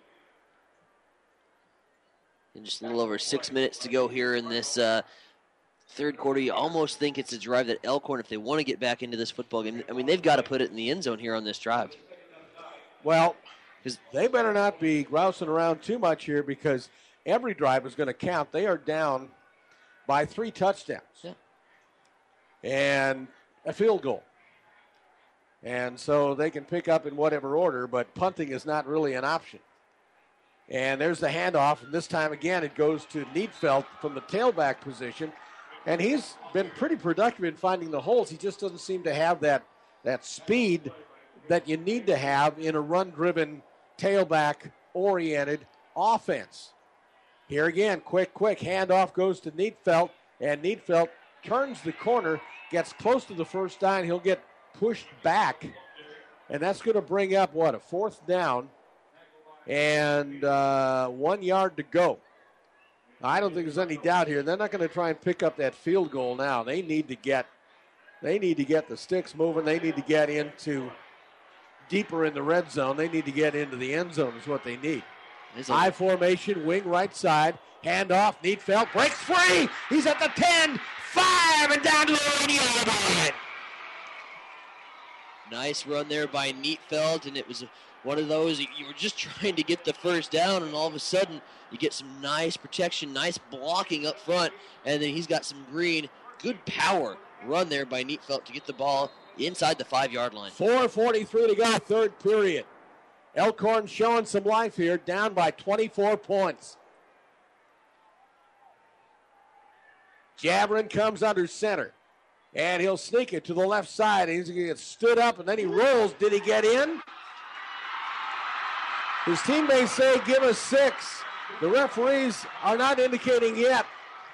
And just a little over six minutes to go here in this uh, third quarter. You almost think it's a drive that Elkhorn, if they want to get back into this football game, I mean, they've got to put it in the end zone here on this drive. Well, they better not be grousing around too much here because every drive is going to count. They are down by three touchdowns. Yeah. And a field goal. And so they can pick up in whatever order, but punting is not really an option. And there's the handoff, and this time again it goes to Neatfeld from the tailback position. And he's been pretty productive in finding the holes. He just doesn't seem to have that, that speed that you need to have in a run-driven, tailback-oriented offense. Here again, quick, quick handoff goes to Neatfeld, and Neatfeld turns the corner, gets close to the first down. He'll get pushed back, and that's going to bring up, what, a fourth down and uh, one yard to go. I don't think there's any doubt here. They're not going to try and pick up that field goal now. They need to get they need to get the sticks moving. They need to get into deeper in the red zone. They need to get into the end zone is what they need. I formation, wing right side, handoff, Neatfeld, breaks free. He's at the ten, five, and down to the one-yard line. Nice run there by Neatfeld, and it was one of those, you were just trying to get the first down, and all of a sudden you get some nice protection, nice blocking up front, and then he's got some green. Good power run there by Neatfeld to get the ball inside the five-yard line. four forty-three to go, third period. Elkhorn showing some life here, down by twenty-four points. Javrin comes under center, and he'll sneak it to the left side. He's going to get stood up, and then he rolls. Did he get in? His teammates say, give us six. The referees are not indicating yet.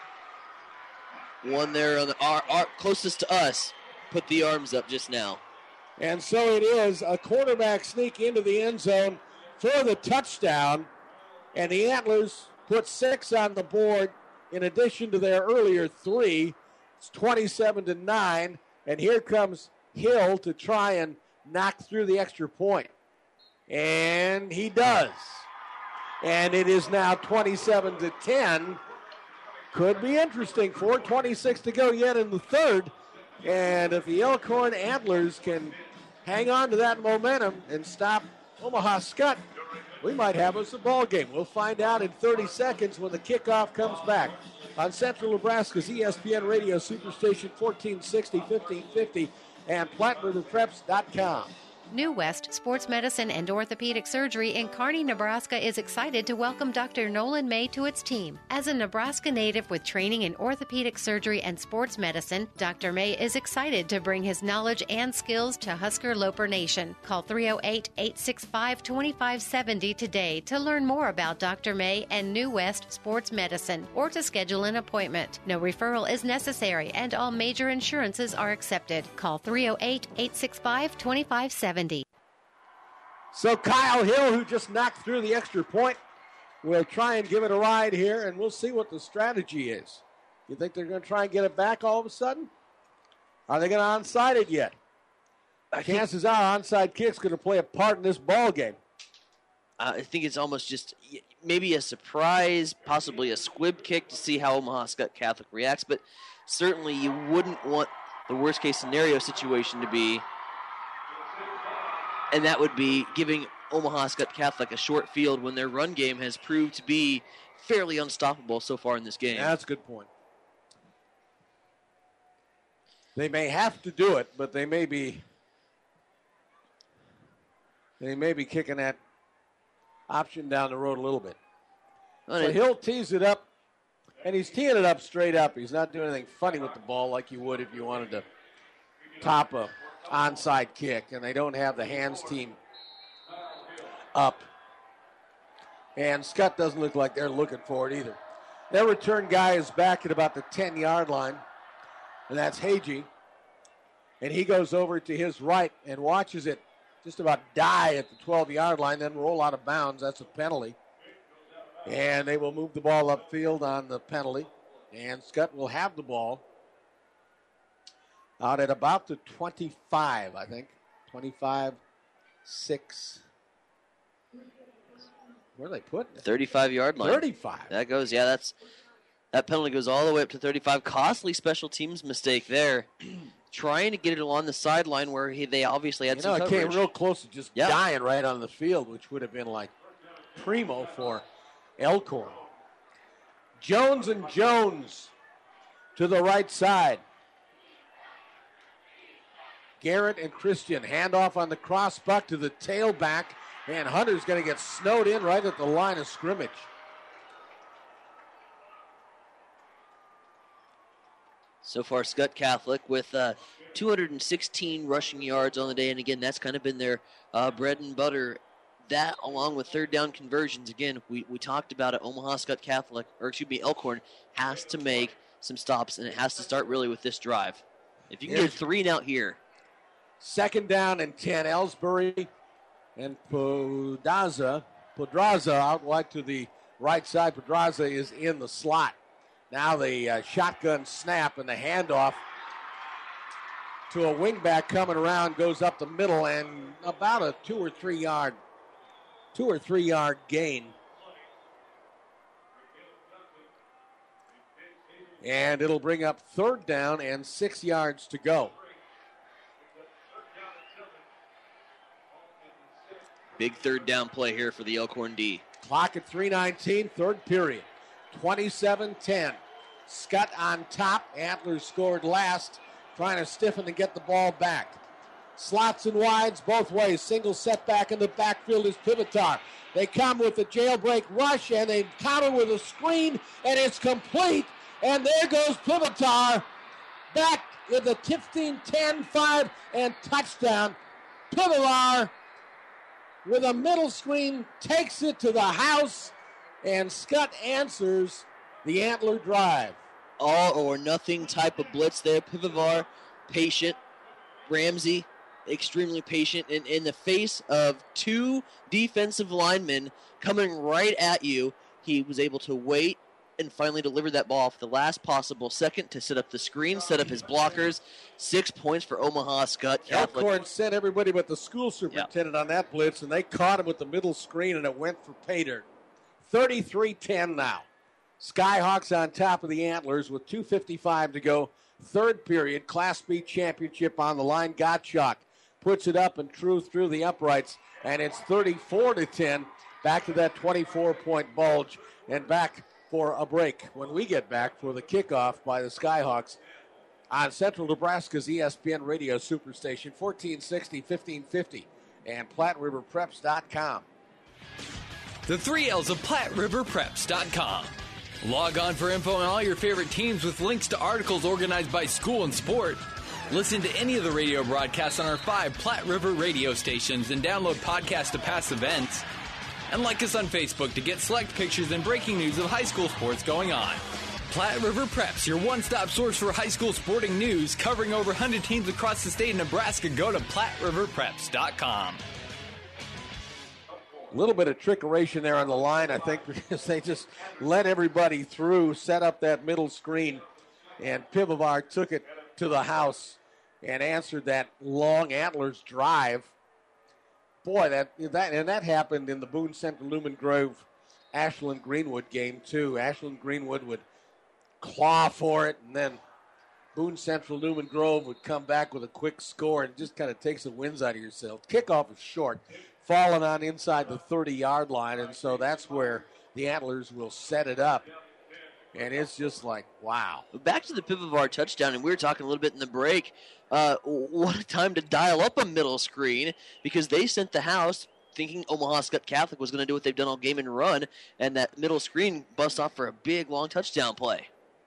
One there on the our, our closest to us put the arms up just now. And so it is a quarterback sneak into the end zone for the touchdown. And the Antlers put six on the board in addition to their earlier three. It's twenty-seven to nine. And here comes Hill to try and knock through the extra point. And he does. And it is now twenty-seven to ten. Could be interesting. four twenty-six to go yet in the third. And if the Elkhorn Antlers can hang on to that momentum and stop Omaha Skutt, we might have us a ball game. We'll find out in thirty seconds when the kickoff comes back on Central Nebraska's E S P N Radio Superstation fourteen sixty, fifteen fifty, and Platte River Preps dot com. New West Sports Medicine and Orthopedic Surgery in Kearney, Nebraska is excited to welcome Doctor Nolan May to its team. As a Nebraska native with training in orthopedic surgery and sports medicine, Doctor May is excited to bring his knowledge and skills to Husker Loper Nation. Call three oh eight, eight six five, two five seven oh today to learn more about Doctor May and New West Sports Medicine or to schedule an appointment. No referral is necessary and all major insurances are accepted. Call three oh eight, eight six five, two five seven oh. So Kyle Hill, who just knocked through the extra point, will try and give it a ride here, and we'll see what the strategy is. You think they're going to try and get it back all of a sudden? Are they going to onside it yet? Chances are onside kick's going to play a part in this ball game. Uh, I think it's almost just maybe a surprise, possibly a squib kick to see how Omaha Skutt Catholic reacts, but certainly you wouldn't want the worst-case scenario situation to be, and that would be giving Omaha Skutt Catholic a short field when their run game has proved to be fairly unstoppable so far in this game. Yeah, that's a good point. They may have to do it, but they may be they may be kicking that option down the road a little bit. Well, so it, he'll tease it up, and he's teeing it up straight up. He's not doing anything funny with the ball like you would if you wanted to top a onside kick, and they don't have the hands team up. And Skutt doesn't look like they're looking for it either. Their return guy is back at about the ten-yard line, and that's Hagee. And he goes over to his right and watches it just about die at the twelve-yard line, then roll out of bounds. That's a penalty. And they will move the ball upfield on the penalty. And Skutt will have the ball out at about the twenty-five, I think. twenty-five, six. Where are they putting it? thirty-five-yard line. thirty-five. That goes, yeah, that's that penalty goes all the way up to thirty-five. Costly special teams mistake there. Trying to get it along the sideline where he, they obviously had you some know, coverage. it came real close to just yep. dying right on the field, which would have been like primo for Elkhorn. Jones and Jones to the right side. Garrett and Christian. Handoff on the cross buck to the tailback. And Hunter's going to get snowed in right at the line of scrimmage. So far, Skutt Catholic with uh, two hundred sixteen rushing yards on the day. And again, that's kind of been their uh, bread and butter. That, along with third down conversions. Again, we, we talked about it. Omaha Skutt Catholic, or excuse me, Elkhorn, has to make some stops, and it has to start really with this drive. If you can Here's get three and out here. Second down and ten. Ellsbury and Podraza. Podraza out wide to the right side. Podraza is in the slot. Now the uh, shotgun snap and the handoff to a wingback coming around goes up the middle and about a two or three yard, two or three yard gain. And it'll bring up third down and six yards to go. Big third down play here for the Elkhorn D. Clock at three nineteen, third period. twenty-seven ten. Skutt on top. Antlers scored last. Trying to stiffen and get the ball back. Slots and wides both ways. Single setback in the backfield is Pivotar. They come with a jailbreak rush and they counter with a screen and it's complete. And there goes Pivotar back in the fifteen ten five and touchdown. Pivotar with a middle screen takes it to the house, and Skutt answers the Antler drive. All or nothing type of blitz there. Pivovar, patient. Ramsey, extremely patient. And in the face of two defensive linemen coming right at you, he was able to wait and finally deliver that ball for the last possible second to set up the screen, set up his blockers. Six points for Omaha Skutt Catholic. Elkhorn sent everybody but the school superintendent yep. on that blitz, and they caught him with the middle screen, and it went for Pater. thirty-three ten now. Skyhawks on top of the Antlers with two fifty-five to go. Third period, Class B championship on the line. Gottschalk puts it up and true through the uprights, and it's thirty-four to ten. Back to that twenty-four point bulge, and back for a break when we get back for the kickoff by the Skyhawks on Central Nebraska's E S P N radio superstation, fourteen sixty, fifteen fifty, and Platte River Preps dot com. The three L's of Platte River Preps dot com. Log on for info on all your favorite teams with links to articles organized by school and sport. Listen to any of the radio broadcasts on our five Platte River radio stations and download podcasts to past events. And like us on Facebook to get select pictures and breaking news of high school sports going on. Platte River Preps, your one-stop source for high school sporting news, covering over one hundred teams across the state of Nebraska. Go to Platte River Preps dot com. A little bit of trickeration there on the line, I think, because they just let everybody through, set up that middle screen, and Pivovar took it to the house and answered that long Antlers drive. Boy, that that and that happened in the Boone Center Lumen Grove Ashland Greenwood game, too. Ashland Greenwood would claw for it, and then Boone Central Newman Grove would come back with a quick score and just kind of takes the winds out of yourself. Kickoff is short, falling on inside the thirty-yard line, and so that's where the Antlers will set it up. And it's just like, wow. Back to the Pivovar touchdown, and we were talking a little bit in the break. Uh, what a time to dial up a middle screen, because they sent the house thinking Omaha Skutt Catholic was going to do what they've done all game and run, and that middle screen bust off for a big, long touchdown play.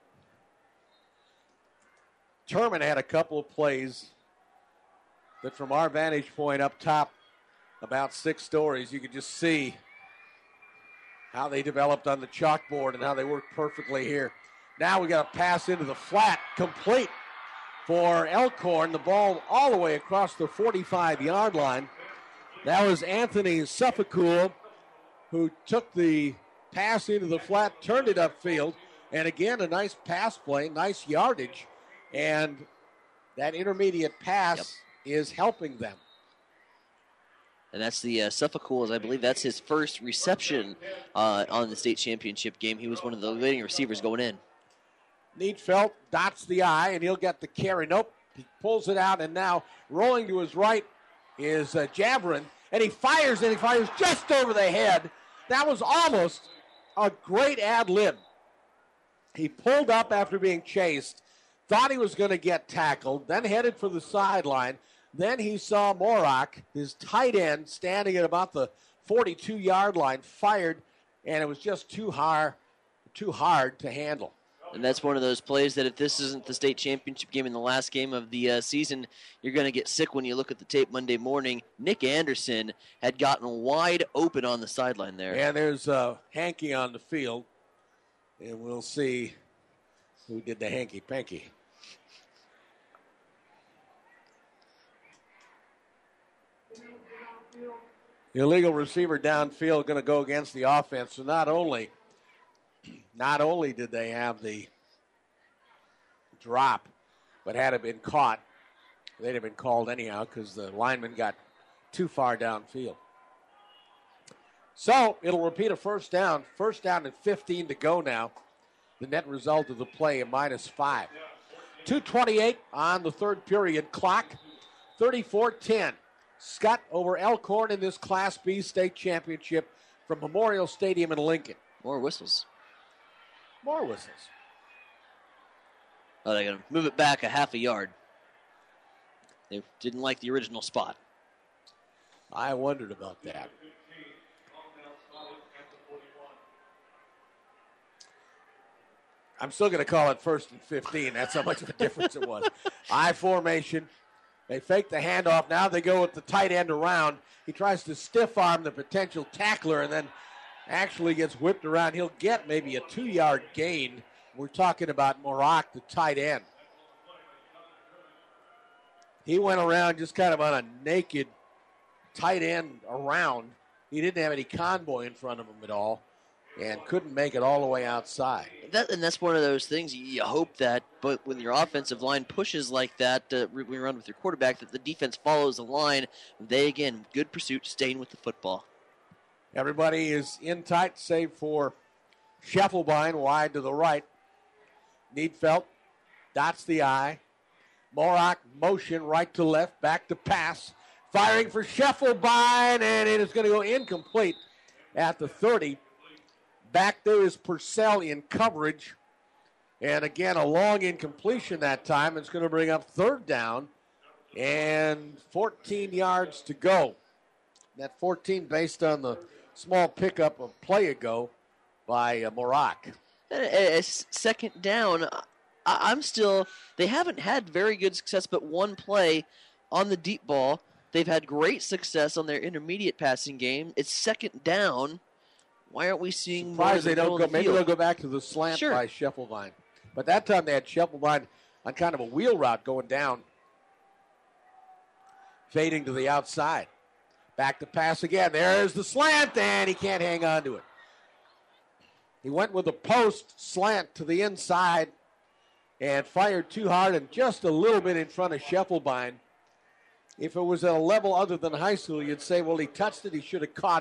Terman had a couple of plays that from our vantage point up top, about six stories, you could just see how they developed on the chalkboard and how they worked perfectly here. Now we got a pass into the flat, complete for Elkhorn. The ball all the way across the forty-five-yard line. That was Anthony Suffolcool who took the pass into the flat, turned it upfield, and again, a nice pass play, nice yardage, and that intermediate pass yep. is helping them. And that's the uh, Suffolcool, I believe that's his first reception uh, on the state championship game. He was one of the leading receivers going in. Needfeld dots the I, and he'll get the carry. Nope, he pulls it out, and now rolling to his right is uh, Javrin, and he fires, and he fires just over the head. That was almost a great ad lib. He pulled up after being chased, thought he was going to get tackled, then headed for the sideline. Then he saw Morak, his tight end, standing at about the forty-two-yard line, fired, and it was just too hard, too hard to handle. And that's one of those plays that if this isn't the state championship game in the last game of the uh, season, you're going to get sick when you look at the tape Monday morning. Nick Anderson had gotten wide open on the sideline there. And there's uh, Hankey on the field, and we'll see who did the hanky-panky. The illegal receiver downfield going to go against the offense. So not only, not only did they have the drop, but had it been caught, they'd have been called anyhow because the lineman got too far downfield. So it'll repeat a first down. First down and fifteen to go now. The net result of the play, a minus five. two twenty-eight on the third period clock. thirty-four ten. Skutt over Elkhorn in this Class B state championship from Memorial Stadium in Lincoln. More whistles. More whistles. Oh, they're going to move it back a half a yard. They didn't like the original spot. I wondered about that. I'm still going to call it first and fifteen. That's how much of a difference it was. I formation. They fake the handoff. Now they go with the tight end around. He tries to stiff arm the potential tackler and then actually gets whipped around. He'll get maybe a two-yard gain. We're talking about Morak, the tight end. He went around just kind of on a naked tight end around. He didn't have any convoy in front of him at all and couldn't make it all the way outside. That, and that's one of those things you, you hope that, but when your offensive line pushes like that, uh, when you run with your quarterback, that the defense follows the line. They, again, good pursuit, staying with the football. Everybody is in tight, save for Scheffelbein wide to the right. Needfeld dots the I. Morak motion right to left, back to pass. Firing for Scheffelbein, and it is going to go incomplete at the thirty. Back there is Purcell in coverage. And again, a long incompletion that time. It's going to bring up third down and fourteen yards to go. That fourteen based on the small pickup of play ago by uh, Morak. A, a second down, I, I'm still, they haven't had very good success, but one play on the deep ball. They've had great success on their intermediate passing game. It's second down. Why aren't we seeing Surprised more they don't go. The maybe field? they'll go back to the slant sure. by Scheffelbein. But that time they had Scheffelbein on kind of a wheel route going down, fading to the outside. Back to pass again. There's the slant, and he can't hang on to it. He went with a post slant to the inside and fired too hard and just a little bit in front of Scheffelbein. If it was at a level other than high school, you'd say, well, he touched it, he should have caught it.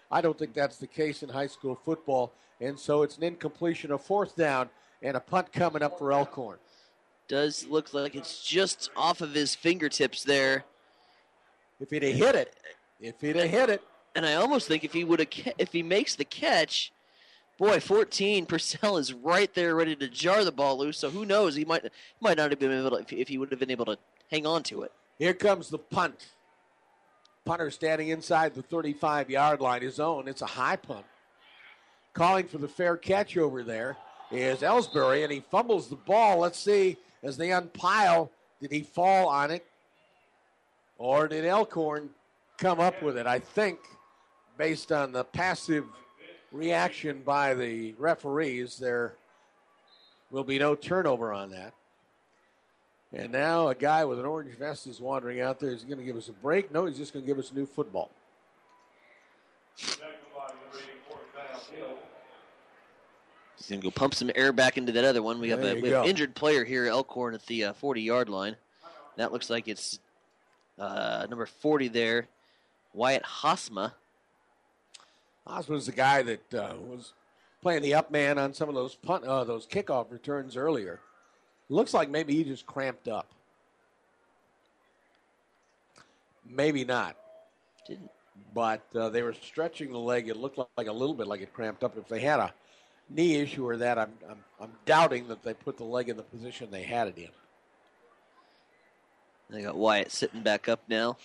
I don't think that's the case in high school football. And so it's an incompletion, a fourth down, and a punt coming up for Elkhorn. Does look like it's just off of his fingertips there. If he'd have hit it, if he'd have hit it. And I almost think if he would have, if he makes the catch, boy, fourteen, Purcell is right there ready to jar the ball loose. So who knows? He might might not have been able to, if, if he would have been able to hang on to it. Here comes the punt. Punter standing inside the thirty-five-yard line, his own. It's a high punt. Calling for the fair catch over there is Ellsbury, and he fumbles the ball. Let's see, as they unpile, did he fall on it? Or did Elkhorn come up with it? I think, based on the passive reaction by the referees, there will be no turnover on that. And now a guy with an orange vest is wandering out there. Is he going to give us a break? No, he's just going to give us a new football. He's going to go pump some air back into that other one. We have There a you we have go. injured player here, Elkhorn, at the uh, forty-yard line. That looks like it's uh, number forty there, Wyatt Hosma. Hosma's the guy that uh, was playing the up man on some of those punt, uh, those kickoff returns earlier. Looks like maybe he just cramped up. Maybe not. Didn't. But uh, they were stretching the leg. It looked like, like a little bit like it cramped up. If they had a knee issue or that, I'm, I'm, I'm doubting that they put the leg in the position they had it in. They got Wyatt sitting back up now.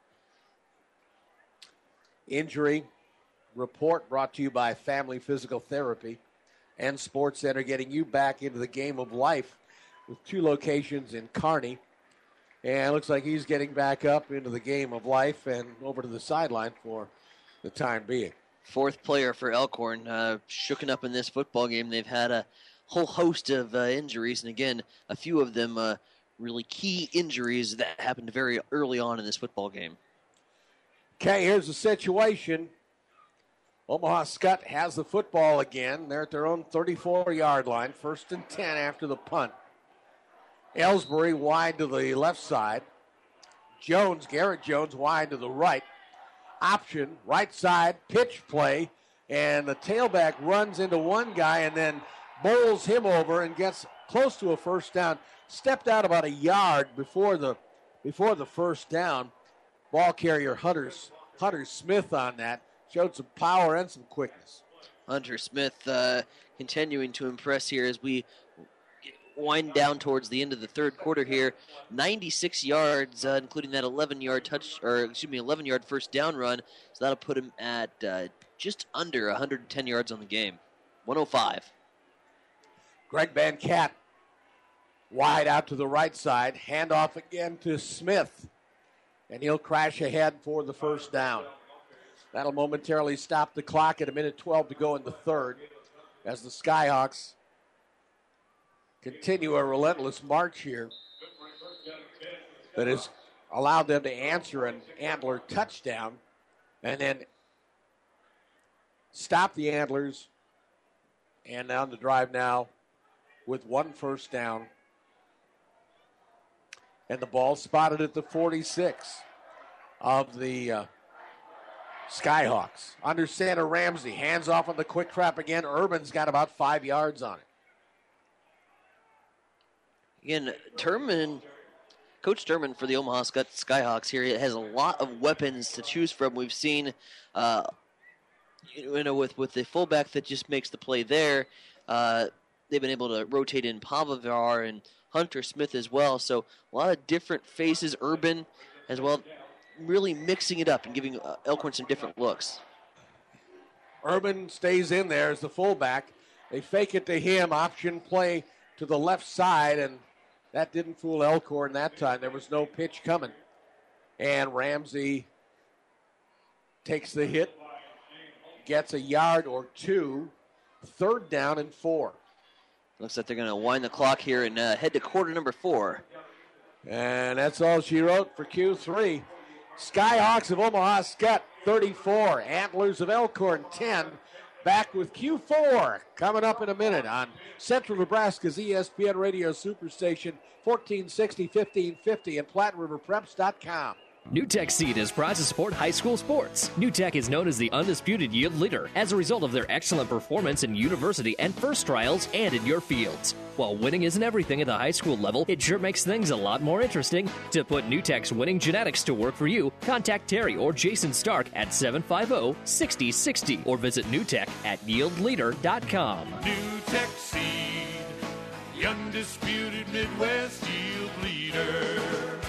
Injury report brought to you by Family Physical Therapy and Sports Center, getting you back into the game of life with two locations in Kearney. And it looks like he's getting back up into the game of life and over to the sideline for the time being. Fourth player for Elkhorn, uh, shooken up in this football game. They've had a whole host of uh, injuries, and again, a few of them uh, really key injuries that happened very early on in this football game. Okay, here's the situation. Omaha Skutt has the football again. They're at their own thirty-four-yard line, first and ten after the punt. Ellsbury wide to the left side. Jones, Garrett Jones, wide to the right. Option, right side, pitch play, and the tailback runs into one guy and then bowls him over and gets close to a first down. Stepped out about a yard before the before the first down. Ball carrier Hunter's, Hunter Smith on that. Showed some power and some quickness. Hunter Smith uh, continuing to impress here as we wind down towards the end of the third quarter here. ninety-six yards, uh, including that eleven-yard touch, or excuse me, eleven-yard first down run. So that'll put him at uh, just under one hundred ten yards on the game. one oh five. Greg Van Cat wide out to the right side. Handoff again to Smith. And he'll crash ahead for the first down. That'll momentarily stop the clock at a minute twelve to go in the third as the Skyhawks continue a relentless march here that has allowed them to answer an Antler touchdown and then stop the Antlers and on the drive now with one first down. And the ball spotted at the forty-six of the uh, Skyhawks. Under Santa Ramsey. Hands off on the quick trap again. Urban's got about five yards on it. Again, Turman, Coach Turman for the Omaha Skyhawks here has a lot of weapons to choose from. We've seen, uh, you know, with, with the fullback that just makes the play there, uh, they've been able to rotate in Pavavar and Hunter Smith as well. So a lot of different faces, Urban as well, really mixing it up and giving uh, Elkhorn some different looks. Urban stays in there as the fullback. They fake it to him, option play to the left side, and that didn't fool Elkhorn that time. There was no pitch coming. And Ramsey takes the hit, gets a yard or two, third down and four. Looks like they're going to wind the clock here and uh, head to quarter number four. And that's all she wrote for Q three. Skyhawks of Omaha Skutt, thirty-four. Antlers of Elkhorn, ten. Back with Q four coming up in a minute on Central Nebraska's E S P N Radio Superstation, fourteen sixty, fifteen fifty, and Platte River Preps dot com. NewTek Seed is proud to support high school sports. NewTek is known as the undisputed yield leader as a result of their excellent performance in university and first trials and in your fields. While winning isn't everything at the high school level, it sure makes things a lot more interesting. To put NewTek's winning genetics to work for you, contact Terry or Jason Stark at seven five zero, six zero six zero or visit NewTek at yield leader dot com. NewTek Seed, the undisputed Midwest yield leader.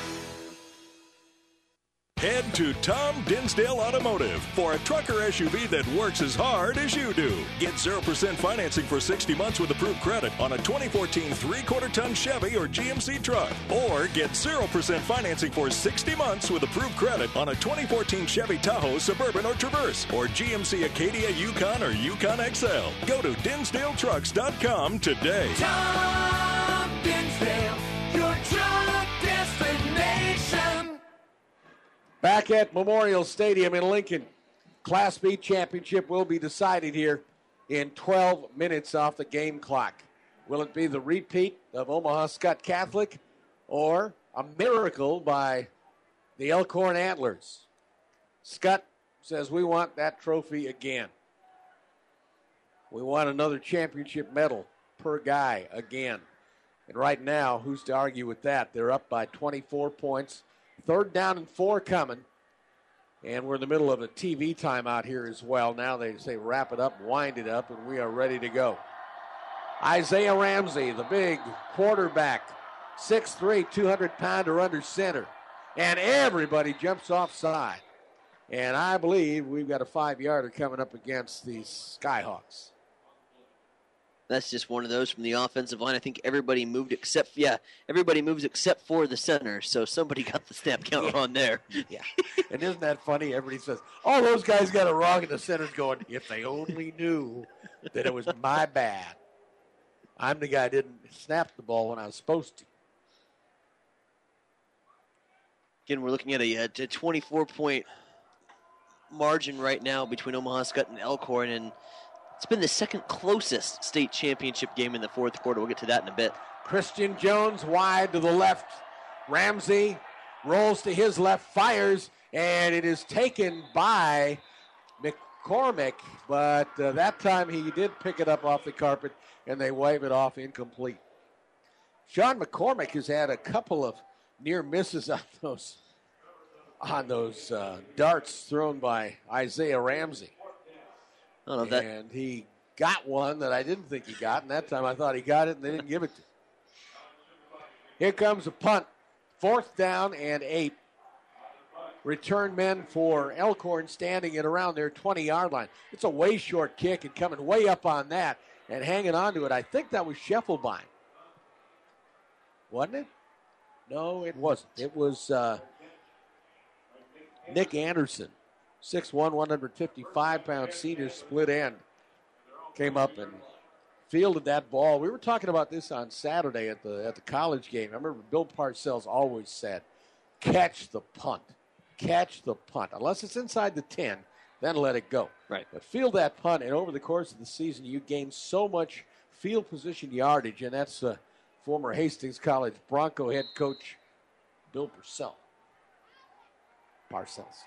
Head to Tom Dinsdale Automotive for a trucker S U V that works as hard as you do. Get zero percent financing for sixty months with approved credit on a twenty fourteen three-quarter ton Chevy or G M C truck. Or get zero percent financing for sixty months with approved credit on a twenty fourteen Chevy Tahoe, Suburban, or Traverse, or G M C Acadia, Yukon, or Yukon X L. Go to Dinsdale Trucks dot com today. Tom Dinsdale, your truck destination. Back at Memorial Stadium in Lincoln, Class B championship will be decided here in twelve minutes off the game clock. Will it be the repeat of Omaha Skutt Catholic or a miracle by the Elkhorn Antlers? Skutt says we want that trophy again. We want another championship medal per guy again. And right now, who's to argue with that? They're up by twenty-four points. Third down and four coming. And we're in the middle of a T V timeout here as well. Now they say wrap it up, wind it up, and we are ready to go. Isaiah Ramsey, the big quarterback, six three, two hundred pounder under center. And everybody jumps offside. And I believe we've got a five-yarder coming up against the Skyhawks. That's just one of those from the offensive line. I think everybody moved except, yeah, everybody moves except for the center. So somebody got the snap count on there. Yeah. And isn't that funny? Everybody says, oh, those guys got it wrong. And the center's going, if they only knew that it was my bad. I'm the guy that didn't snap the ball when I was supposed to. Again, we're looking at a, a twenty-four point margin right now between Omaha Skutt and Elkhorn. And it's been the second closest state championship game in the fourth quarter. We'll get to that in a bit. Christian Jones wide to the left. Ramsey rolls to his left, fires, and it is taken by McCormick. But uh, that time he did pick it up off the carpet, and they wave it off incomplete. Sean McCormick has had a couple of near misses on those, on those uh, darts thrown by Isaiah Ramsey. I don't know if and that... he got one that I didn't think he got, and that time I thought he got it, and they didn't give it to him. Here comes a punt. Fourth down and eight. Return men for Elkhorn standing at around their twenty-yard line. It's a way short kick and coming way up on that and hanging on to it. I think that was Scheffelbein. Wasn't it? No, it wasn't. It was uh, Nick Anderson. six one, one hundred fifty-five pound senior split end. Came up and fielded that ball. We were talking about this on Saturday at the at the college game. I remember Bill Parcells always said, catch the punt. Catch the punt. Unless it's inside the ten, then let it go. Right. But field that punt, and over the course of the season, you gain so much field position yardage, and that's uh, former Hastings College Bronco head coach Bill Purcell. Parcells.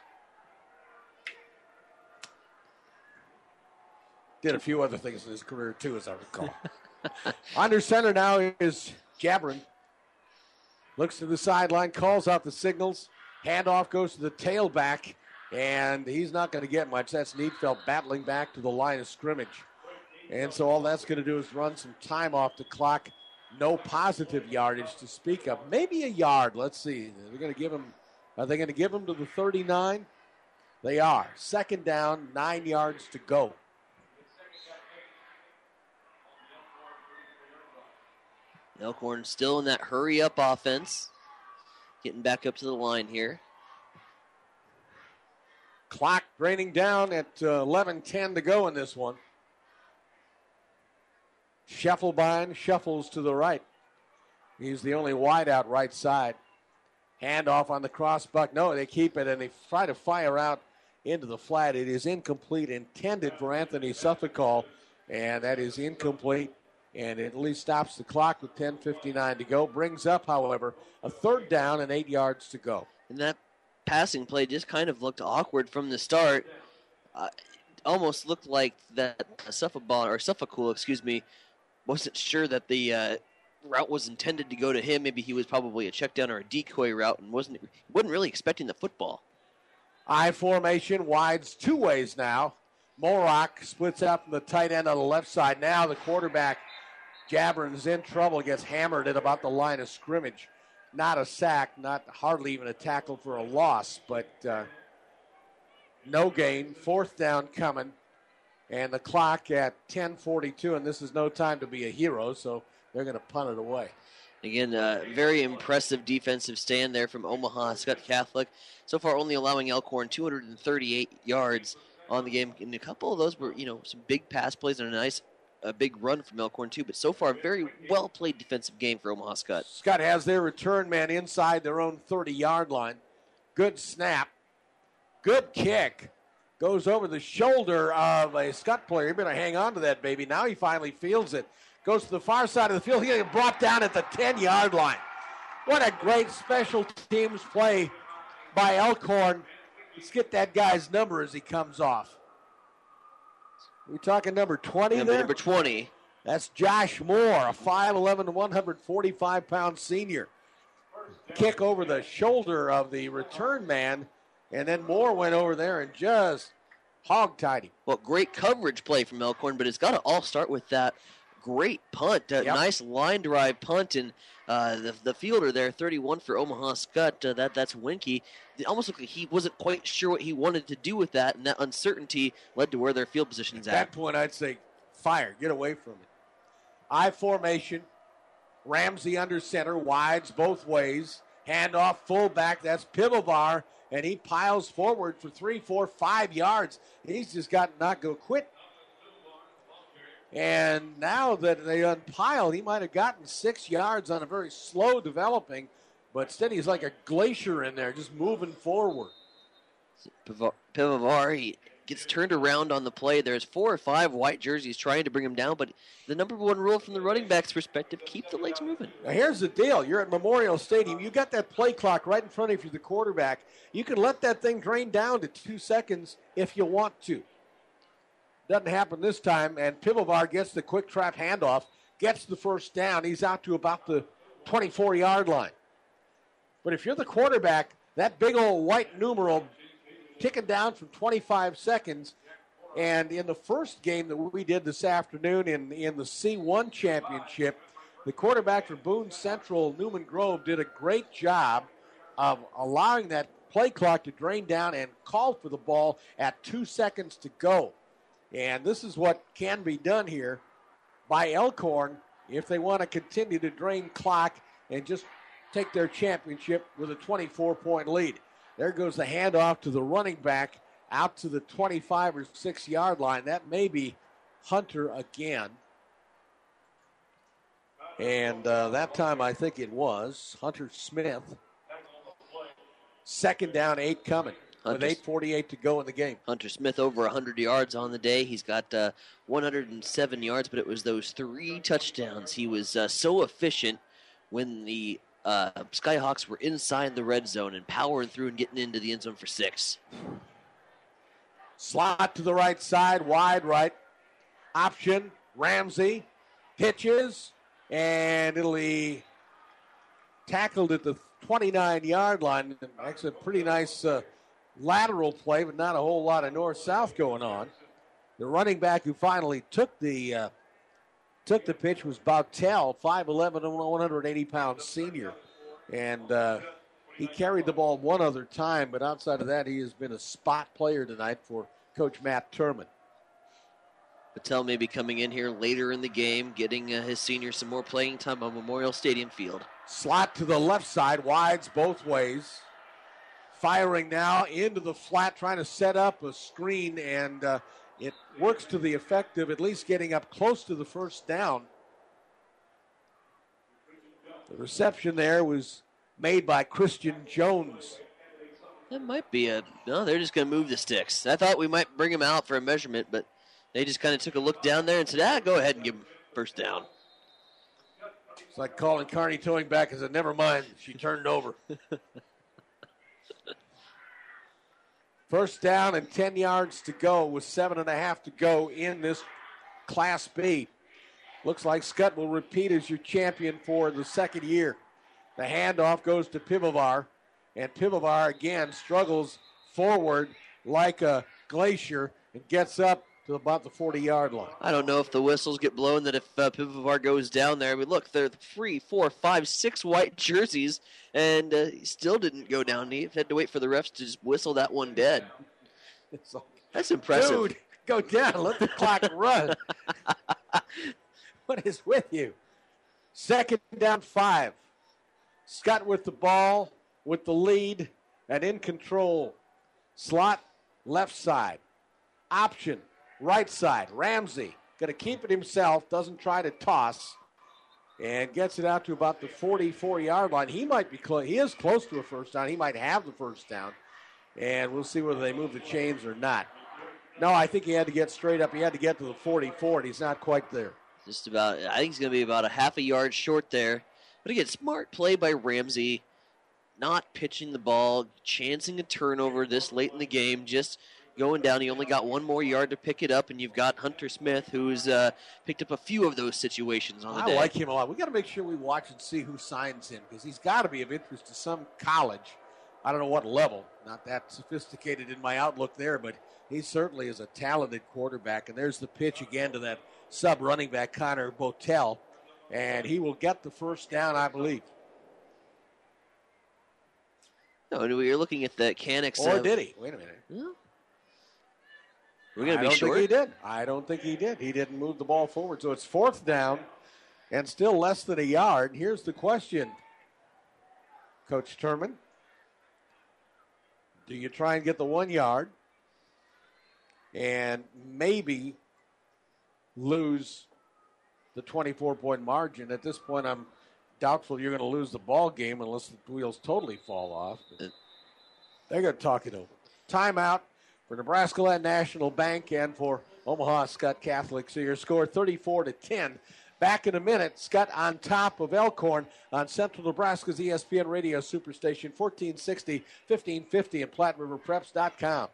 Did a few other things in his career, too, as I recall. Under center now is Jabron. Looks to the sideline, calls out the signals. Handoff goes to the tailback, and he's not going to get much. That's Needfeld battling back to the line of scrimmage. And so all that's going to do is run some time off the clock. No positive yardage to speak of. Maybe a yard. Let's see. They're going to give him, are they going to give him to the thirty-nine? They are. Second down, nine yards to go. Elkhorn still in that hurry-up offense. Getting back up to the line here. Clock draining down at uh, eleven ten to go in this one. Scheffelbein shuffles to the right. He's the only wide out right side. Handoff on the cross buck. No, they keep it, and they try to fire out into the flat. It is incomplete, intended for Anthony Suffolk, and that is incomplete. And it at least stops the clock with ten fifty-nine to go. Brings up, however, a third down and eight yards to go. And that passing play just kind of looked awkward from the start. Uh, almost looked like that Suffolk or Suffolk, excuse me, wasn't sure that the uh, route was intended to go to him. Maybe he was probably a check down or a decoy route and wasn't wasn't really expecting the football. I formation, wides two ways now. Morock splits out from the tight end on the left side. Now the quarterback, Jabron's in trouble, gets hammered at about the line of scrimmage. Not a sack, not hardly even a tackle for a loss, but uh, no gain. Fourth down coming, and the clock at ten forty-two, and this is no time to be a hero, so they're going to punt it away. Again, uh, very impressive defensive stand there from Omaha Skutt Catholic. So far only allowing Elkhorn two hundred thirty-eight yards on the game. And a couple of those were, you know, some big pass plays and a nice a big run from Elkhorn, too. But so far, a very well-played defensive game for Omaha Skutt. Skutt has their return man inside their own thirty-yard line. Good snap. Good kick. Goes over the shoulder of a Skutt player. He better hang on to that, baby. Now he finally fields it. Goes to the far side of the field. He gets brought down at the ten-yard line. What a great special teams play by Elkhorn. Let's get that guy's number as he comes off. We talking number twenty number, there? Number twenty. That's Josh Moore, a five eleven, one hundred forty-five pound senior. Kick over the shoulder of the return man, and then Moore went over there and just hog-tied him. Well, great coverage play from Elkhorn, but it's got to all start with that great punt. A Yep. nice line drive punt, and uh, the, the fielder there, thirty-one for Omaha Skutt, uh, that, that's Winke. It almost looked like he wasn't quite sure what he wanted to do with that, and that uncertainty led to where their field position's At at. that point, I'd say, fire, get away from it. I formation, Ramsey under center, wides both ways, handoff fullback, that's Pivovar, and he piles forward for three, four, five yards. He's just got not go quit. And now that they unpiled, he might have gotten six yards on a very slow developing, but instead he's like a glacier in there, just moving forward. Pivovar, he gets turned around on the play. There's four or five white jerseys trying to bring him down, but the number one rule from the running back's perspective, keep the legs moving. Now here's the deal. You're at Memorial Stadium. You got that play clock right in front of you, the quarterback. You can let that thing drain down to two seconds if you want to. Doesn't happen this time, and Pivovar gets the quick trap handoff, gets the first down. He's out to about the twenty-four-yard line. But if you're the quarterback, that big old white numeral ticking down from twenty-five seconds, and in the first game that we did this afternoon in, in the C one championship, the quarterback for Boone Central, Newman Grove, did a great job of allowing that play clock to drain down and call for the ball at two seconds to go. And this is what can be done here by Elkhorn if they want to continue to drain clock and just take their championship with a twenty-four point lead. There goes the handoff to the running back out to the twenty-five or six-yard line. That may be Hunter again. And uh, that time I think it was Hunter Smith. Second down, eight coming. With Hunter, eight forty-eight to go in the game. Hunter Smith over one hundred yards on the day. He's got uh, one hundred seven yards, but it was those three touchdowns. He was uh, so efficient when the uh, Skyhawks were inside the red zone and powering through and getting into the end zone for six. Slot to the right side, wide right. Option, Ramsey pitches, and it'll be tackled at the twenty-nine-yard line. Actually, a pretty nice uh, lateral play, but not a whole lot of north-south going on. The running back who finally took the uh, took the pitch was Bautel, five eleven, one hundred eighty pound senior. And uh, he carried the ball one other time, but outside of that, he has been a spot player tonight for Coach Matt Turman. Patel may be coming in here later in the game, getting uh, his senior some more playing time on Memorial Stadium field. Slot to the left side, wides both ways. Firing now into the flat, trying to set up a screen, and uh, it works to the effect of at least getting up close to the first down. The reception there was made by Christian Jones. That might be a... No, they're just going to move the sticks. I thought we might bring him out for a measurement, but they just kind of took a look down there and said, ah, go ahead and give him first down. It's like calling Kearney Towing back and said, never mind, she turned over. First down and ten yards to go with seven and a half to go in this Class B. Looks like Skutt will repeat as your champion for the second year. The handoff goes to Pivovar, and Pivovar again struggles forward like a glacier and gets up to about the forty-yard line. I don't know if the whistles get blown that if uh, Pivovar goes down there. I mean, look, there are three, four, five, six white jerseys, and uh, he still didn't go down. He had to wait for the refs to just whistle that one dead. Like, that's impressive. Dude, go down. Let the clock run. What is with you? Second down five. Skutt with the ball, with the lead, and in control. Slot, left side. Option, right side. Ramsey going to keep it himself, doesn't try to toss, and gets it out to about the forty-four-yard line. He might be close. He is close to a first down. He might have the first down, and we'll see whether they move the chains or not. No, I think he had to get straight up. He had to get to the forty-four, and he's not quite there. Just about, I think he's going to be about a half a yard short there. But again, smart play by Ramsey, not pitching the ball, chancing a turnover this late in the game, just going down. He only got one more yard to pick it up, and you've got Hunter Smith, who's uh, picked up a few of those situations on the I day. I like him a lot. We got to make sure we watch and see who signs him, because he's got to be of interest to some college. I don't know what level. Not that sophisticated in my outlook there, but he certainly is a talented quarterback. And there's the pitch again to that sub-running back, Connor Botel. And he will get the first down, I believe. No, you're looking at the Canucks. Or uh, did he? Wait a minute. Yeah. We're going to I be don't short? think he did. I don't think he did. He didn't move the ball forward. So it's fourth down and still less than a yard. Here's the question, Coach Turman. Do you try and get the one yard and maybe lose the twenty-four point margin? At this point, I'm doubtful you're going to lose the ball game unless the wheels totally fall off. They're going to talk it over. Timeout for Nebraska Land National Bank and for Omaha Skutt Catholic. So your score thirty-four to ten. Back in a minute, Skutt on top of Elkhorn on Central Nebraska's E S P N Radio Superstation, fourteen sixty, fifteen fifty, and Platte River Preps dot com.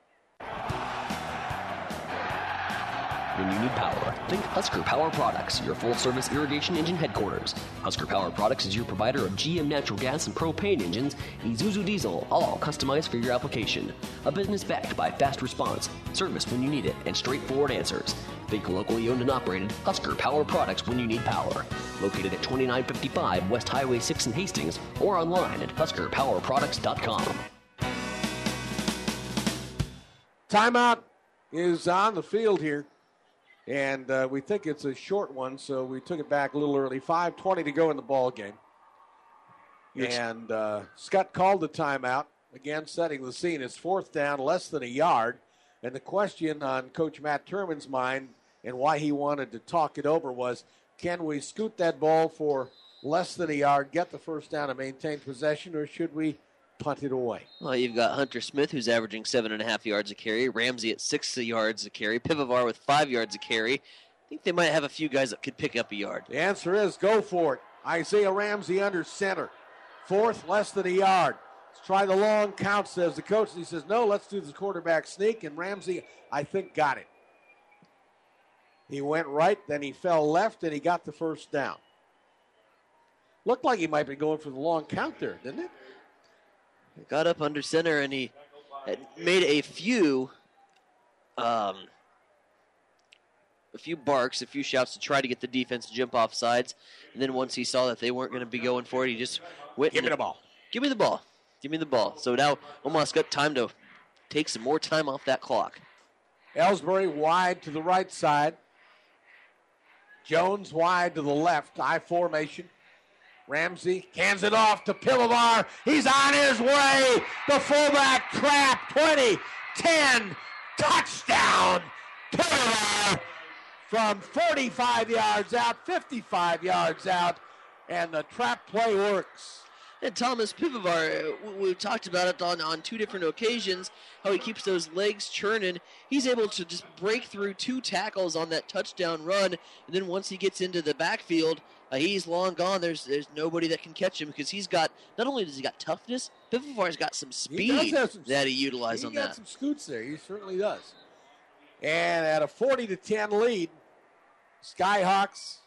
When you need power, think Husker Power Products, your full-service irrigation engine headquarters. Husker Power Products is your provider of G M natural gas and propane engines, Isuzu diesel, all customized for your application. A business backed by fast response, service when you need it, and straightforward answers. Think locally owned and operated Husker Power Products when you need power. Located at twenty-nine fifty-five West Highway six in Hastings or online at husker power products dot com. Timeout is on the field here. And uh, we think it's a short one, so we took it back a little early. five twenty to go in the ball game. And uh, Skutt called the timeout. Again, setting the scene. It's fourth down, less than a yard. And the question on Coach Matt Turman's mind and why he wanted to talk it over was, can we scoot that ball for less than a yard, get the first down and maintain possession, or should we punt it away? Well, you've got Hunter Smith, who's averaging seven and a half yards a carry. Ramsey at six yards a carry. Pivovar with five yards a carry. I think they might have a few guys that could pick up a yard. The answer is go for it. Isaiah Ramsey under center. Fourth, less than a yard. Let's try the long count, says the coach. He says, no, let's do the quarterback sneak. And Ramsey, I think, got it. He went right, then he fell left, and he got the first down. Looked like he might be going for the long count there, didn't it? Got up under center, and he had made a few um, a few barks, a few shouts to try to get the defense to jump off sides. And then once he saw that they weren't going to be going for it, he just went. Give me the ball. Give me the ball. Give me the ball. So now Omaha's got time to take some more time off that clock. Ellsbury wide to the right side. Jones wide to the left. I formation. Ramsey hands it off to Pivovar. He's on his way. The fullback trap. twenty, ten, touchdown. Pivovar from forty-five yards out, fifty-five yards out, and the trap play works. And Thomas Pivovar, we've talked about it on, on two different occasions, how he keeps those legs churning. He's able to just break through two tackles on that touchdown run, and then once he gets into the backfield, Uh, he's long gone. There's there's nobody that can catch him because he's got, not only does he got toughness, Piffelfar's got some speed He does have some- that he utilized he on got that. some scoots there. He certainly does. And at a forty to ten lead, Skyhawks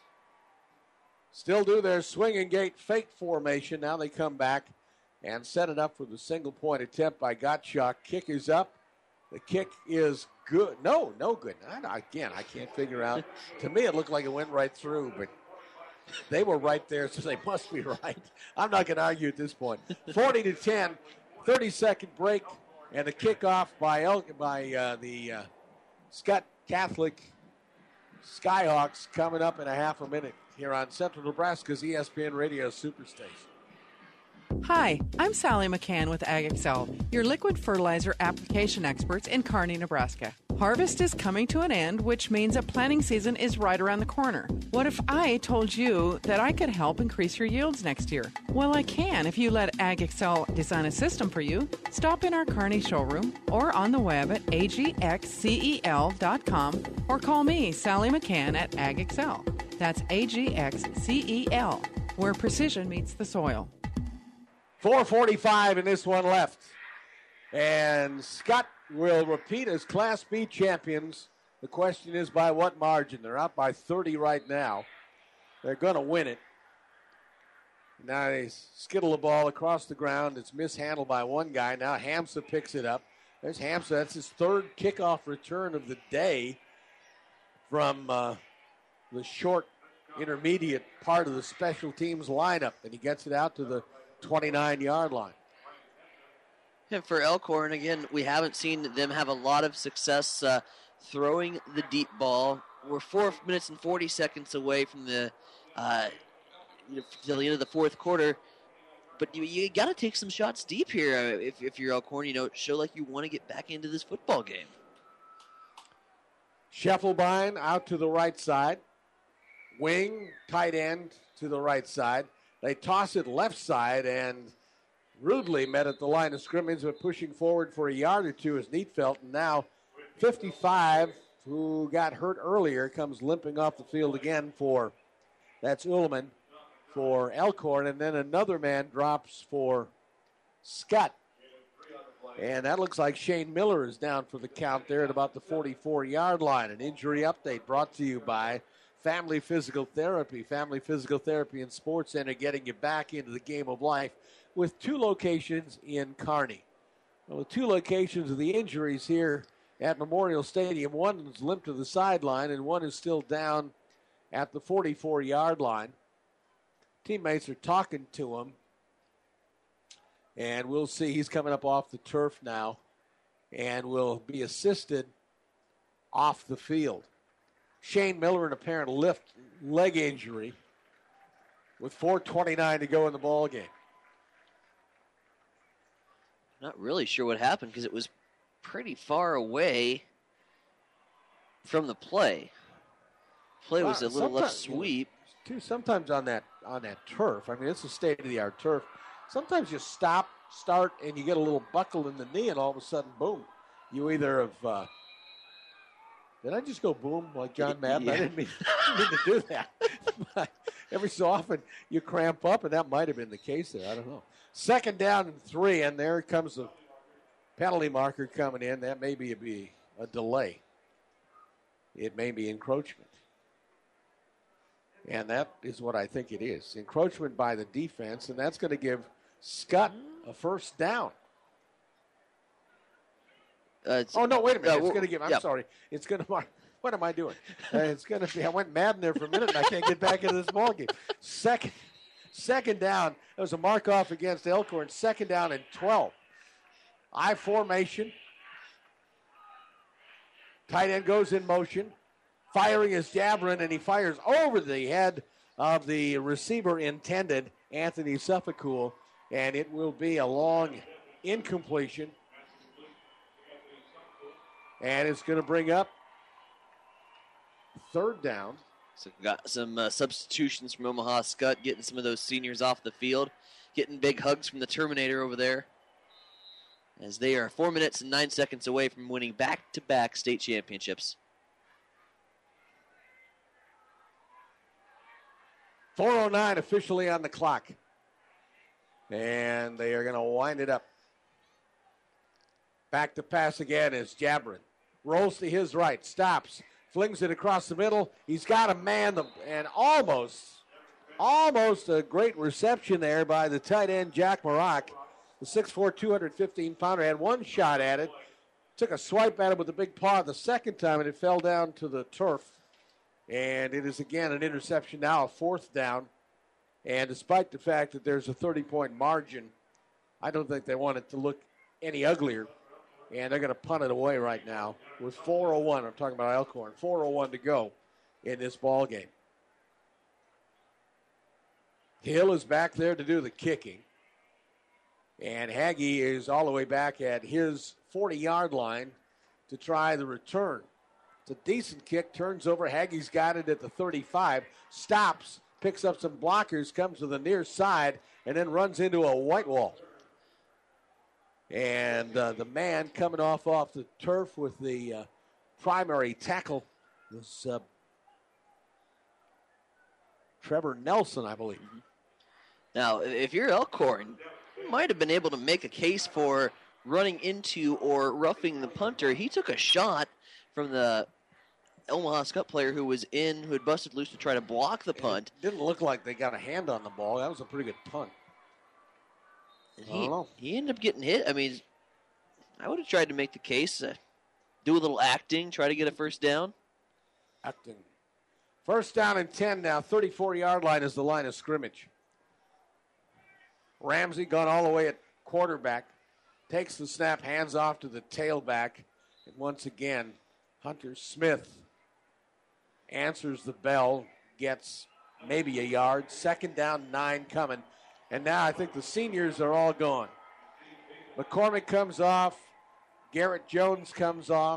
still do their swing and gate fake formation. Now they come back and set it up for the single point attempt by Gottschalk. Kick is up. The kick is good. No, no good. I, again, I can't figure out. To me, it looked like it went right through, but they were right there, so they must be right. I'm not going to argue at this point. forty to ten, thirty-second break, and the kickoff by El- by uh, the uh, Scott Catholic Skyhawks coming up in a half a minute here on Central Nebraska's E S P N Radio Superstation. Hi, I'm Sally McCann with AgExcel, your liquid fertilizer application experts in Kearney, Nebraska. Harvest is coming to an end, which means that planting season is right around the corner. What if I told you that I could help increase your yields next year? Well, I can if you let AgExcel design a system for you. Stop in our Kearney showroom or on the web at A G X C E L dot com or call me, Sally McCann, at AgExcel. That's A G X C E L, where precision meets the soil. four forty-five in this one left. And Scott will repeat as Class B champions. The question is by what margin? They're out by thirty right now. They're going to win it. Now they skittle the ball across the ground. It's mishandled by one guy. Now Hamsa picks it up. There's Hamsa. That's his third kickoff return of the day from uh, the short intermediate part of the special teams lineup. And he gets it out to the twenty-nine-yard line. And for Elkhorn, again, we haven't seen them have a lot of success uh, throwing the deep ball. We're four minutes and forty seconds away from the uh, you know, till the end of the fourth quarter. But you, you got to take some shots deep here uh, if, if you're Elkhorn. You know, show like you want to get back into this football game. Scheffelbein out to the right side. Wing, tight end to the right side. They toss it left side and rudely met at the line of scrimmage, but pushing forward for a yard or two is Neatfeld. And now fifty-five, who got hurt earlier, comes limping off the field again for, that's Ullman, for Elkhorn. And then another man drops for Scott. And that looks like Shane Miller is down for the count there at about the forty-four-yard line. An injury update brought to you by Family Physical Therapy. Family Physical Therapy and Sports Center, getting you back into the game of life with two locations in Kearney. Well, the two locations of the injuries here at Memorial Stadium, one is limped to the sideline and one is still down at the forty-four-yard line. Teammates are talking to him, and we'll see. He's coming up off the turf now and will be assisted off the field. Shane Miller, an apparent lift leg injury with four twenty-nine to go in the ball game. Not really sure what happened because it was pretty far away from the play. Play was a little left sweep. Too, sometimes on that on that turf, I mean, it's a state-of-the-art turf. Sometimes you stop, start, and you get a little buckle in the knee, and all of a sudden, boom, you either have. Uh, did I just go boom like John Madden? Yeah. I didn't mean, didn't mean to do that. But every so often, you cramp up, and that might have been the case there. I don't know. Second down and three, and there comes the penalty marker coming in. That may be a, be a delay. It may be encroachment. And that is what I think it is. Encroachment by the defense, and that's going to give Scott a first down. Uh, oh, no, wait a minute. Uh, it's going to give, I'm yeah. sorry. It's going to mark. What am I doing? Uh, it's going to be, I went Madden there for a minute, and I can't get back into this ballgame. Second, second down. That was a mark-off against Elkhorn. Second down and twelve. I formation. Tight end goes in motion. Firing is Jabrin, and he fires over the head of the receiver intended, Anthony Suffolcool, and it will be a long incompletion. And it's going to bring up third down. So got some uh, substitutions from Omaha Skutt, getting some of those seniors off the field, getting big hugs from the Terminator over there, as they are four minutes and nine seconds away from winning back-to-back state championships. four oh nine officially on the clock. And they are going to wind it up. Back to pass again is Jabrin. Rolls to his right, stops, flings it across the middle. He's got a man, and almost, almost a great reception there by the tight end, Jack Marock. The six four, two hundred fifteen pounder had one shot at it. Took a swipe at it with a big paw the second time, and it fell down to the turf. And it is again an interception now, a fourth down. And despite the fact that there's a thirty-point margin, I don't think they want it to look any uglier. And they're going to punt it away right now with four oh one. I'm talking about Elkhorn. four oh one to go in this ball game. Hill is back there to do the kicking. And Hagee is all the way back at his forty-yard line to try the return. It's a decent kick. Turns over. Hagee's got it at the thirty-five. Stops. Picks up some blockers. Comes to the near side. And then runs into a white wall. And uh, the man coming off off the turf with the uh, primary tackle was uh, Trevor Nelson, I believe. Now, if you're Elkhorn, you might have been able to make a case for running into or roughing the punter. He took a shot from the Omaha Skutt player who was in, who had busted loose to try to block the punt. It didn't look like they got a hand on the ball. That was a pretty good punt. And he, he ended up getting hit. I mean, I would have tried to make the case, uh, do a little acting, try to get a first down. Acting. First down and ten now. thirty-four-yard line is the line of scrimmage. Ramsey gone all the way at quarterback. Takes the snap, hands off to the tailback. And once again, Hunter Smith answers the bell, gets maybe a yard. Second down, nine coming. And now I think the seniors are all gone. McCormick comes off. Garrett Jones comes off.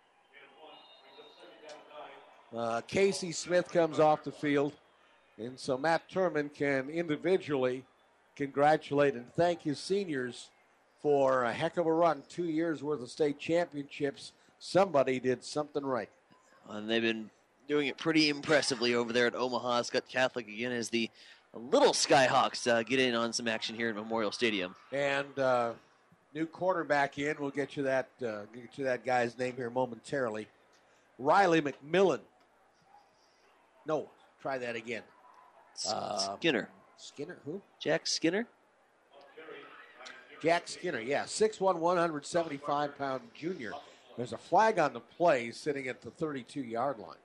Uh, Casey Smith comes off the field. And so Matt Turman can individually congratulate and thank his seniors for a heck of a run. Two years worth of state championships. Somebody did something right. And they've been doing it pretty impressively over there at Omaha Skutt Catholic again as the little Skyhawks uh, get in on some action here at Memorial Stadium. And uh, new quarterback in. We'll get you that uh, get you that guy's name here momentarily. Riley McMillan. No, try that again. Uh, Skinner. Skinner, who? Jack Skinner. Jack Skinner, yeah, six one, one seventy-five pound junior. There's a flag on the play sitting at the thirty-two-yard line.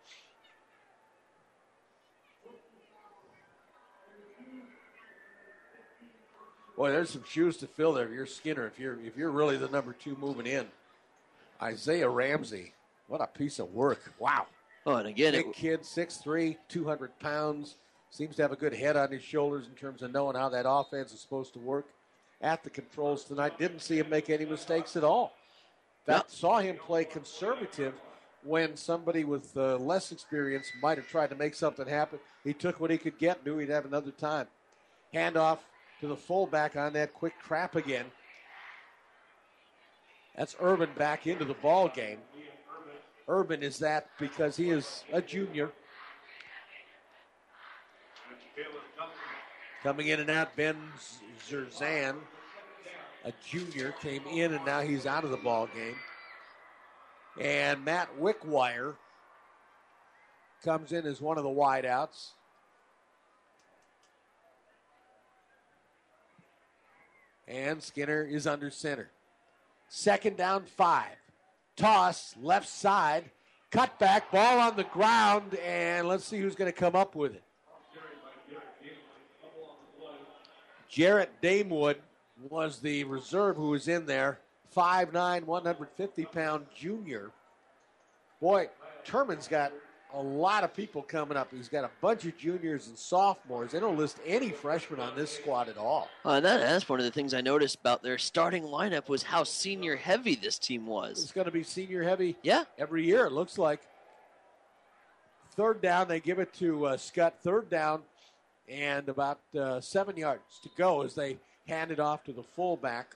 Boy, there's some shoes to fill there if you're Skinner, if you're if you're really the number two moving in. Isaiah Ramsey, what a piece of work. Wow. Oh, and again, big it, kid, six three, two hundred pounds. Seems to have a good head on his shoulders in terms of knowing how that offense is supposed to work at the controls tonight. Didn't see him make any mistakes at all. That yep. Saw him play conservative when somebody with uh, less experience might have tried to make something happen. He took what he could get, knew he'd have another time. Handoff to the fullback on that quick trap again. That's Urban back into the ball game. Urban is that because he is a junior. Coming in and out, Ben Zerzan, a junior, came in and now he's out of the ball game. And Matt Wickwire comes in as one of the wideouts. And Skinner is under center. Second down, five. Toss, left side. Cutback, ball on the ground, and let's see who's going to come up with it. Jarrett Damewood was the reserve who was in there. five nine, one fifty pound junior. Boy, Turman's got a lot of people coming up. He's got a bunch of juniors and sophomores. They don't list any freshmen on this squad at all. Uh, that, that's one of the things I noticed about their starting lineup was how senior heavy this team was. It's going to be senior heavy yeah. every year, it looks like. Third down, they give it to uh, Skutt. Third down and about uh, seven yards to go as they hand it off to the fullback,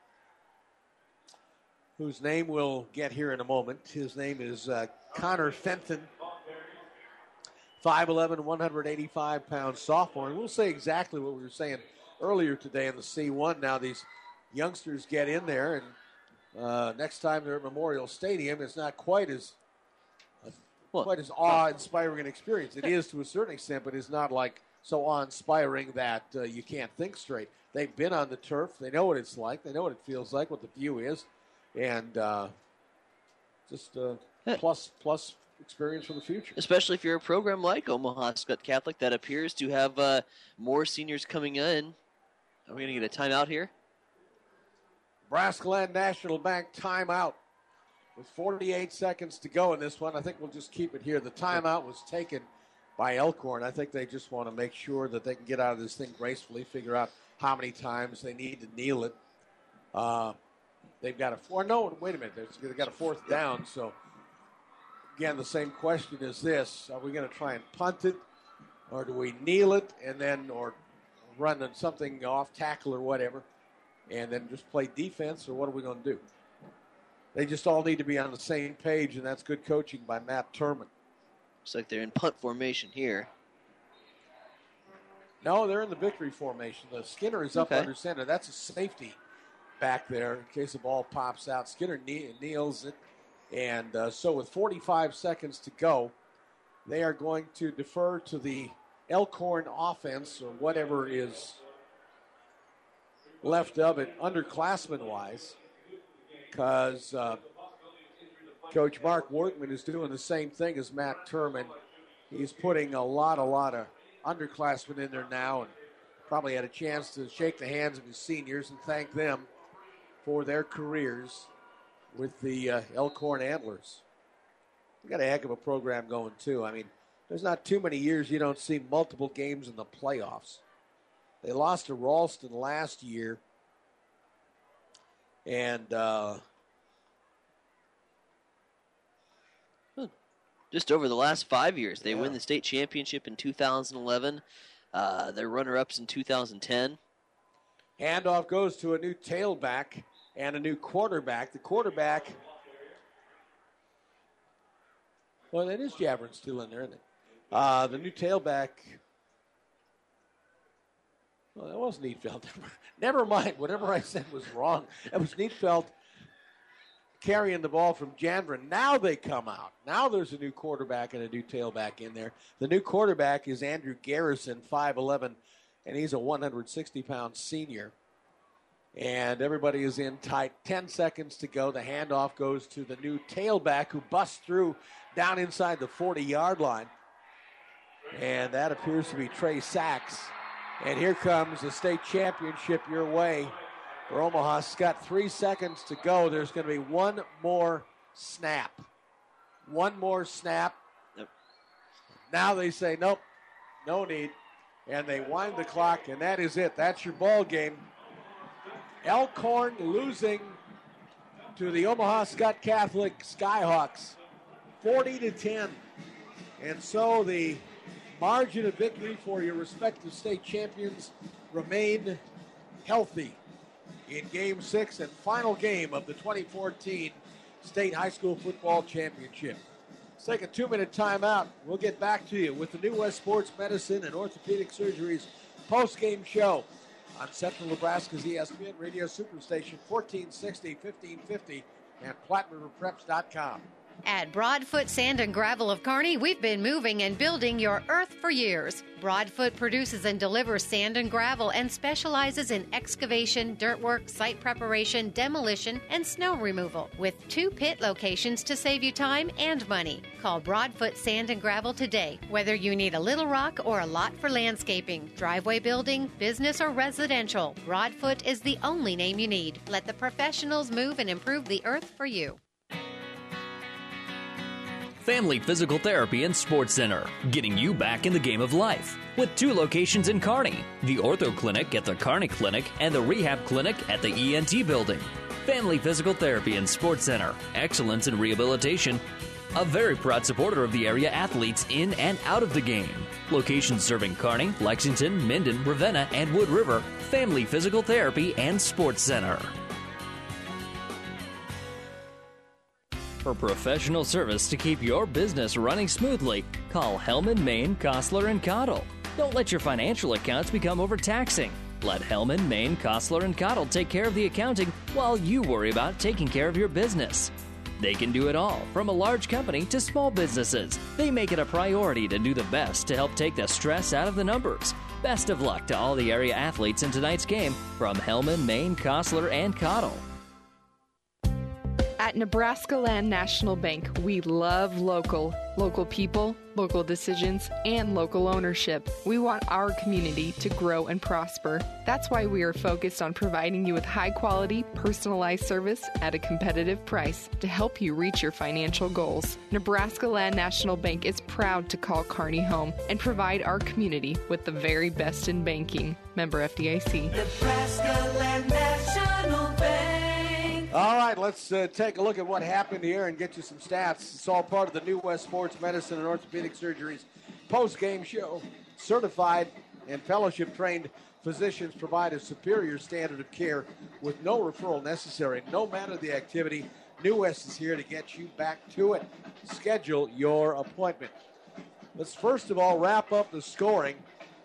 whose name we'll get here in a moment. His name is uh, Connor Fenton. five eleven, one hundred eighty-five pound sophomore. And we'll say exactly what we were saying earlier today in the C one. Now these youngsters get in there, and uh, next time they're at Memorial Stadium, it's not quite as uh, well, quite as awe-inspiring an experience. It is to a certain extent, but it's not like so awe-inspiring that uh, you can't think straight. They've been on the turf. They know what it's like. They know what it feels like, what the view is, and uh, just uh, plus plus experience for the future. Especially if you're a program like Omaha Skutt Catholic that appears to have uh, more seniors coming in. Are we going to get a timeout here? Nebraska Land National Bank timeout with forty-eight seconds to go in this one. I think we'll just keep it here. The timeout was taken by Elkhorn. I think they just want to make sure that they can get out of this thing gracefully, figure out how many times they need to kneel it. Uh, they've got a four. No, wait a minute. They've got a fourth down. So, again, the same question is this. Are we going to try and punt it, or do we kneel it and then, or run something off tackle or whatever, and then just play defense, or what are we going to do? They just all need to be on the same page, and that's good coaching by Matt Turman. Looks like they're in punt formation here. No, they're in the victory formation. The Skinner is up Okay. under center. That's a safety back there in case the ball pops out. Skinner knee- kneels it. And uh, so with forty-five seconds to go, they are going to defer to the Elkhorn offense, or whatever is left of it, underclassmen-wise, because uh, Coach Mark Workman is doing the same thing as Matt Turman. He's putting a lot, a lot of underclassmen in there now, and probably had a chance to shake the hands of his seniors and thank them for their careers with the uh, Elkhorn Antlers. We got a heck of a program going, too. I mean, there's not too many years you don't see multiple games in the playoffs. They lost to Ralston last year, and uh, just over the last five years, they yeah. win the state championship in two thousand eleven. Uh, they're runner-ups in two thousand ten. Handoff goes to a new tailback and a new quarterback. The quarterback, well, that is Javern still in there, isn't it? Uh, the new tailback, well, that was Neatfeld. Never mind. Whatever I said was wrong. That was Neatfeld carrying the ball from Janvrin. Now they come out. Now there's a new quarterback and a new tailback in there. The new quarterback is Andrew Garrison, five eleven, and he's a one hundred sixty pound senior. And everybody is in tight. Ten seconds to go. The handoff goes to the new tailback, who busts through down inside the forty-yard line. And that appears to be Trey Sachs. And here comes the state championship your way for Omaha Skutt. Three seconds to go. There's going to be one more snap. One more snap. Yep. Now they say, nope, no need. And they wind the clock, and that is it. That's your ball game. Elkhorn losing to the Omaha Skutt Catholic Skyhawks, forty to ten. And so the margin of victory for your respective state champions remain healthy in Game six and final game of the twenty fourteen State High School Football Championship. Let's take a two-minute timeout. We'll get back to you with the New West Sports Medicine and Orthopedic Surgery's post-game show on Central Nebraska's E S P N Radio Superstation, fourteen sixty, fifteen fifty, and Platte River Preps dot com. At Broadfoot Sand and Gravel of Kearney, we've been moving and building your earth for years. Broadfoot produces and delivers sand and gravel and specializes in excavation, dirt work, site preparation, demolition, and snow removal, with two pit locations to save you time and money. Call Broadfoot Sand and Gravel today, whether you need a little rock or a lot for landscaping, driveway building, business, or residential. Broadfoot is the only name you need. Let the professionals move and improve the earth for you. Family Physical Therapy and Sports Center, getting you back in the game of life. With two locations in Kearney, the Ortho Clinic at the Kearney Clinic and the Rehab Clinic at the E N T Building. Family Physical Therapy and Sports Center, excellence in rehabilitation. A very proud supporter of the area athletes in and out of the game. Locations serving Kearney, Lexington, Minden, Ravenna, and Wood River. Family Physical Therapy and Sports Center. For professional service to keep your business running smoothly, call Hellman, Maine, Kostler, and Cottle. Don't let your financial accounts become overtaxing. Let Hellman, Maine, Kostler, and Cottle take care of the accounting while you worry about taking care of your business. They can do it all, from a large company to small businesses. They make it a priority to do the best to help take the stress out of the numbers. Best of luck to all the area athletes in tonight's game from Hellman, Maine, Kostler, and Cottle. At Nebraska Land National Bank, we love local. Local people, local decisions, and local ownership. We want our community to grow and prosper. That's why we are focused on providing you with high-quality, personalized service at a competitive price to help you reach your financial goals. Nebraska Land National Bank is proud to call Kearney home and provide our community with the very best in banking. Member F D I C. Nebraska Land National Bank. All right, let's uh, take a look at what happened here and get you some stats. It's all part of the New West Sports Medicine and Orthopedic Surgery's post-game show. Certified and fellowship-trained physicians provide a superior standard of care with no referral necessary. No matter the activity, New West is here to get you back to it. Schedule your appointment. Let's first of all wrap up the scoring.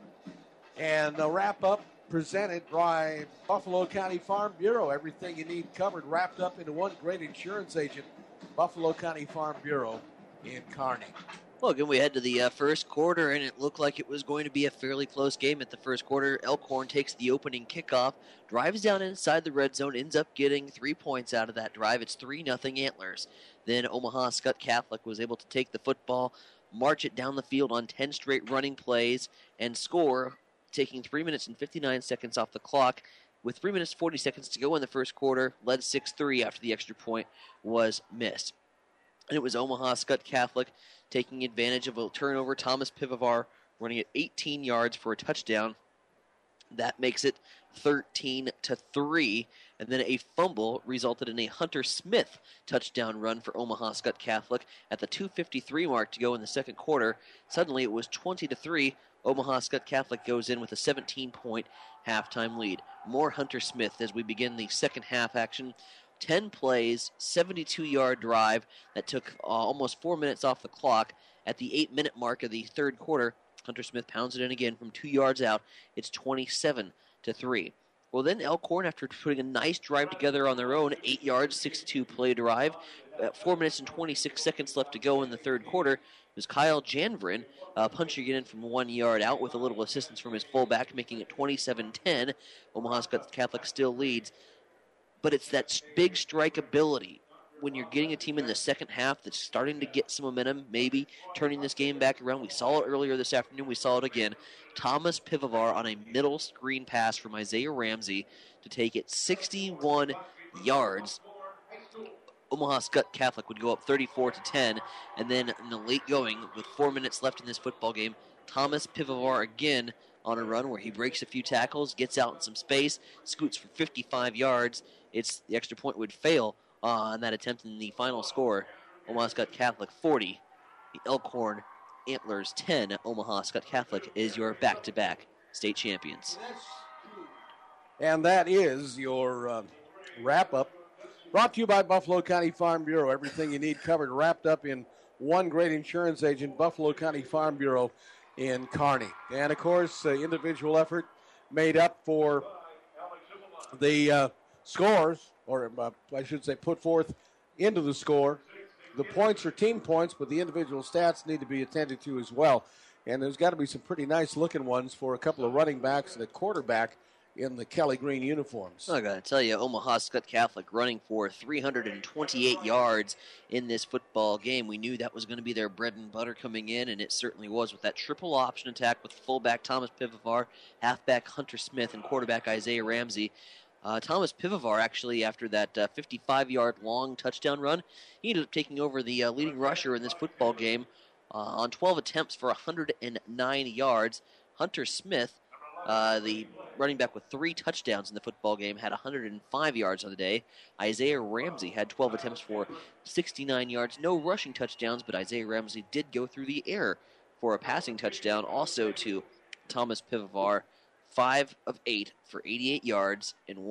And the wrap-up presented by Buffalo County Farm Bureau. Everything you need covered, wrapped up into one great insurance agent, Buffalo County Farm Bureau in Kearney. Well, again, we head to the uh, first quarter, and it looked like it was going to be a fairly close game at the first quarter. Elkhorn takes the opening kickoff, drives down inside the red zone, ends up getting three points out of that drive. It's three nothing Antlers. Then Omaha Skutt Catholic was able to take the football, march it down the field on ten straight running plays, and score, taking three minutes and fifty-nine seconds off the clock. With three minutes and forty seconds to go in the first quarter, led six three after the extra point was missed. And it was Omaha Skutt Catholic taking advantage of a turnover. Thomas Pivovar running it eighteen yards for a touchdown. That makes it thirteen to three. And then a fumble resulted in a Hunter Smith touchdown run for Omaha Skutt Catholic at the two fifty-three mark to go in the second quarter. Suddenly it was twenty to three. Omaha Skutt Catholic goes in with a seventeen-point halftime lead. More Hunter Smith as we begin the second half action. ten plays, seventy-two-yard drive that took uh, almost four minutes off the clock. At the eight-minute mark of the third quarter, Hunter Smith pounds it in again from two yards out. It's twenty-seven to three. Well, then Elkhorn, after putting a nice drive together on their own, eight yards, sixty-two play drive, uh, four minutes and twenty-six seconds left to go in the third quarter, it was Kyle Janvrin uh, punching it in from one yard out with a little assistance from his fullback, making it twenty-seven ten. Omaha Skutt Catholic still leads. But it's that big strike ability when you're getting a team in the second half that's starting to get some momentum, maybe turning this game back around. We saw it earlier this afternoon. We saw it again. Thomas Pivovar on a middle screen pass from Isaiah Ramsey to take it sixty-one yards. Omaha Skutt Catholic would go up thirty-four to ten, and then in the late going, with four minutes left in this football game, Thomas Pivovar again on a run where he breaks a few tackles, gets out in some space, scoots for fifty-five yards. It's the extra point would fail uh, on that attempt, in the final score, Omaha Skutt Catholic forty, the Elkhorn Antlers ten. Omaha Skutt Catholic is your back-to-back state champions. And that is your uh, wrap-up. Brought to you by Buffalo County Farm Bureau. Everything you need covered, wrapped up in one great insurance agent, Buffalo County Farm Bureau in Kearney. And, of course, uh, individual effort made up for the uh, scores, or uh, I should say put forth into the score. The points are team points, but the individual stats need to be attended to as well. And there's got to be some pretty nice-looking ones for a couple of running backs and a quarterback in the Kelly Green uniforms. I got to tell you, Omaha Skutt Catholic running for three hundred twenty-eight yards in this football game. We knew that was going to be their bread and butter coming in, and it certainly was, with that triple option attack with fullback Thomas Pivovar, halfback Hunter Smith, and quarterback Isaiah Ramsey. Uh, Thomas Pivovar, actually, after that uh, fifty-five-yard long touchdown run, he ended up taking over the uh, leading rusher in this football game uh, on twelve attempts for one hundred nine yards. Hunter Smith, uh, the running back with three touchdowns in the football game, had one hundred five yards on the day. Isaiah Ramsey had twelve attempts for sixty-nine yards. No rushing touchdowns, but Isaiah Ramsey did go through the air for a passing touchdown. Also to Thomas Pivovar, five of eight for eighty-eight yards and one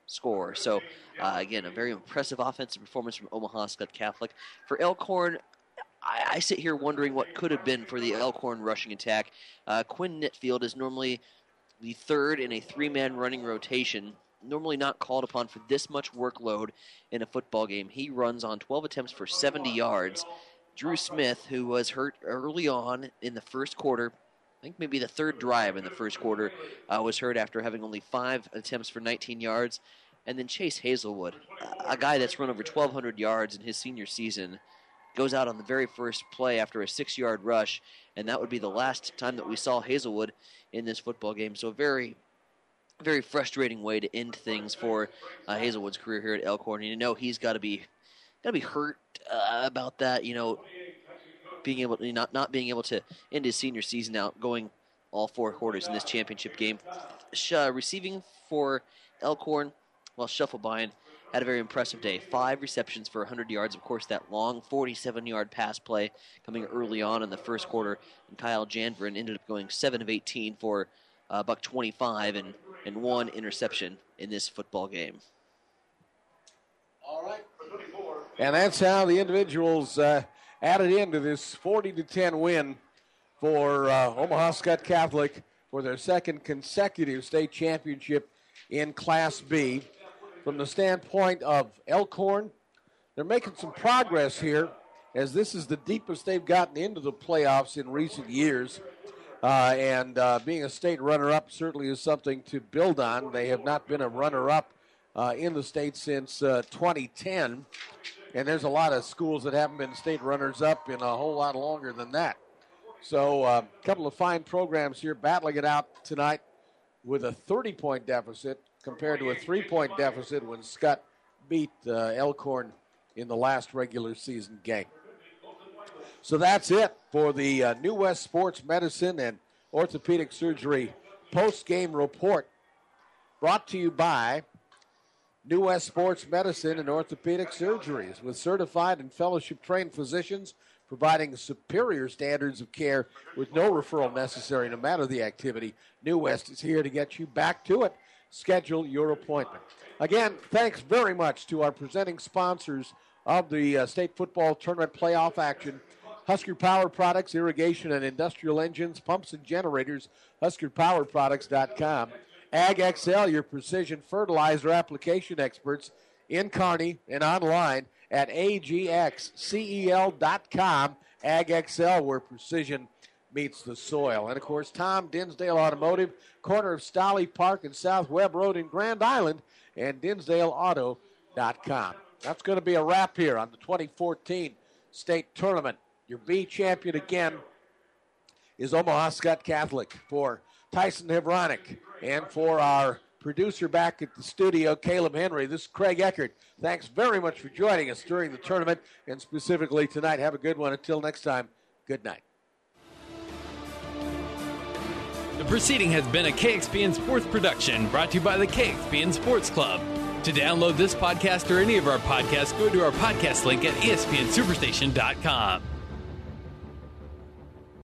score. So, uh, again, a very impressive offensive performance from Omaha Skutt Catholic. For Elkhorn, I, I sit here wondering what could have been for the Elkhorn rushing attack. Uh, Quinn Nitfield is normally the third in a three-man running rotation, normally not called upon for this much workload in a football game. He runs on twelve attempts for seventy yards. Drew Smith, who was hurt early on in the first quarter, I think maybe the third drive in the first quarter, uh, was hurt after having only five attempts for nineteen yards. And then Chase Hazelwood, a guy that's run over twelve hundred yards in his senior season, goes out on the very first play after a six-yard rush, and that would be the last time that we saw Hazelwood in this football game. So a very, very frustrating way to end things for uh, Hazelwood's career here at Elkhorn. And you know he's got to be got to be hurt uh, about that. You know, being able to, not not being able to end his senior season out, going all four quarters in this championship game. Uh, receiving for Elkhorn, well, Shufflebein had a very impressive day. Five receptions for one hundred yards. Of course, that long forty-seven-yard pass play coming early on in the first quarter. And Kyle Janvrin ended up going seven of eighteen for uh, buck twenty-five and, and one interception in this football game. All right. And that's how the individuals uh, added into this forty to ten win for uh, Omaha Skutt Catholic for their second consecutive state championship in Class B. From the standpoint of Elkhorn, they're making some progress here, as this is the deepest they've gotten into the playoffs in recent years. Uh, and uh, being a state runner-up certainly is something to build on. They have not been a runner-up uh, in the state since uh, twenty ten. And there's a lot of schools that haven't been state runners-up in a whole lot longer than that. So a uh, couple of fine programs here battling it out tonight with a thirty-point deficit compared to a three-point deficit when Skutt beat uh, Elkhorn in the last regular season game. So that's it for the uh, New West Sports Medicine and Orthopedic Surgery post-game report, brought to you by New West Sports Medicine and Orthopedic Surgeries, with certified and fellowship-trained physicians providing superior standards of care with no referral necessary no matter the activity. New West is here to get you back to it. Schedule your appointment. Again, thanks very much to our presenting sponsors of the uh, state football tournament playoff action. Husker Power Products, irrigation and industrial engines, pumps and generators, husker power products dot com. Ag X L, your precision fertilizer application experts in Kearney and online at A G X C E L dot com. Ag X L, where precision meets the soil. And, of course, Tom Dinsdale Automotive, corner of Stolly Park and South Webb Road in Grand Island, and Dinsdale Auto dot com. That's going to be a wrap here on the twenty fourteen state tournament. Your B champion again is Omaha Skutt Catholic. For Tyson Hevronic and for our producer back at the studio, Caleb Henry, this is Craig Eckert. Thanks very much for joining us during the tournament and specifically tonight. Have a good one. Until next time, good night. The proceeding has been a K X P N Sports production brought to you by the K X P N Sports Club. To download this podcast or any of our podcasts, go to our podcast link at E S P N Superstation dot com.